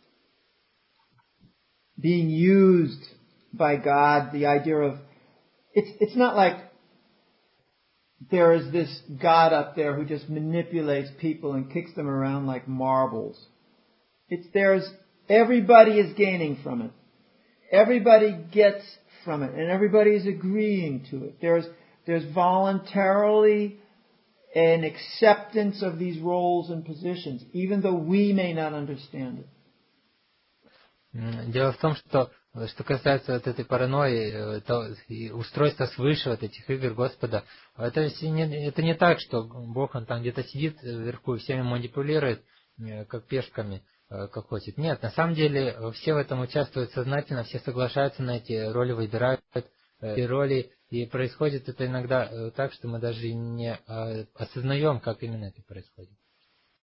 being used by God, the idea of it's not like there is this God up there who just manipulates people and kicks them around like marbles. Everybody is gaining from it. Everybody gets from it, and everybody is agreeing to it. There's voluntarily an acceptance of these roles and positions, even though we may not understand it. Дело в том, что касается этой паранойи и устройства свыше этих игр Господа, это не так, что Бог он там где-то сидит вверху и всеми манипулирует, как пешками, как хочет. Нет, на самом деле все в этом участвуют сознательно, все соглашаются на эти роли, выбирают эти роли, и происходит это иногда так, что мы даже не осознаем, как именно это происходит.